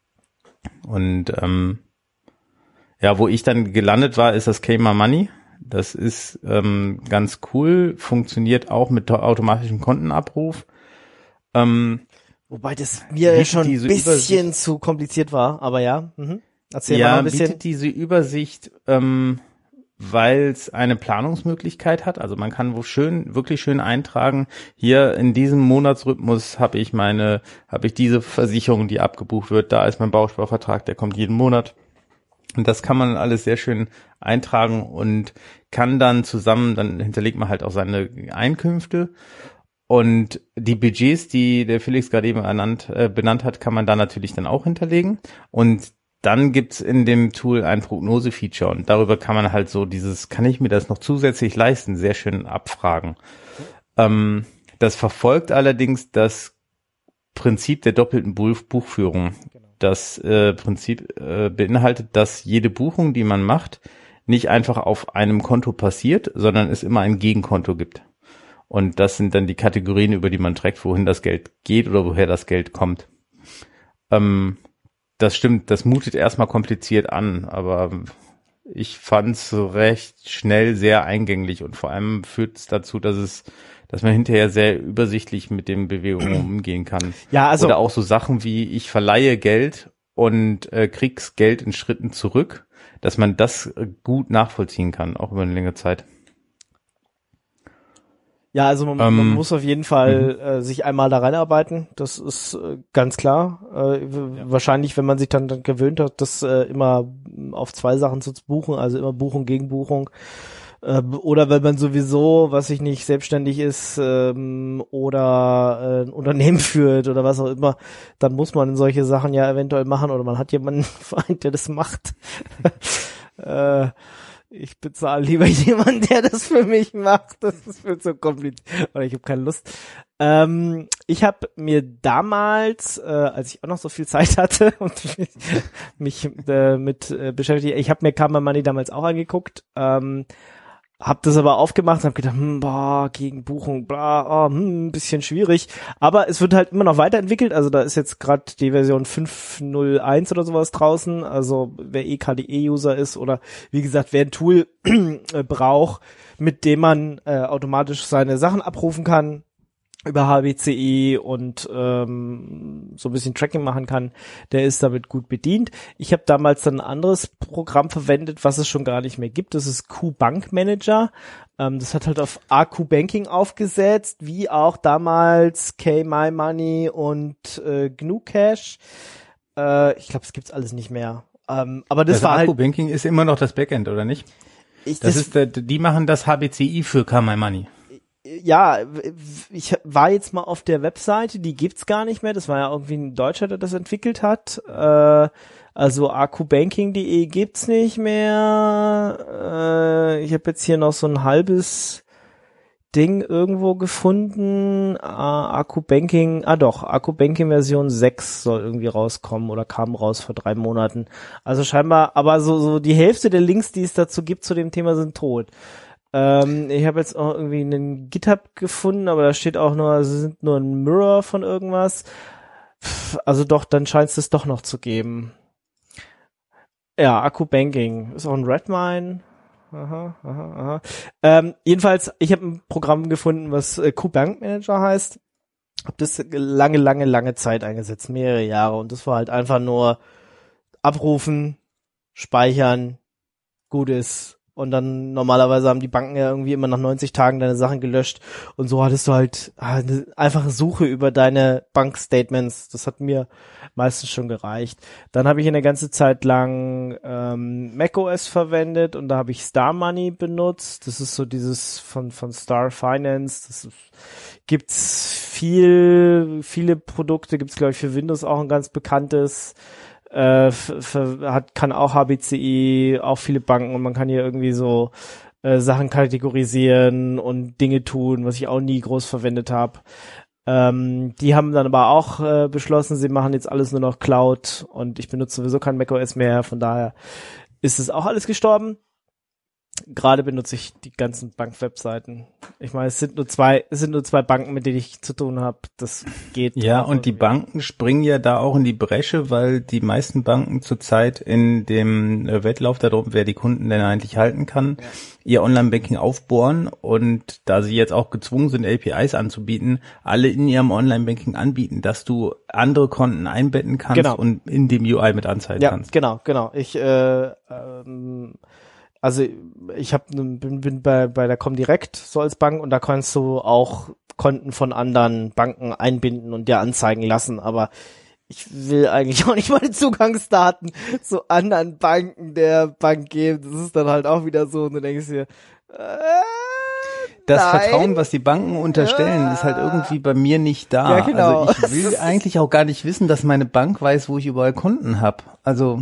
Und ähm, ja, wo ich dann gelandet war, ist das Kma Money. Das ist ähm, ganz cool, funktioniert auch mit automatischem Kontenabruf. Ähm, Wobei das mir bietet schon ein diese bisschen Übersicht- zu kompliziert war, aber ja. Mhm. Erzähl mal ja, noch ein bisschen. bietet diese Übersicht, ähm, weil es eine Planungsmöglichkeit hat. Also man kann wo schön, wirklich schön eintragen, hier in diesem Monatsrhythmus habe ich meine, habe ich diese Versicherung, die abgebucht wird, da ist mein Bausparvertrag, der kommt jeden Monat. Und das kann man alles sehr schön eintragen und kann dann zusammen, dann hinterlegt man halt auch seine Einkünfte. Und die Budgets, die der Felix gerade eben ernannt, äh, benannt hat, kann man da natürlich dann auch hinterlegen. Und dann gibt's in dem Tool ein Prognose-Feature und darüber kann man halt so dieses, kann ich mir das noch zusätzlich leisten, sehr schön abfragen. Ähm, das verfolgt allerdings das Prinzip der doppelten Buch- Buchführung. Das äh, Prinzip äh, beinhaltet, dass jede Buchung, die man macht, nicht einfach auf einem Konto passiert, sondern es immer ein Gegenkonto gibt. Und das sind dann die Kategorien, über die man trägt, wohin das Geld geht oder woher das Geld kommt. Ähm, das stimmt, das mutet erstmal kompliziert an, aber ich fand es recht schnell sehr eingänglich und vor allem führt es dazu, dass es, dass man hinterher sehr übersichtlich mit den Bewegungen umgehen kann. Ja, also Oder auch so Sachen wie, ich verleihe Geld und äh, krieg's Geld in Schritten zurück, dass man das äh, gut nachvollziehen kann, auch über eine längere Zeit. Ja, also man, Ähm, man muss auf jeden Fall äh, sich einmal da reinarbeiten. Das ist äh, ganz klar. Äh, w- Ja. Wahrscheinlich, wenn man sich dann, dann gewöhnt hat, das äh, immer auf zwei Sachen zu buchen, also immer Buchung gegen Buchung. Äh, oder wenn man sowieso, was ich nicht, selbstständig ist ähm, oder äh, ein Unternehmen führt oder was auch immer, dann muss man solche Sachen ja eventuell machen oder man hat jemanden, der das macht. äh, Ich bezahle lieber jemanden, der das für mich macht. Das ist viel zu kompliziert. Oder ich habe keine Lust. Ähm, ich habe mir damals, äh, als ich auch noch so viel Zeit hatte und mich äh, mit äh, beschäftigt, ich habe mir Kma Money damals auch angeguckt, ähm, habe das aber aufgemacht und habe gedacht, hm, boah, gegen Buchung, bla, oh, hm, ein bisschen schwierig. Aber es wird halt immer noch weiterentwickelt. Also da ist jetzt gerade die Version fünf Punkt null eins oder sowas draußen. Also wer eh K D E-User ist oder wie gesagt, wer ein Tool äh, braucht, mit dem man äh, automatisch seine Sachen abrufen kann, über H B C I und ähm, so ein bisschen Tracking machen kann, der ist damit gut bedient. Ich habe damals dann ein anderes Programm verwendet, was es schon gar nicht mehr gibt. Das ist Q-Bank Manager. Ähm, das hat halt auf A Q Banking aufgesetzt, wie auch damals K-My-Money und äh, G N U Cash. Äh, ich glaube, es gibt's alles nicht mehr. Ähm, aber das, das war A Q halt. Banking ist immer noch das Backend, oder nicht? Ich, das, das ist, die machen das H B C I für K-My-Money. Ja, ich war jetzt mal auf der Webseite, die gibt's gar nicht mehr. Das war ja irgendwie ein Deutscher, der das entwickelt hat. Äh, also a q banking punkt de gibt's nicht mehr. Äh, ich habe jetzt hier noch so ein halbes Ding irgendwo gefunden. A Q Banking, ah doch, A Q Banking Version sechs soll irgendwie rauskommen oder kam raus vor drei Monaten. Also scheinbar, aber so so die Hälfte der Links, die es dazu gibt zu dem Thema, sind tot. Ähm, ich habe jetzt auch irgendwie einen GitHub gefunden, aber da steht auch nur, es sind nur ein Mirror von irgendwas. Pff, also doch, dann scheint es das doch noch zu geben. Ja, A Q Banking ist auch ein Redmine. Aha, aha, aha. Ähm, jedenfalls, ich habe ein Programm gefunden, was äh, Q-Bank Manager heißt. Hab das lange, lange, lange Zeit eingesetzt, mehrere Jahre. Und das war halt einfach nur abrufen, speichern, gut ist. Und dann normalerweise haben die Banken ja irgendwie immer nach neunzig Tagen deine Sachen gelöscht. Und so hattest du halt eine einfache Suche über deine Bankstatements. Das hat mir meistens schon gereicht. Dann habe ich eine ganze Zeit lang ähm, macOS verwendet und da habe ich Star Money benutzt. Das ist so dieses von von Star Finance. Das ist, gibt's viel, viele Produkte. Gibt's glaube ich für Windows auch ein ganz bekanntes. Äh, für, hat kann auch H B C I, auch viele Banken und man kann hier irgendwie so äh, Sachen kategorisieren und Dinge tun, was ich auch nie groß verwendet habe. Ähm, die haben dann aber auch äh, beschlossen, sie machen jetzt alles nur noch Cloud und ich benutze sowieso kein macOS mehr, von daher ist es auch alles gestorben. Gerade benutze ich die ganzen Bank-Webseiten. Ich meine, es sind nur zwei, es sind nur zwei Banken, mit denen ich zu tun habe. Das geht. Ja, und die Banken springen ja da auch in die Bresche, weil die meisten Banken zurzeit in dem Wettlauf darum, wer die Kunden denn eigentlich halten kann, ja, ihr Online-Banking aufbohren und da sie jetzt auch gezwungen sind, A P Is anzubieten, alle in ihrem Online-Banking anbieten, dass du andere Konten einbetten kannst, genau, und in dem U I mit anzeigen ja, kannst. Genau, genau. Ich äh, ähm, Also ich hab, bin, bin bei, bei der Comdirect so als Bank und da kannst du auch Konten von anderen Banken einbinden und dir anzeigen lassen, aber ich will eigentlich auch nicht meine Zugangsdaten zu anderen Banken der Bank geben. Das ist dann halt auch wieder so und du denkst dir, äh, das nein. Vertrauen, was die Banken unterstellen, ja, ist halt irgendwie bei mir nicht da. Ja, genau. Also ich will eigentlich auch gar nicht wissen, dass meine Bank weiß, wo ich überall Konten habe. Also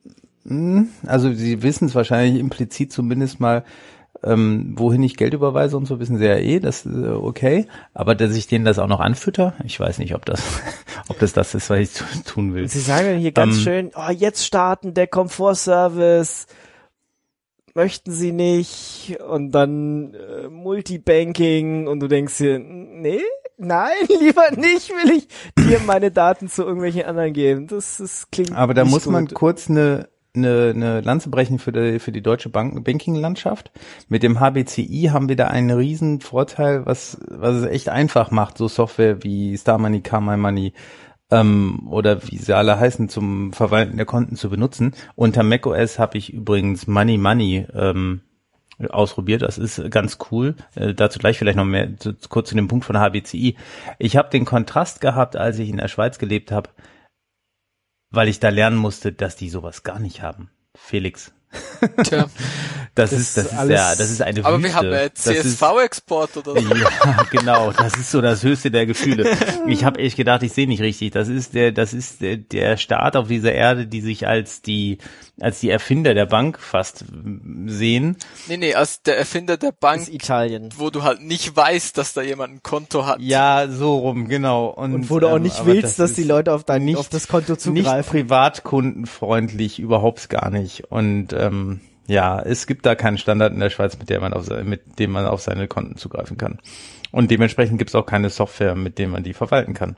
Also sie wissen es wahrscheinlich implizit zumindest mal, ähm, wohin ich Geld überweise und so, wissen sie ja eh, das ist äh, okay. Aber dass ich denen das auch noch anfütter, ich weiß nicht, ob das ob das das ist, was ich tun will. Sie sagen dann hier ganz ähm, schön, oh, jetzt starten der Komfortservice, möchten sie nicht und dann äh, Multibanking und du denkst dir, nee, nein, lieber nicht, will ich dir meine Daten zu irgendwelchen anderen geben. Das, das klingt Aber da nicht muss gut. man kurz eine eine, eine Lanze brechen für die, für die deutsche Bank, Banking-Landschaft. Mit dem H B C I haben wir da einen riesen Vorteil, was, was es echt einfach macht, so Software wie Star Money, K-My-Money, ähm, oder wie sie alle heißen, zum Verwalten der Konten zu benutzen. Unter macOS habe ich übrigens Money Money, ähm, ausprobiert. Das ist ganz cool. Äh, dazu gleich vielleicht noch mehr, zu, kurz zu dem Punkt von H B C I. Ich habe den Kontrast gehabt, als ich in der Schweiz gelebt habe, weil ich da lernen musste, dass die sowas gar nicht haben. Felix. Tja. Das, das ist, das ist ja, das ist eine aber Wüste. Aber wir haben ja C S V-Export oder so. Ja, genau. Das ist so das höchste der Gefühle. Ich habe echt gedacht, ich sehe nicht richtig. Das ist der, das ist der, der Staat auf dieser Erde, die sich als die, als die Erfinder der Bank fast sehen. Nee, nee, als der Erfinder der Bank. Das ist Italien. Wo du halt nicht weißt, dass da jemand ein Konto hat. Ja, so rum, genau. Und, Und wo du auch nicht ähm, willst, das dass die Leute auf dein, nicht, auf das Konto zugreifen. Nicht privatkundenfreundlich, überhaupt gar nicht. Und, ähm, ja, es gibt da keinen Standard in der Schweiz, mit dem man auf, mit dem man auf seine Konten zugreifen kann. Und dementsprechend gibt es auch keine Software, mit der man die verwalten kann.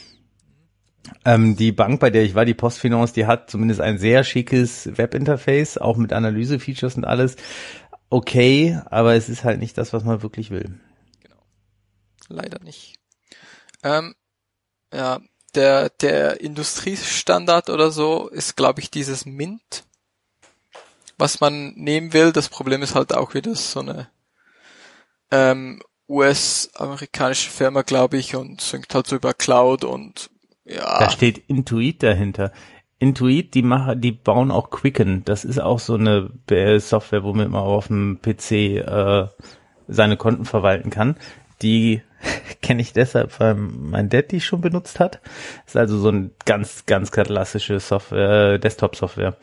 Ähm, die Bank, bei der ich war, die Postfinance, die hat zumindest ein sehr schickes Webinterface, auch mit Analyse-Features und alles. Okay, aber es ist halt nicht das, was man wirklich will. Genau. Leider nicht. Ähm, ja, der, der Industriestandard oder so ist, glaube ich, dieses Mint, was man nehmen will. Das Problem ist halt auch wieder so eine ähm, U S-amerikanische Firma, glaube ich, und synkt halt so über Cloud und ja. Da steht Intuit dahinter. Intuit, die machen, die bauen auch Quicken. Das ist auch so eine Software, womit man auf dem P C äh, seine Konten verwalten kann. Die kenne ich deshalb, weil mein Dad die schon benutzt hat. Ist also so ein ganz, ganz klassische Software, Desktop-Software.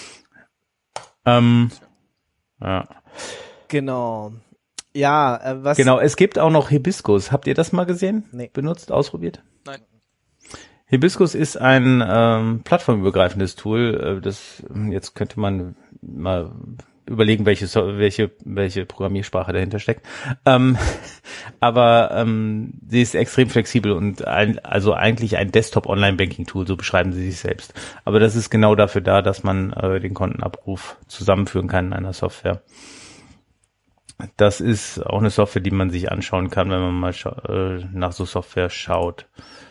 Ähm, ja. Genau. Ja, äh, was... Genau, es gibt auch noch Hibiscus. Habt ihr das mal gesehen? Nee. Benutzt, ausprobiert? Nein. Hibiscus ist ein ähm, plattformübergreifendes Tool. Äh, das jetzt könnte man mal überlegen, welche welche welche Programmiersprache dahinter steckt. Ähm, aber ähm, sie ist extrem flexibel und ein, also eigentlich ein Desktop-Online-Banking-Tool, so beschreiben sie sich selbst. Aber das ist genau dafür da, dass man äh, den Kontenabruf zusammenführen kann in einer Software. Das ist auch eine Software, die man sich anschauen kann, wenn man mal scha- äh, nach so Software schaut.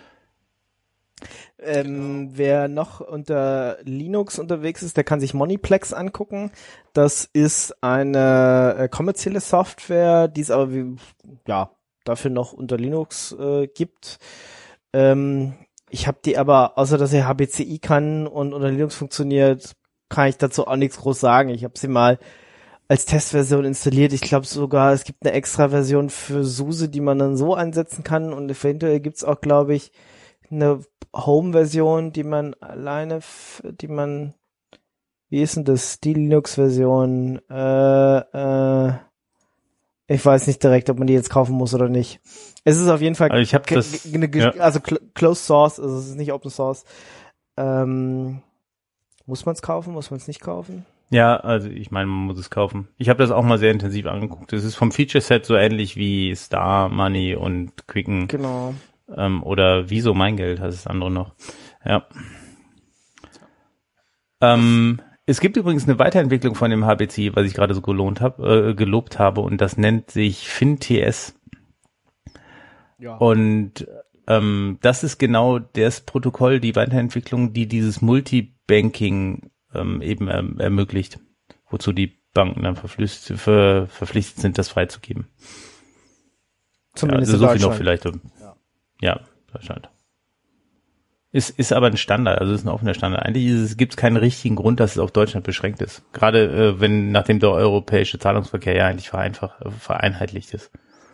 Ähm, wer noch unter Linux unterwegs ist, der kann sich Moniplex angucken. Das ist eine äh, kommerzielle Software, die es aber wie, ja dafür noch unter Linux äh, gibt. Ähm, ich habe die aber, außer dass sie H B C I kann und unter Linux funktioniert, kann ich dazu auch nichts groß sagen. Ich habe sie mal als Testversion installiert. Ich glaube sogar, es gibt eine extra Version für SUSE, die man dann so einsetzen kann, und eventuell gibt's auch, glaube ich, eine Home-Version, die man alleine, f- die man, wie ist denn das, die Linux-Version, äh, äh, ich weiß nicht direkt, ob man die jetzt kaufen muss oder nicht. Es ist auf jeden Fall, Also ich habe ge- das, ge- eine, ge- ja. also cl- Closed Source, also es ist nicht Open Source. Ähm, muss man es kaufen, muss man es nicht kaufen? Ja, also ich meine, man muss es kaufen. Ich habe das auch mal sehr intensiv angeguckt. Es ist vom Feature-Set so ähnlich wie Star, Money und Quicken. Genau. Ähm, oder Wieso mein Geld heißt das andere noch. Ja. Ähm, es gibt übrigens eine Weiterentwicklung von dem H B C, was ich gerade so gelohnt hab, äh, gelobt habe, und das nennt sich FinTS. Ja. Und ähm, das ist genau das Protokoll, die Weiterentwicklung, die dieses Multibanking ähm, eben erm- ermöglicht, wozu die Banken dann verpflichtet, ver, verpflichtet sind, das freizugeben. Zumindest ja, also in so viel noch Deutschland. vielleicht. Ja, ja, Deutschland. Ist, ist aber ein Standard, also ist ein offener Standard. Eigentlich gibt es keinen richtigen Grund, dass es auf Deutschland beschränkt ist. Gerade äh, wenn, nachdem der europäische Zahlungsverkehr ja eigentlich vereinfacht, äh, vereinheitlicht ist.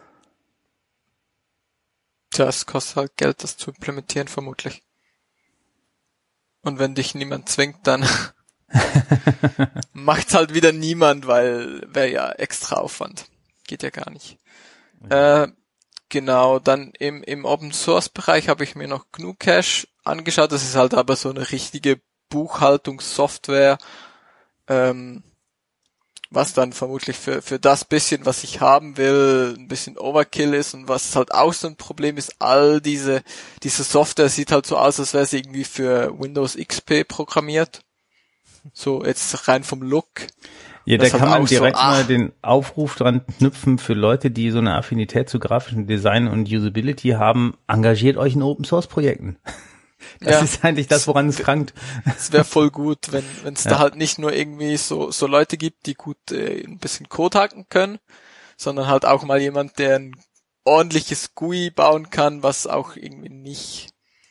Tja, es kostet halt Geld, das zu implementieren, vermutlich. Und wenn dich niemand zwingt, dann macht's halt wieder niemand, weil wäre ja extra Aufwand. Geht ja gar nicht. Ja. Äh, genau, dann im, im Open-Source-Bereich habe ich mir noch G N U Cache angeschaut. Das ist halt aber so eine richtige Buchhaltungssoftware, ähm, was dann vermutlich für für das bisschen, was ich haben will, ein bisschen Overkill ist, und was halt auch so ein Problem ist, all diese diese Software sieht halt so aus, als wäre sie irgendwie für Windows X P programmiert. So jetzt rein vom Look. Ja, da das kann halt man auch direkt so, ach, mal den Aufruf dran knüpfen für Leute, die so eine Affinität zu grafischem Design und Usability haben: Engagiert euch in Open-Source-Projekten. Das ja, ist eigentlich das, woran es krankt. es wäre voll gut, wenn wenn es Ja. da halt nicht nur irgendwie so so Leute gibt, die gut äh, ein bisschen Code hacken können, sondern halt auch mal jemand, der ein ordentliches G U I bauen kann, was auch irgendwie nicht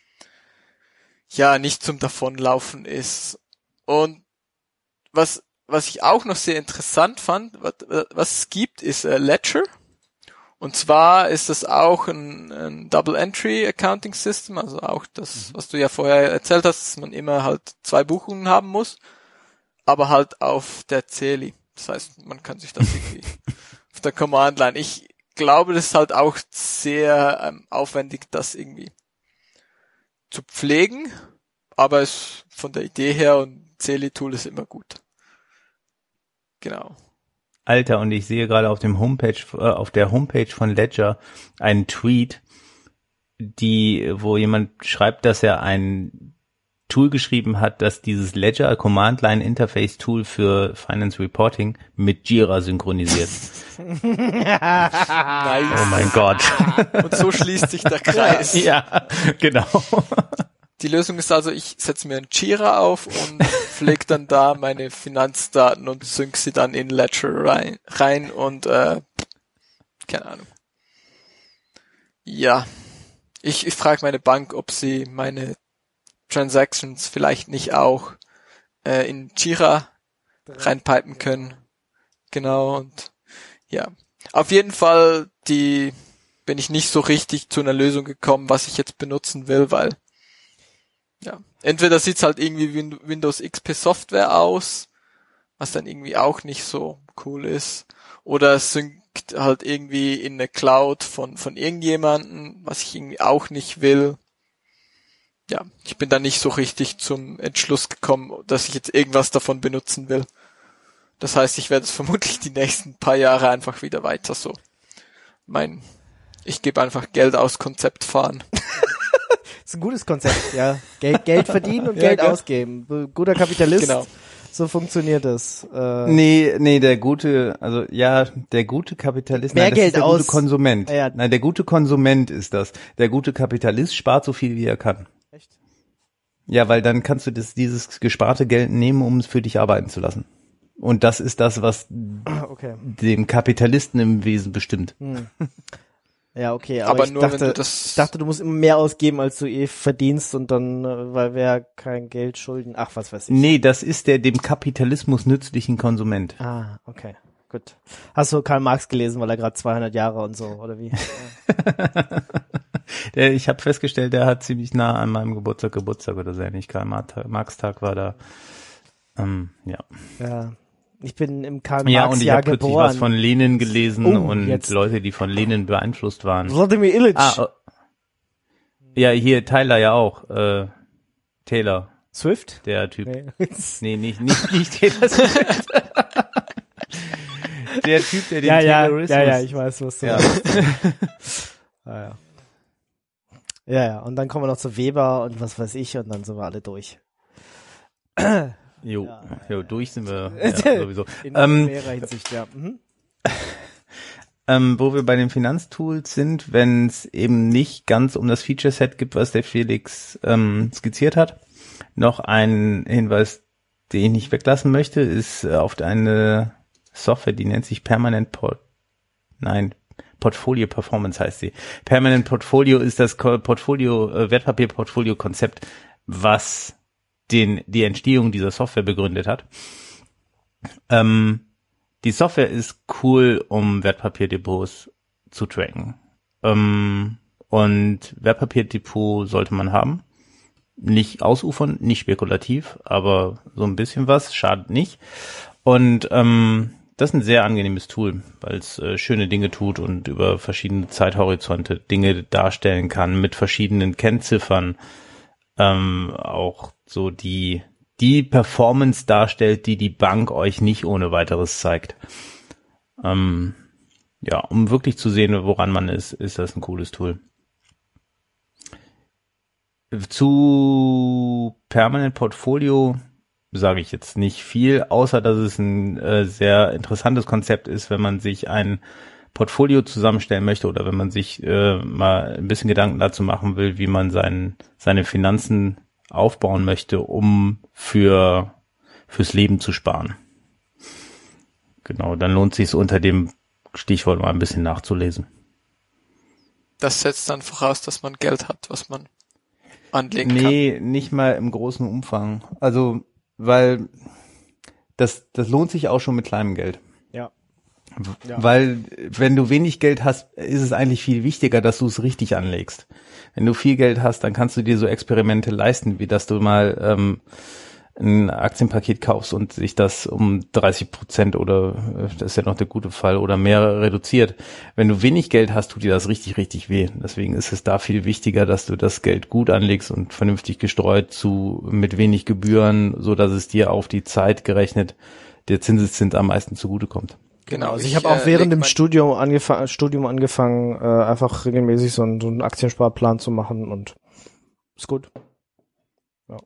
ja nicht zum Davonlaufen ist. Und was was ich auch noch sehr interessant fand, was, was es gibt, ist äh, Ledger. Und zwar ist das auch ein, ein Double-Entry-Accounting-System, also auch das, was du ja vorher erzählt hast, dass man immer halt zwei Buchungen haben muss, aber halt auf der Celi. Das heißt, man kann sich das irgendwie auf der Command-Line. Ich glaube, das ist halt auch sehr ähm, aufwendig, das irgendwie zu pflegen, aber es von der Idee her, und Celi-Tool ist immer gut. Genau. Alter, und ich sehe gerade auf dem Homepage, äh, auf der Homepage von Ledger einen Tweet, die, wo jemand schreibt, dass er ein Tool geschrieben hat, das dieses Ledger Command Line Interface Tool für Finance Reporting mit Jira synchronisiert. Nice. Oh mein Gott. Und so schließt sich der Kreis. Ja, genau. Die Lösung ist also, ich setze mir ein Jira auf und pflege dann da meine Finanzdaten und sync sie dann in Ledger rein, rein und äh, keine Ahnung. Ja, ich, ich frage meine Bank, ob sie meine Transactions vielleicht nicht auch äh, in Jira reinpipen können. Genau, und ja. Auf jeden Fall, die bin ich nicht so richtig zu einer Lösung gekommen, was ich jetzt benutzen will, weil ja, entweder sieht's halt irgendwie wie Windows X P Software aus, was dann irgendwie auch nicht so cool ist, oder es synkt halt irgendwie in eine Cloud von von irgendjemanden, was ich irgendwie auch nicht will. Ja, ich bin da nicht so richtig zum Entschluss gekommen, dass ich jetzt irgendwas davon benutzen will. Das heißt, ich werde es vermutlich die nächsten paar Jahre einfach wieder weiter so mein ich gebe einfach Geld aus Konzept fahren. Das ist ein gutes Konzept, ja. Geld, Geld verdienen und Ja, Geld gell? ausgeben. Guter Kapitalist. Genau. So funktioniert das. Äh, Nee, nee, der gute, also ja, der gute Kapitalist, Mehr nein, das Geld ist der aus- gute Konsument. Ja, ja. Nein, der gute Konsument ist das. Der gute Kapitalist spart so viel, wie er kann. Echt? Ja, weil dann kannst du das, dieses gesparte Geld nehmen, um es für dich arbeiten zu lassen. Und das ist das, was Okay. den Kapitalisten im Wesen bestimmt. Ja, okay, aber, Aber ich, nur, dachte, wenn du das- ich dachte, du musst immer mehr ausgeben, als du eh verdienst und dann, äh, weil wir kein Geld schulden. Ach, was weiß ich. Nee, das ist der dem Kapitalismus nützlichen Konsument. Ah, okay, gut. Hast du Karl Marx gelesen, weil er gerade zweihundert Jahre und so, oder wie? Der, ich habe festgestellt, der hat ziemlich nah an meinem Geburtstag Geburtstag oder so ähnlich. Karl Marx Tag war da. Ähm, ja. Ja. Ich bin im Karl Ja, Marx und ich Jahr habe kürzlich geboren. was von Lenin gelesen Oh, und jetzt. Leute, die von Lenin beeinflusst waren. Wladimir Ilyich. Ah, oh. Ja, hier Tyler ja auch. Äh, Taylor, Swift? der Typ. Nee. Nee, nicht, nicht, nicht Taylor Swift. Der Typ, der den ja, ja, Taylorismus. ja, ja, ich weiß, was du Ja. meinst. Ah, ja. Ja, ja, und dann kommen wir noch zu Weber und was weiß ich und dann sind wir alle durch. Jo, jo, durch sind wir ja, sowieso. In Ähm, mehrerer Hinsicht, ja. Mhm. Ähm, wo wir bei den Finanztools sind, wenn es eben nicht ganz um das Feature-Set gibt, was der Felix ähm, skizziert hat. Noch ein Hinweis, den ich nicht weglassen möchte, ist äh, auf eine Software, die nennt sich Permanent Port, nein, Portfolio Performance heißt sie. Permanent Portfolio ist das Ko- Portfolio, äh, Wertpapier-Portfolio-Konzept, was den, die Entstehung dieser Software begründet hat. Ähm, Die Software ist cool, um Wertpapierdepots zu tracken. Ähm, und Wertpapierdepot sollte man haben. Nicht ausufern, nicht spekulativ, aber so ein bisschen was, schadet nicht. Und ähm, das ist ein sehr angenehmes Tool, weil es äh, schöne Dinge tut und über verschiedene Zeithorizonte Dinge darstellen kann mit verschiedenen Kennziffern. Ähm, auch so die die Performance darstellt, die die Bank euch nicht ohne weiteres zeigt. Ähm, ja, um wirklich zu sehen, woran man ist, ist das ein cooles Tool. Zu Permanent Portfolio sage ich jetzt nicht viel, außer dass es ein äh, sehr interessantes Konzept ist, wenn man sich ein Portfolio zusammenstellen möchte oder wenn man sich äh, mal ein bisschen Gedanken dazu machen will, wie man sein, seine Finanzen aufbauen möchte, um für fürs Leben zu sparen. Genau, dann lohnt sich es unter dem Stichwort mal ein bisschen nachzulesen. Das setzt dann voraus, dass man Geld hat, was man anlegen Nee, nicht mal im großen Umfang. Also, weil das das lohnt sich auch schon mit kleinem Geld. Ja. W- Ja. Weil wenn du wenig Geld hast, ist es eigentlich viel wichtiger, dass du es richtig anlegst. Wenn du viel Geld hast, dann kannst du dir so Experimente leisten, wie dass du mal ähm, ein Aktienpaket kaufst und sich das um dreißig Prozent oder, äh, das ist ja noch der gute Fall, oder mehr reduziert. Wenn du wenig Geld hast, tut dir das richtig, richtig weh. Deswegen ist es da viel wichtiger, dass du das Geld gut anlegst und vernünftig gestreut zu mit wenig Gebühren, so dass es dir auf die Zeit gerechnet der Zinseszins am meisten zugutekommt. Genau, Also ich, ich, habe auch äh, während leg dem mein- Studium angefangen, Studium angefangen, äh, einfach regelmäßig so einen, so einen Aktiensparplan zu machen und ist gut. Ja.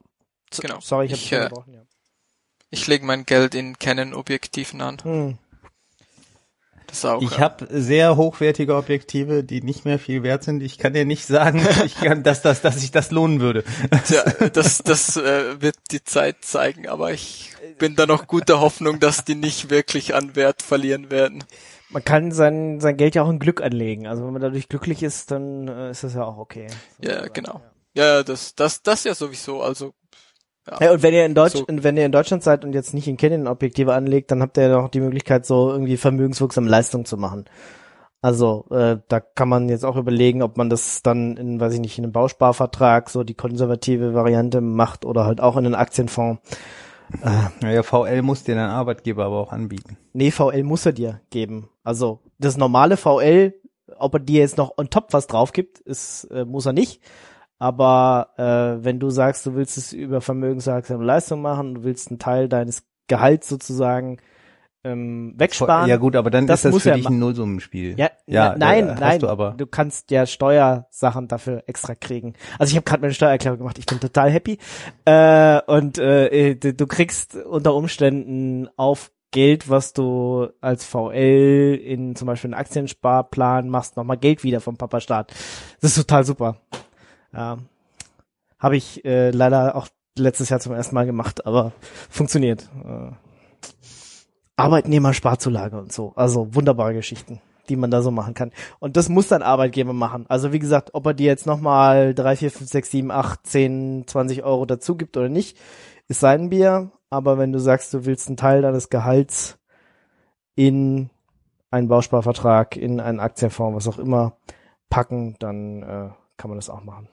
Genau. Sorry, ich, ich habe äh, gebrochen, ja. Ich lege mein Geld in Canon-Objektiven an. Hm. Das auch, ich ja. habe sehr hochwertige Objektive, die nicht mehr viel wert sind. Ich kann dir nicht sagen, ich kann, dass, das, dass sich das lohnen würde. Tja, das, das äh, wird die Zeit zeigen, aber ich bin da noch guter Hoffnung, dass die nicht wirklich an Wert verlieren werden. Man kann sein, sein Geld ja auch in Glück anlegen. Also wenn man dadurch glücklich ist, dann äh, ist das ja auch okay. Ja, genau. Ja, das, das, das ja sowieso, also. Ja, ja und wenn ihr in Deutsch, so. wenn ihr in Deutschland seid und jetzt nicht in Canon-Objektive anlegt, dann habt ihr ja noch die Möglichkeit, so irgendwie vermögenswirksame Leistung zu machen. Also äh, da kann man jetzt auch überlegen, ob man das dann in, weiß ich nicht, in einem Bausparvertrag so die konservative Variante macht oder halt auch in einen Aktienfonds. Äh, naja, V L muss dir dein Arbeitgeber aber auch anbieten. Nee, V L muss er dir geben. Also das normale V L, ob er dir jetzt noch on top was drauf gibt, ist, äh, muss er nicht. Aber äh, wenn du sagst, du willst es über vermögenswirksame Leistung machen, du willst einen Teil deines Gehalts sozusagen ähm, wegsparen. Ja gut, aber dann das ist das muss für er dich ma- ein Nullsummenspiel. Ja, ja na, nein, äh, hast nein, du, aber. du kannst ja Steuersachen dafür extra kriegen. Also ich habe gerade meine Steuererklärung gemacht, ich bin total happy. Äh, und äh, du, du kriegst unter Umständen auf Geld, was du als V L in zum Beispiel einen Aktiensparplan machst, nochmal Geld wieder vom Papa-Staat. Das ist total super. Ja. Habe ich äh, leider auch letztes Jahr zum ersten Mal gemacht, aber funktioniert. Äh, Arbeitnehmersparzulage und so. Also wunderbare Geschichten, die man da so machen kann. Und das muss dann Arbeitgeber machen. Also wie gesagt, ob er dir jetzt nochmal drei, vier, fünf, sechs, sieben, acht, zehn, zwanzig Euro dazu gibt oder nicht, ist sein Bier. Aber wenn du sagst, du willst einen Teil deines Gehalts in einen Bausparvertrag, in einen Aktienfonds, was auch immer, packen, dann äh, kann man das auch machen.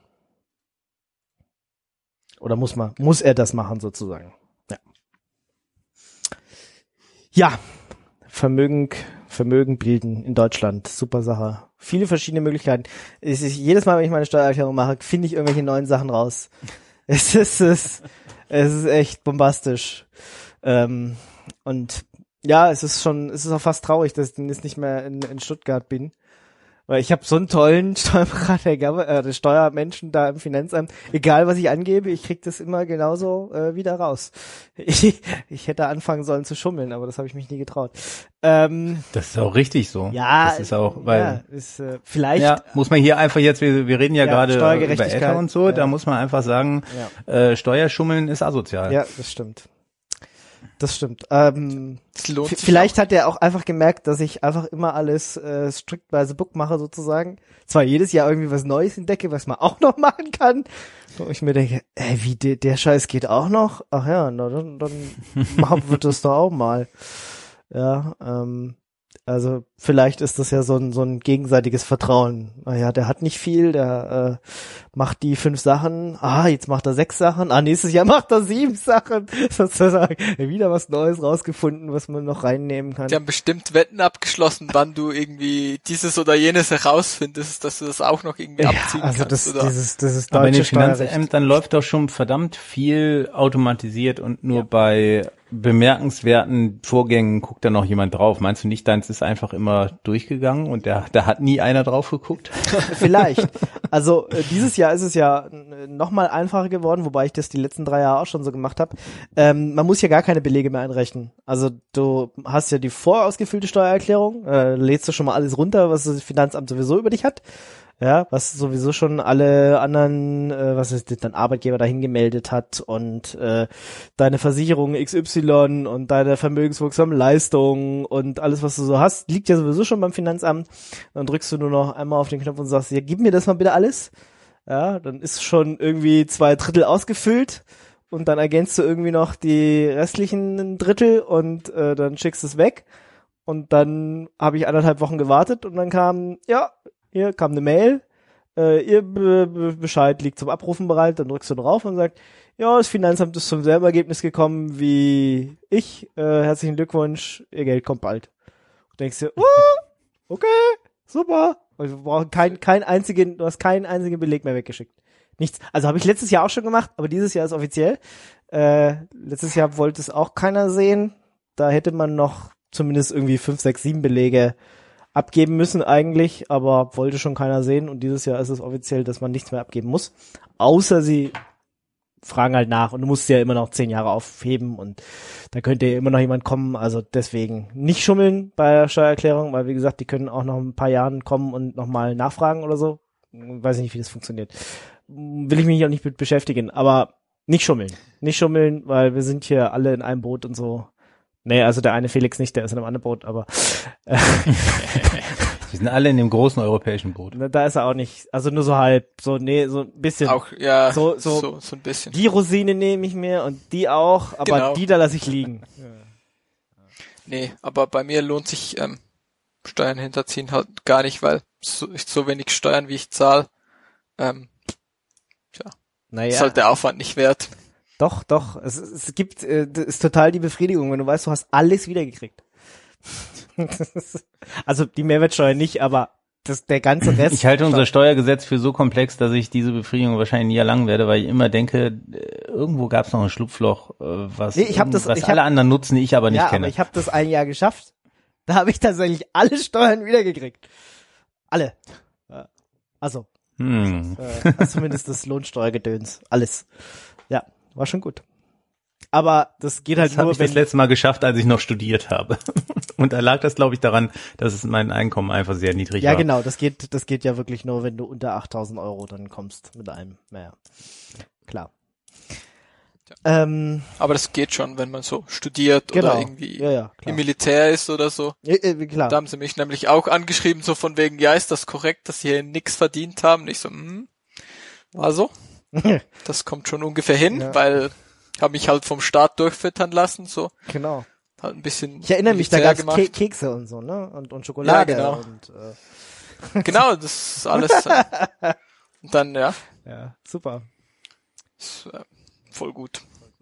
Oder muss man, muss er das machen sozusagen. Ja. Ja, Vermögen, Vermögen bilden in Deutschland, super Sache. Viele verschiedene Möglichkeiten. Es ist, jedes Mal, wenn ich meine Steuererklärung mache, finde ich irgendwelche neuen Sachen raus. Es ist, es, es ist echt bombastisch. Ähm, und ja, es ist schon, es ist auch fast traurig, dass ich jetzt nicht mehr in, in Stuttgart bin. Weil ich habe so einen tollen Steuerberater, äh, Steuermenschen da im Finanzamt. Egal, was ich angebe, ich krieg das immer genauso äh, wieder raus. Ich, ich hätte anfangen sollen zu schummeln, aber das habe ich mich nie getraut. Ähm, Das ist auch richtig so. ja, das ist auch, weil ja, ist, äh, vielleicht. ja, muss man hier einfach jetzt, wir, wir reden ja, Ja, gerade über Steuergerechtigkeit, Eltern und so, ja. da muss man einfach sagen, äh, Steuerschummeln ist asozial. Ja, das stimmt. Das stimmt. Ähm, Das lohnt v- sich vielleicht hat er auch einfach gemerkt, dass ich einfach immer alles äh, strict by the book mache sozusagen. Zwar jedes Jahr irgendwie was Neues entdecke, was man auch noch machen kann. Und ich mir denke, ey, wie der, der Scheiß geht auch noch? Ach ja, na, dann, dann machen wir das doch auch mal. Ja, ähm, also vielleicht ist das ja so ein so ein gegenseitiges Vertrauen. Naja, der hat nicht viel, der äh, macht die fünf Sachen. Ah, jetzt macht er sechs Sachen. Ah, nächstes Jahr macht er sieben Sachen. Sozusagen wieder was Neues rausgefunden, was man noch reinnehmen kann. Die haben bestimmt Wetten abgeschlossen, wann du irgendwie dieses oder jenes herausfindest, dass du das auch noch irgendwie abziehen also kannst. das, oder? dieses, dieses Aber in deutsche den Steuerrecht. Finanzämtern läuft doch schon verdammt viel automatisiert und nur bei bemerkenswerten Vorgängen guckt da noch jemand drauf. Meinst du nicht, deins ist einfach immer durchgegangen und da, da hat nie einer drauf geguckt? Vielleicht. Also äh, dieses Jahr ist es ja äh, noch mal einfacher geworden, wobei ich das die letzten drei Jahre auch schon so gemacht habe. Ähm, man muss ja gar keine Belege mehr einrechnen. Also du hast ja die vorausgefüllte Steuererklärung, äh, lädst du schon mal alles runter, was das Finanzamt sowieso über dich hat. Ja, was sowieso schon alle anderen, äh, was ist dein Arbeitgeber dahin gemeldet hat und äh, deine Versicherung X Y und deine vermögenswirksame Leistung und alles, was du so hast, liegt ja sowieso schon beim Finanzamt. Dann drückst du nur noch einmal auf den Knopf und sagst, ja, gib mir das mal bitte alles. Ja, dann ist schon irgendwie zwei Drittel ausgefüllt und dann ergänzt du irgendwie noch die restlichen Drittel und äh, dann schickst du es weg. Und dann habe ich anderthalb Wochen gewartet und dann kam, ja, hier kam eine Mail, äh, ihr Be- Be- Bescheid liegt zum Abrufen bereit, dann drückst du drauf und sagst, ja, das Finanzamt ist zum selben Ergebnis gekommen wie ich, äh, herzlichen Glückwunsch, ihr Geld kommt bald. Und denkst dir, uh, okay, super. Also wir brauchen kein, kein einzigen, du hast keinen einzigen Beleg mehr weggeschickt. Nichts. Also habe ich letztes Jahr auch schon gemacht, aber dieses Jahr ist offiziell. Äh, letztes Jahr wollte es auch keiner sehen. Da hätte man noch zumindest irgendwie fünf, sechs, sieben Belege abgeben müssen eigentlich, aber wollte schon keiner sehen und dieses Jahr ist es offiziell, dass man nichts mehr abgeben muss, außer sie fragen halt nach und du musst ja immer noch zehn Jahre aufheben und da könnte ja immer noch jemand kommen, also deswegen nicht schummeln bei der Steuererklärung, weil wie gesagt, die können auch noch ein paar Jahren kommen und nochmal nachfragen oder so. Weiß nicht, wie das funktioniert. Will ich mich auch nicht mit beschäftigen, aber nicht schummeln. Nicht schummeln, weil wir sind hier alle in einem Boot und so. Nee, also der eine Felix nicht, der ist in einem anderen Boot, aber äh, wir sind alle in dem großen europäischen Boot. Da ist er auch nicht, also nur so halb, so nee, so ein bisschen. Auch, ja, so, so, so, so ein bisschen. Die Rosine nehme ich mir und die auch, aber genau. die da lasse ich liegen. Ja. Nee, aber bei mir lohnt sich ähm, Steuern hinterziehen halt gar nicht, weil so, ich so wenig Steuern, wie ich zahle, ähm, tja, naja. ist halt der Aufwand nicht wert. Doch, doch, es, es gibt, äh, das ist total die Befriedigung, wenn du weißt, du hast alles wiedergekriegt. Also die Mehrwertsteuer nicht, aber das, der ganze Rest. Ich halte unser Steuergesetz für so komplex, dass ich diese Befriedigung wahrscheinlich nie erlangen werde, weil ich immer denke, irgendwo gab es noch ein Schlupfloch, was, nee, ich hab das, was ich alle hab, anderen nutzen, ich aber nicht ja, kenne. Aber ich habe das ein Jahr geschafft. Da habe ich tatsächlich alle Steuern wiedergekriegt. Alle. Also, hm. äh, also zumindest das Lohnsteuergedöns. Alles. Ja, war schon gut. Aber das geht halt das nur, habe ich wenn das letzte Mal geschafft, als ich noch studiert habe. Und da lag das, glaube ich, daran, dass es mein Einkommen einfach sehr niedrig ja, war. Ja, genau. Das geht, das geht ja wirklich nur, wenn du unter achttausend Euro dann kommst mit einem. Naja, klar. Ja. Ähm, Aber das geht schon, wenn man so studiert genau. oder irgendwie ja, ja, im Militär ist oder so. Ja, äh, klar. Da haben sie mich nämlich auch angeschrieben, so von wegen, ja, ist das korrekt, dass sie hier nix verdient haben? Und ich so, hm, war so. Das kommt schon ungefähr hin, ja. Weil habe mich halt vom Staat durchfüttern lassen, so. Genau. Halt ein bisschen. Ich erinnere mich, da gab's Ke- Kekse und so, ne? Und, und Schokolade. Ja, genau. Und, äh. Genau, das ist alles. Äh, und dann, ja. Ja, super. Ist, äh, voll gut.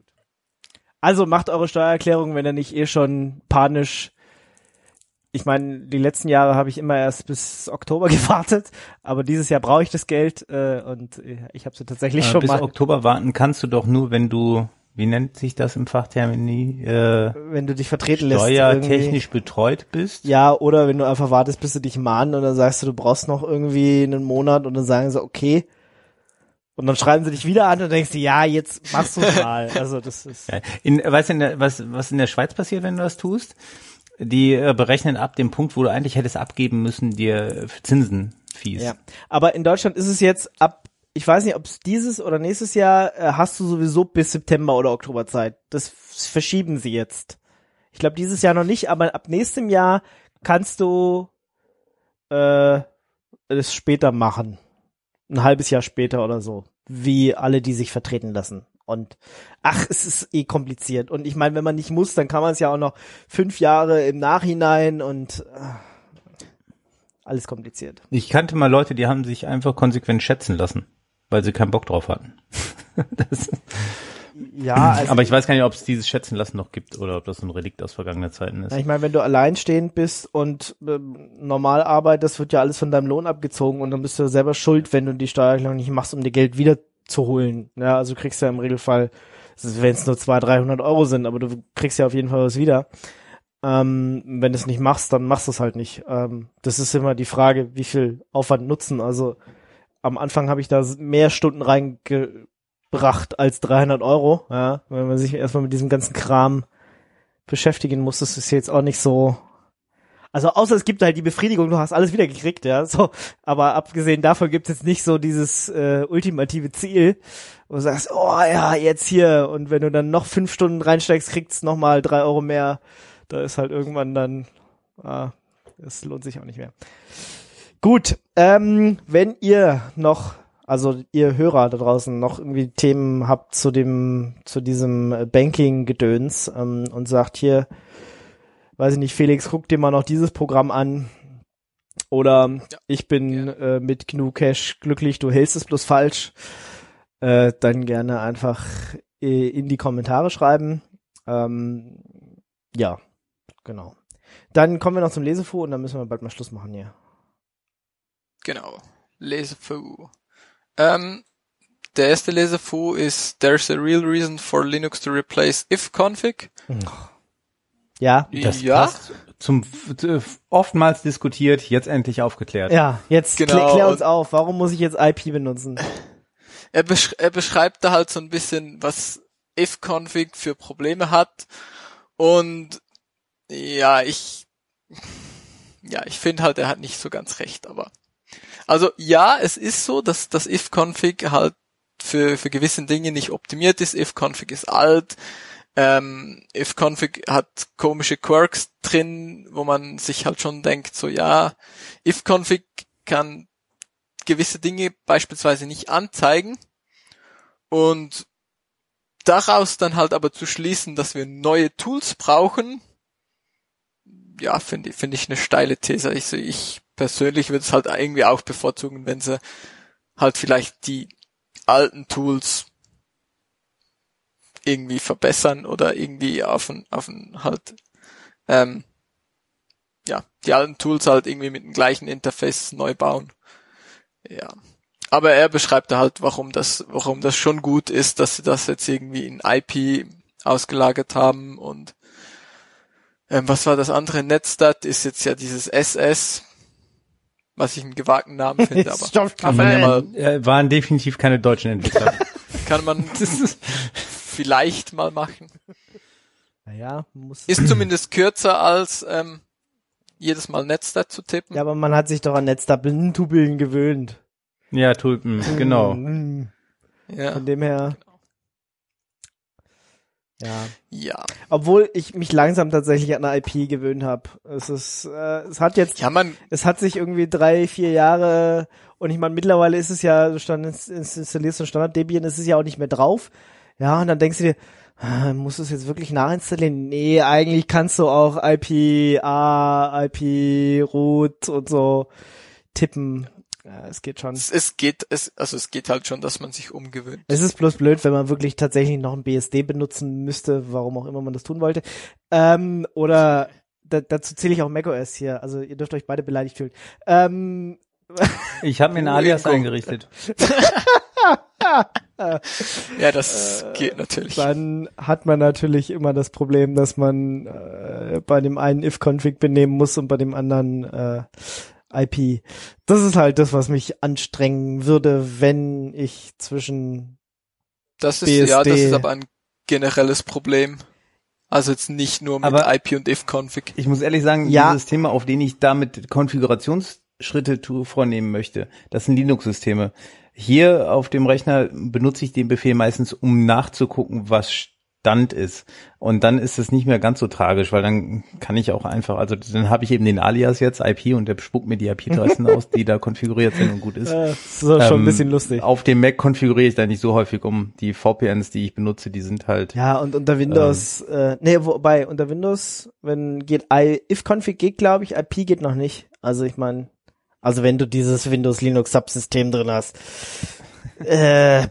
Also macht eure Steuererklärung, wenn ihr nicht eh schon panisch. Ich meine, die letzten Jahre habe ich immer erst bis Oktober gewartet, aber dieses Jahr brauche ich das Geld äh, und ich habe sie tatsächlich äh, schon bis mal. Bis Oktober warten kannst du doch nur, wenn du, wie nennt sich das im Fachtermini? Äh, wenn du dich vertreten lässt. Steuertechnisch betreut bist. Ja, oder wenn du einfach wartest, bis sie dich mahnen und dann sagst du, du brauchst noch irgendwie einen Monat und dann sagen sie, okay. Und dann schreiben sie dich wieder an und denkst du, ja, jetzt machst du es mal. Also das ist. Ja, in, weißt du, in der, was, was in der Schweiz passiert, wenn du das tust? Die äh, berechnen ab dem Punkt, wo du eigentlich hättest abgeben müssen, dir Zinsen fies. Ja, aber in Deutschland ist es jetzt ab, ich weiß nicht, ob es dieses oder nächstes Jahr, äh, hast du sowieso bis September oder Oktober Zeit. Das verschieben sie jetzt. Ich glaube, dieses Jahr noch nicht, aber ab nächstem Jahr kannst du äh, das später machen. Ein halbes Jahr später oder so. Wie alle, die sich vertreten lassen. Und ach, es ist eh kompliziert. Und ich meine, wenn man nicht muss, dann kann man es ja auch noch fünf Jahre im Nachhinein und äh, alles kompliziert. Ich kannte mal Leute, die haben sich einfach konsequent schätzen lassen, weil sie keinen Bock drauf hatten. das, ja, also aber ich weiß gar nicht, ob es dieses Schätzen lassen noch gibt oder ob das so ein Relikt aus vergangenen Zeiten ist. Ich meine, wenn du alleinstehend bist und äh, normal arbeitest, wird ja alles von deinem Lohn abgezogen und dann bist du selber schuld, wenn du die Steuererklärung nicht machst, um dir Geld wieder zu holen. Ja, also kriegst du ja im Regelfall, wenn es nur zweihundert, dreihundert Euro sind, aber du kriegst ja auf jeden Fall was wieder. Ähm, wenn du es nicht machst, dann machst du es halt nicht. Ähm, das ist immer die Frage, wie viel Aufwand nutzen. Also am Anfang habe ich da mehr Stunden reingebracht als dreihundert Euro. Ja, wenn man sich erstmal mit diesem ganzen Kram beschäftigen muss, das ist jetzt auch nicht so. Also außer es gibt halt die Befriedigung, du hast alles wieder gekriegt, ja, so. Aber abgesehen davon gibt es jetzt nicht so dieses äh, ultimative Ziel, wo du sagst, oh ja, jetzt hier. Und wenn du dann noch fünf Stunden reinsteigst, kriegst du nochmal drei Euro mehr. Da ist halt irgendwann dann, ah, das lohnt sich auch nicht mehr. Gut, ähm, wenn ihr noch, also ihr Hörer da draußen noch irgendwie Themen habt zu dem, zu diesem Banking-Gedöns ähm, und sagt hier, weiß ich nicht, Felix, guck dir mal noch dieses Programm an. Oder ja, ich bin äh, mit G N U Cash glücklich, du hältst es bloß falsch. Äh, dann gerne einfach äh, in die Kommentare schreiben. Ähm, ja, genau. Dann kommen wir noch zum Lesefu und dann müssen wir bald mal Schluss machen hier. Genau, Lesefu. Ähm, der erste Lesefu ist There's a real reason for Linux to replace ifconfig. Hm. Ja, das ja. passt zum oftmals diskutiert, jetzt endlich aufgeklärt. Ja, jetzt genau. klär, klär uns auf. Warum muss ich jetzt I P benutzen? er, besch- er beschreibt da halt so ein bisschen, was ifconfig für Probleme hat. Und ja, ich ja, ich finde halt, er hat nicht so ganz recht, aber also ja, es ist so, dass das ifconfig halt für für gewisse Dinge nicht optimiert ist. Ifconfig ist alt. Ähm, ifconfig hat komische Quirks drin, wo man sich halt schon denkt, so ja, ifconfig kann gewisse Dinge beispielsweise nicht anzeigen und daraus dann halt aber zu schließen, dass wir neue Tools brauchen, ja, finde ich, finde ich eine steile These. Also ich persönlich würde es halt irgendwie auch bevorzugen, wenn sie halt vielleicht die alten Tools irgendwie verbessern oder irgendwie auf ein, auf ein halt, ähm, ja, die alten Tools halt irgendwie mit dem gleichen Interface neu bauen. Ja. Aber er beschreibt da halt, warum das, warum das schon gut ist, dass sie das jetzt irgendwie in I P ausgelagert haben und ähm, was war das andere? Netstat ist jetzt ja dieses S S, was ich einen gewagten Namen finde, aber kann man ja mal, äh, waren definitiv keine deutschen Entwickler. kann man vielleicht mal machen. Naja, muss. Ist zumindest kürzer als ähm, jedes Mal Netstat zu tippen. Ja, aber man hat sich doch an Netztabellen gewöhnt. Ja, Tulpen, genau. Mm, Ja. Von dem her. Ja. Ja. Obwohl ich mich langsam tatsächlich an eine I P gewöhnt habe. Es ist, äh, es hat jetzt, Ja, man, es hat sich irgendwie drei, vier Jahre und ich meine, mittlerweile ist es ja, du stand, installierst du Standard Debian, ist es ja auch nicht mehr drauf. Ja, und dann denkst du dir, ah, musst du es jetzt wirklich nachinstallieren? Nee, eigentlich kannst du auch I P A, I P root und so tippen. Ja, es geht schon. es, es geht, es, also es geht halt schon, dass man sich umgewöhnt. Es ist bloß blöd, wenn man wirklich tatsächlich noch ein B S D benutzen müsste, warum auch immer man das tun wollte. Ähm, oder da, dazu zähle ich auch macOS hier. Also ihr dürft euch beide beleidigt fühlen. Ähm, Ich habe mir einen Alias eingerichtet. Ja, das äh, geht natürlich. Dann hat man natürlich immer das Problem, dass man äh, bei dem einen ifconfig benehmen muss und bei dem anderen äh, I P. Das ist halt das, was mich anstrengen würde, wenn ich zwischen Das ist, B S D ja, das ist aber ein generelles Problem. Also jetzt nicht nur mit Aber I P und ifconfig. Ich muss ehrlich sagen, Ja. dieses Thema, auf den ich damit Konfigurationsschritte tu- vornehmen möchte, das sind Linux-Systeme. Hier auf dem Rechner benutze ich den Befehl meistens, um nachzugucken, was Stand ist. Und dann ist es nicht mehr ganz so tragisch, weil dann kann ich auch einfach, also dann habe ich eben den Alias jetzt, I P, und der spuckt mir die I P-Adressen aus, die da konfiguriert sind und gut ist. äh, das ist auch schon Ähm, ein bisschen lustig. Auf dem Mac konfiguriere ich da nicht so häufig um. Die V P Ns, die ich benutze, die sind halt, Ja, und unter Windows, äh, nee, wobei, unter Windows, wenn geht I, ifconfig geht, glaube ich, I P geht noch nicht. Also ich meine, also wenn du dieses Windows-Linux-Subsystem drin hast. Äh,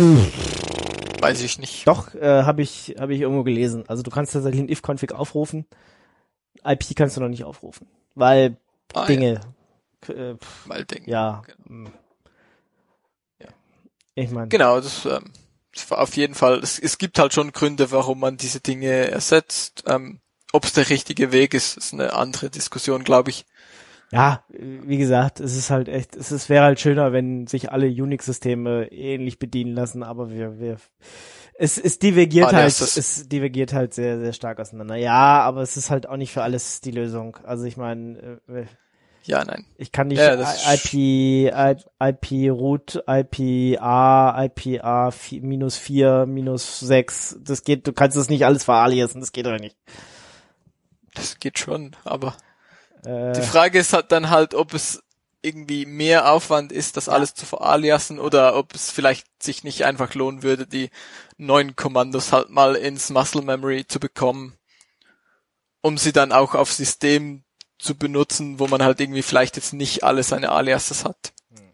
Weiß ich nicht. doch, äh, habe ich, habe ich irgendwo gelesen. Also du kannst tatsächlich ein ifconfig aufrufen. I P kannst du noch nicht aufrufen. Weil Ah, Dinge, äh, Ja, mal denken. ja. Genau. mm. Ja. Ich meine. Genau, das, ähm, das war auf jeden Fall, es, es gibt halt schon Gründe, warum man diese Dinge ersetzt. Ähm, ob es der richtige Weg ist, ist eine andere Diskussion, glaube ich. Ja, wie gesagt, es ist halt echt, es ist, wäre halt schöner, wenn sich alle Unix-Systeme ähnlich bedienen lassen, aber wir, wir, es, es divergiert Ah, halt, das ist- es divergiert halt sehr, sehr stark auseinander. Ja, aber es ist halt auch nicht für alles die Lösung. Also ich meine, äh, Ja, nein. ich kann nicht Ja, das I ist- P, I, I P root, I P A, I P A vi- minus vier, minus sechs, das geht, du kannst das nicht alles veraliasen, das geht doch nicht. Das geht schon, aber Äh, die Frage ist halt dann halt, ob es irgendwie mehr Aufwand ist, das alles zu veraliasen oder ob es vielleicht sich nicht einfach lohnen würde, die neuen Kommandos halt mal ins Muscle Memory zu bekommen, um sie dann auch auf System zu benutzen, wo man halt irgendwie vielleicht jetzt nicht alle seine Aliases hat.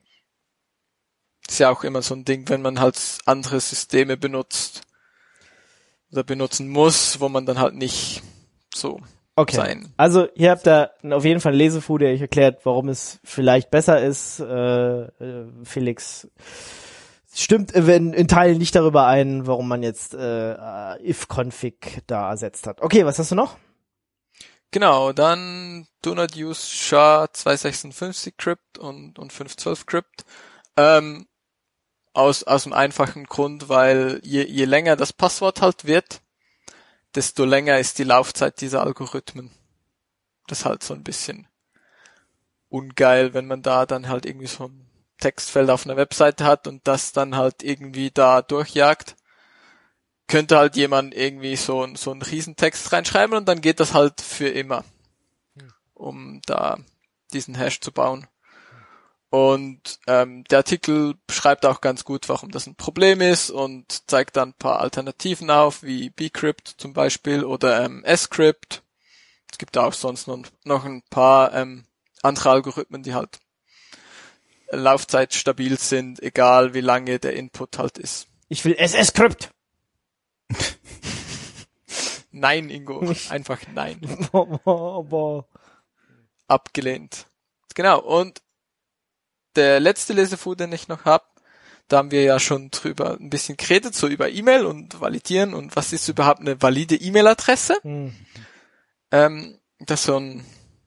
Ist ja auch immer so ein Ding, wenn man halt andere Systeme benutzt oder benutzen muss, wo man dann halt nicht so Okay, sein. also hier habt ihr auf jeden Fall einen Lesefu, der euch erklärt, warum es vielleicht besser ist. Äh, äh, Felix stimmt in, in Teilen nicht darüber ein, warum man jetzt äh, ifconfig da ersetzt hat. Okay, was hast du noch? Genau, dann do not use S H A zwei sechs fünf Crypt und, und fünf zwölf Crypt. Ähm, aus aus dem einfachen Grund, weil je, je länger das Passwort halt wird, desto länger ist die Laufzeit dieser Algorithmen. Das ist halt so ein bisschen ungeil, wenn man da dann halt irgendwie so ein Textfeld auf einer Webseite hat und das dann halt irgendwie da durchjagt. Könnte halt jemand irgendwie so, so einen Riesentext reinschreiben und dann geht das halt für immer, um da diesen Hash zu bauen. Und ähm, der Artikel beschreibt auch ganz gut, warum das ein Problem ist und zeigt dann ein paar Alternativen auf, wie bcrypt zum Beispiel oder ähm, scrypt. Es gibt auch sonst noch, noch ein paar ähm, andere Algorithmen, die halt laufzeitstabil sind, egal wie lange der Input halt ist. Ich will S S-Crypt. Nein, Ingo. Einfach nein. Abgelehnt. Genau. Und der letzte Lesefu, den ich noch hab, da haben wir ja schon drüber ein bisschen geredet, so über E-Mail und validieren und was ist überhaupt eine valide E-Mail-Adresse. Mhm. Ähm, das ist so ein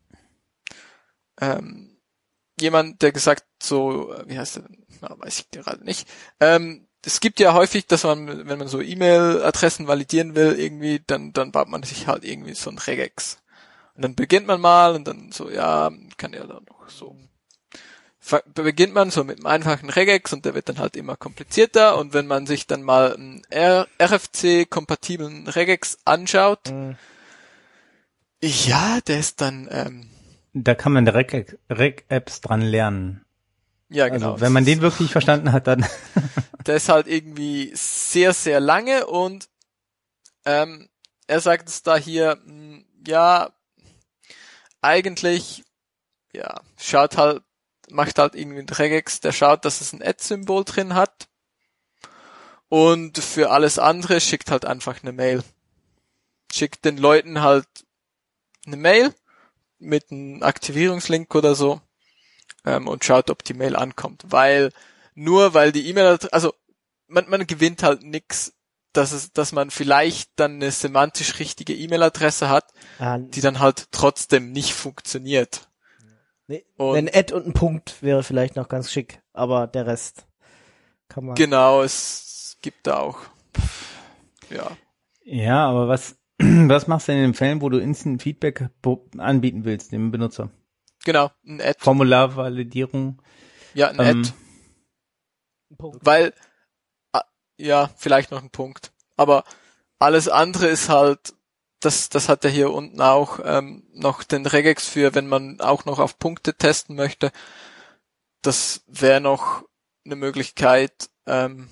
ähm, jemand, der gesagt so, wie heißt der, na, weiß ich gerade nicht, ähm, es gibt ja häufig, dass man, wenn man so E-Mail-Adressen validieren will, irgendwie, dann, dann baut man sich halt irgendwie so ein Regex. Und dann beginnt man mal und dann so, ja, kann ja dann noch so, beginnt man so mit einem einfachen Regex und der wird dann halt immer komplizierter und wenn man sich dann mal einen R F C-kompatiblen Regex anschaut, mhm. ja, der ist dann, ähm, da kann man Reg-Apps dran lernen. Ja, genau. Also, wenn man den wirklich verstanden hat, dann. Der ist halt irgendwie sehr, sehr lange und ähm, er sagt es da hier, mh, ja, eigentlich, ja, schaut halt, macht halt irgendwie ein Regex, der schaut, dass es ein Ad-Symbol drin hat und für alles andere schickt halt einfach eine Mail. Schickt den Leuten halt eine Mail mit einem Aktivierungslink oder so ähm, und schaut, ob die Mail ankommt. Weil, nur weil die E-Mail, also man, man gewinnt halt nix, dass es, dass man vielleicht dann eine semantisch richtige E-Mail-Adresse hat, ah, die dann halt trotzdem nicht funktioniert. Nee, ein Ad und ein Punkt wäre vielleicht noch ganz schick, aber der Rest kann man... Genau, es gibt da auch, ja. Ja, aber was Was machst du denn in den Fällen, wo du Instant Feedback anbieten willst, dem Benutzer? Genau, ein Ad. Formularvalidierung. Ja, ein ähm, Ad. Punkt. Weil, ja, vielleicht noch ein Punkt. Aber alles andere ist halt, das, das hat er hier unten auch ähm, noch den Regex für, wenn man auch noch auf Punkte testen möchte. Das wäre noch eine Möglichkeit. Ähm,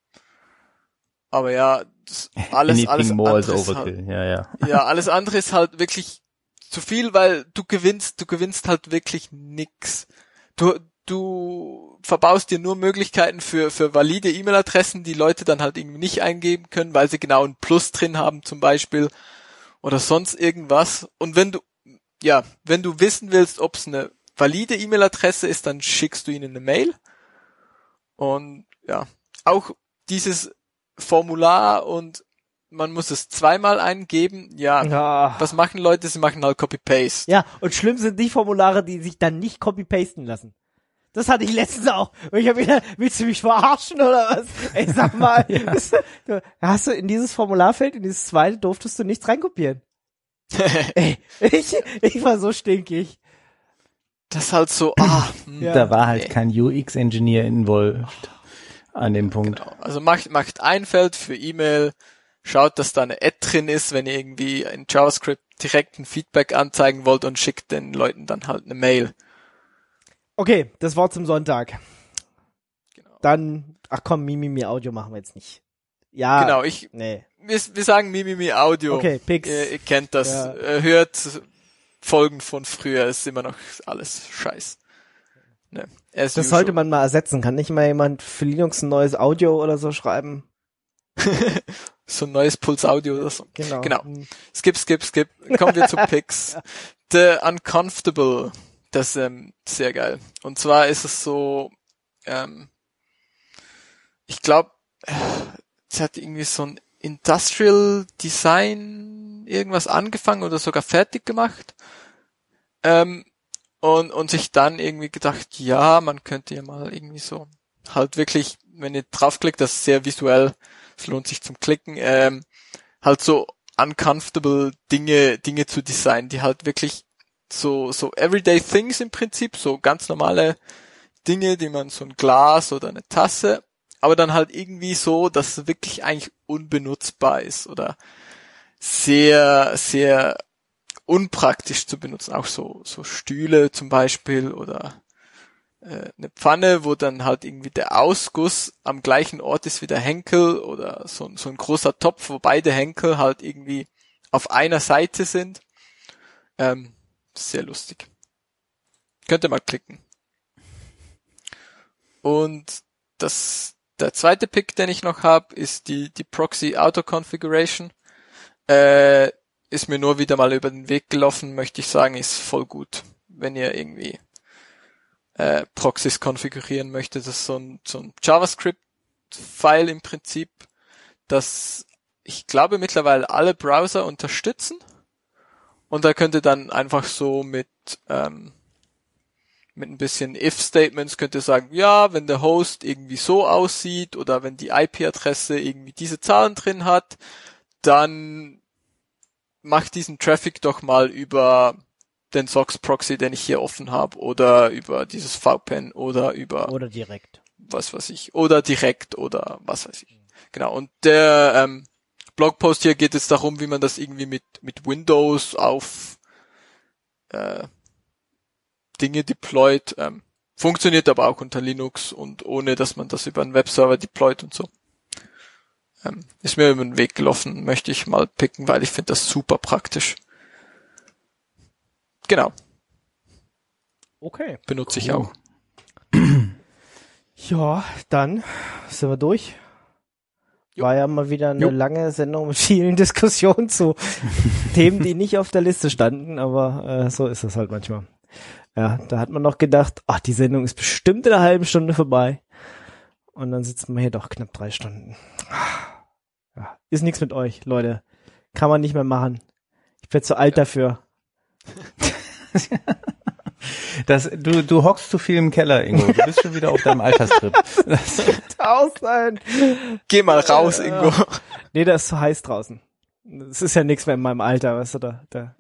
aber ja, das alles, alles andere ist halt, ja, ja. ja, alles andere ist halt wirklich zu viel, weil du gewinnst, du gewinnst halt wirklich nix. Du, du verbaust dir nur Möglichkeiten für, für valide E-Mail-Adressen, die Leute dann halt irgendwie nicht eingeben können, weil sie genau ein Plus drin haben zum Beispiel oder sonst irgendwas. Und wenn du, ja, wenn du wissen willst, ob es eine valide E-Mail-Adresse ist, dann schickst du ihnen eine Mail. Und ja, auch dieses Formular und man muss es zweimal eingeben. Ja, ja, was machen Leute? Sie machen halt Copy-Paste. Ja, und schlimm sind die Formulare, die sich dann nicht copy-pasten lassen. Das hatte ich letztens auch. Und ich habe wieder, willst du mich verarschen oder was? Ey, sag mal, du, hast du in dieses Formularfeld, in dieses zweite, durftest du nichts reinkopieren. Ey, ich, ich war so stinkig. Das ist halt so, ah. Ja. Da war halt nee. kein U X-Engineer involviert an dem Punkt. Genau. Also macht, macht ein Feld für E-Mail, schaut, dass da eine Ad drin ist, wenn ihr irgendwie in JavaScript direkt ein Feedback anzeigen wollt und schickt den Leuten dann halt eine Mail. Okay, das Wort zum Sonntag. Genau. Dann, ach komm, Mimimi Audio machen wir jetzt nicht. Ja. Genau, ich, nee. wir, wir sagen Mimimi Audio. Okay, Pix. Ihr, ihr kennt das, ja. Hört Folgen von früher, ist immer noch alles Scheiß. Ne, das usual. Sollte man mal ersetzen. Kann nicht mal jemand für Linux ein neues Audio oder so schreiben? So ein neues Puls Audio oder so. Genau. Genau. Skip, skip, skip. Kommen wir zu Pix. The Uncomfortable. Das ist ähm, sehr geil. Und zwar ist es so, ähm, ich glaube, es hat irgendwie so ein Industrial Design irgendwas angefangen oder sogar fertig gemacht. Ähm, und, und sich dann irgendwie gedacht, ja, man könnte ja mal irgendwie so halt wirklich wenn ihr draufklickt, das ist sehr visuell, es lohnt sich zum Klicken, ähm, halt so uncomfortable Dinge, Dinge zu designen, die halt wirklich so, so everyday things im Prinzip, so ganz normale Dinge, die man, so ein Glas oder eine Tasse, aber dann halt irgendwie so, dass es wirklich eigentlich unbenutzbar ist oder sehr, sehr unpraktisch zu benutzen. Auch so, so Stühle zum Beispiel oder äh, eine Pfanne, wo dann halt irgendwie der Ausguss am gleichen Ort ist wie der Henkel oder so, so ein großer Topf, wo beide Henkel halt irgendwie auf einer Seite sind. Ähm, sehr lustig. Könnt ihr mal klicken. Und das, der zweite Pick, den ich noch habe, ist die, die Proxy Auto Configuration. Äh, ist mir nur wieder mal über den Weg gelaufen, möchte ich sagen, ist voll gut, wenn ihr irgendwie äh, Proxys konfigurieren möchtet. Das ist so ein, so ein JavaScript-File im Prinzip, das ich glaube mittlerweile alle Browser unterstützen. Und da könnt ihr dann einfach so mit ähm, mit ein bisschen If-Statements könnt ihr sagen, ja, wenn der Host irgendwie so aussieht oder wenn die I P-Adresse irgendwie diese Zahlen drin hat, dann macht diesen Traffic doch mal über den Socks-Proxy, den ich hier offen habe, oder über dieses V P N oder über Oder direkt. was weiß ich, oder direkt oder was weiß ich. Genau, und der ähm, Blogpost hier geht es darum, wie man das irgendwie mit mit Windows auf äh, Dinge deployt, ähm, funktioniert aber auch unter Linux und ohne, dass man das über einen Webserver deployt und so. Ähm, ist mir über den Weg gelaufen, möchte ich mal picken, weil ich finde das super praktisch. Genau. Okay. Benutze ich Cool. auch. Ja, dann sind wir durch. Jo. War ja mal wieder eine Jo. lange Sendung mit vielen Diskussionen zu Themen, die nicht auf der Liste standen, aber äh, so ist es halt manchmal. Ja, da hat man noch gedacht, ach, die Sendung ist bestimmt in einer halben Stunde vorbei. Und dann sitzt man hier doch knapp drei Stunden. Ja, ist nichts mit euch, Leute. Kann man nicht mehr machen. Ich bin zu alt dafür. Das, du, du hockst zu viel im Keller, Ingo. Du bist schon wieder auf deinem Alterstrip. Aus sein. Geh mal raus, Ingo. Nee, das ist zu heiß draußen. Es ist ja nichts mehr in meinem Alter, weißt du, da, da.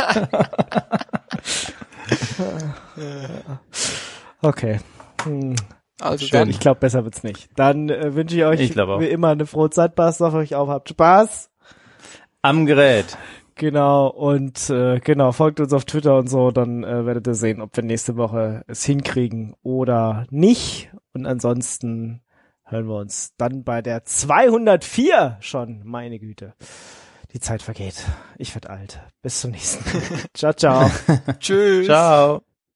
Okay. Hm. Also Schön, dann, ich glaube, besser wird's nicht. Dann äh, wünsche ich euch Ich glaub auch. wie immer eine frohe Zeit. Passt auf euch auf, habt Spaß. Am Gerät. Genau, und äh, genau, folgt uns auf Twitter und so, dann äh, werdet ihr sehen, ob wir nächste Woche es hinkriegen oder nicht. Und ansonsten hören wir uns dann bei der zweihundertvier schon. Meine Güte. Die Zeit vergeht. Ich werd alt. Bis zum nächsten Mal. Ciao, ciao. tschüss. Ciao.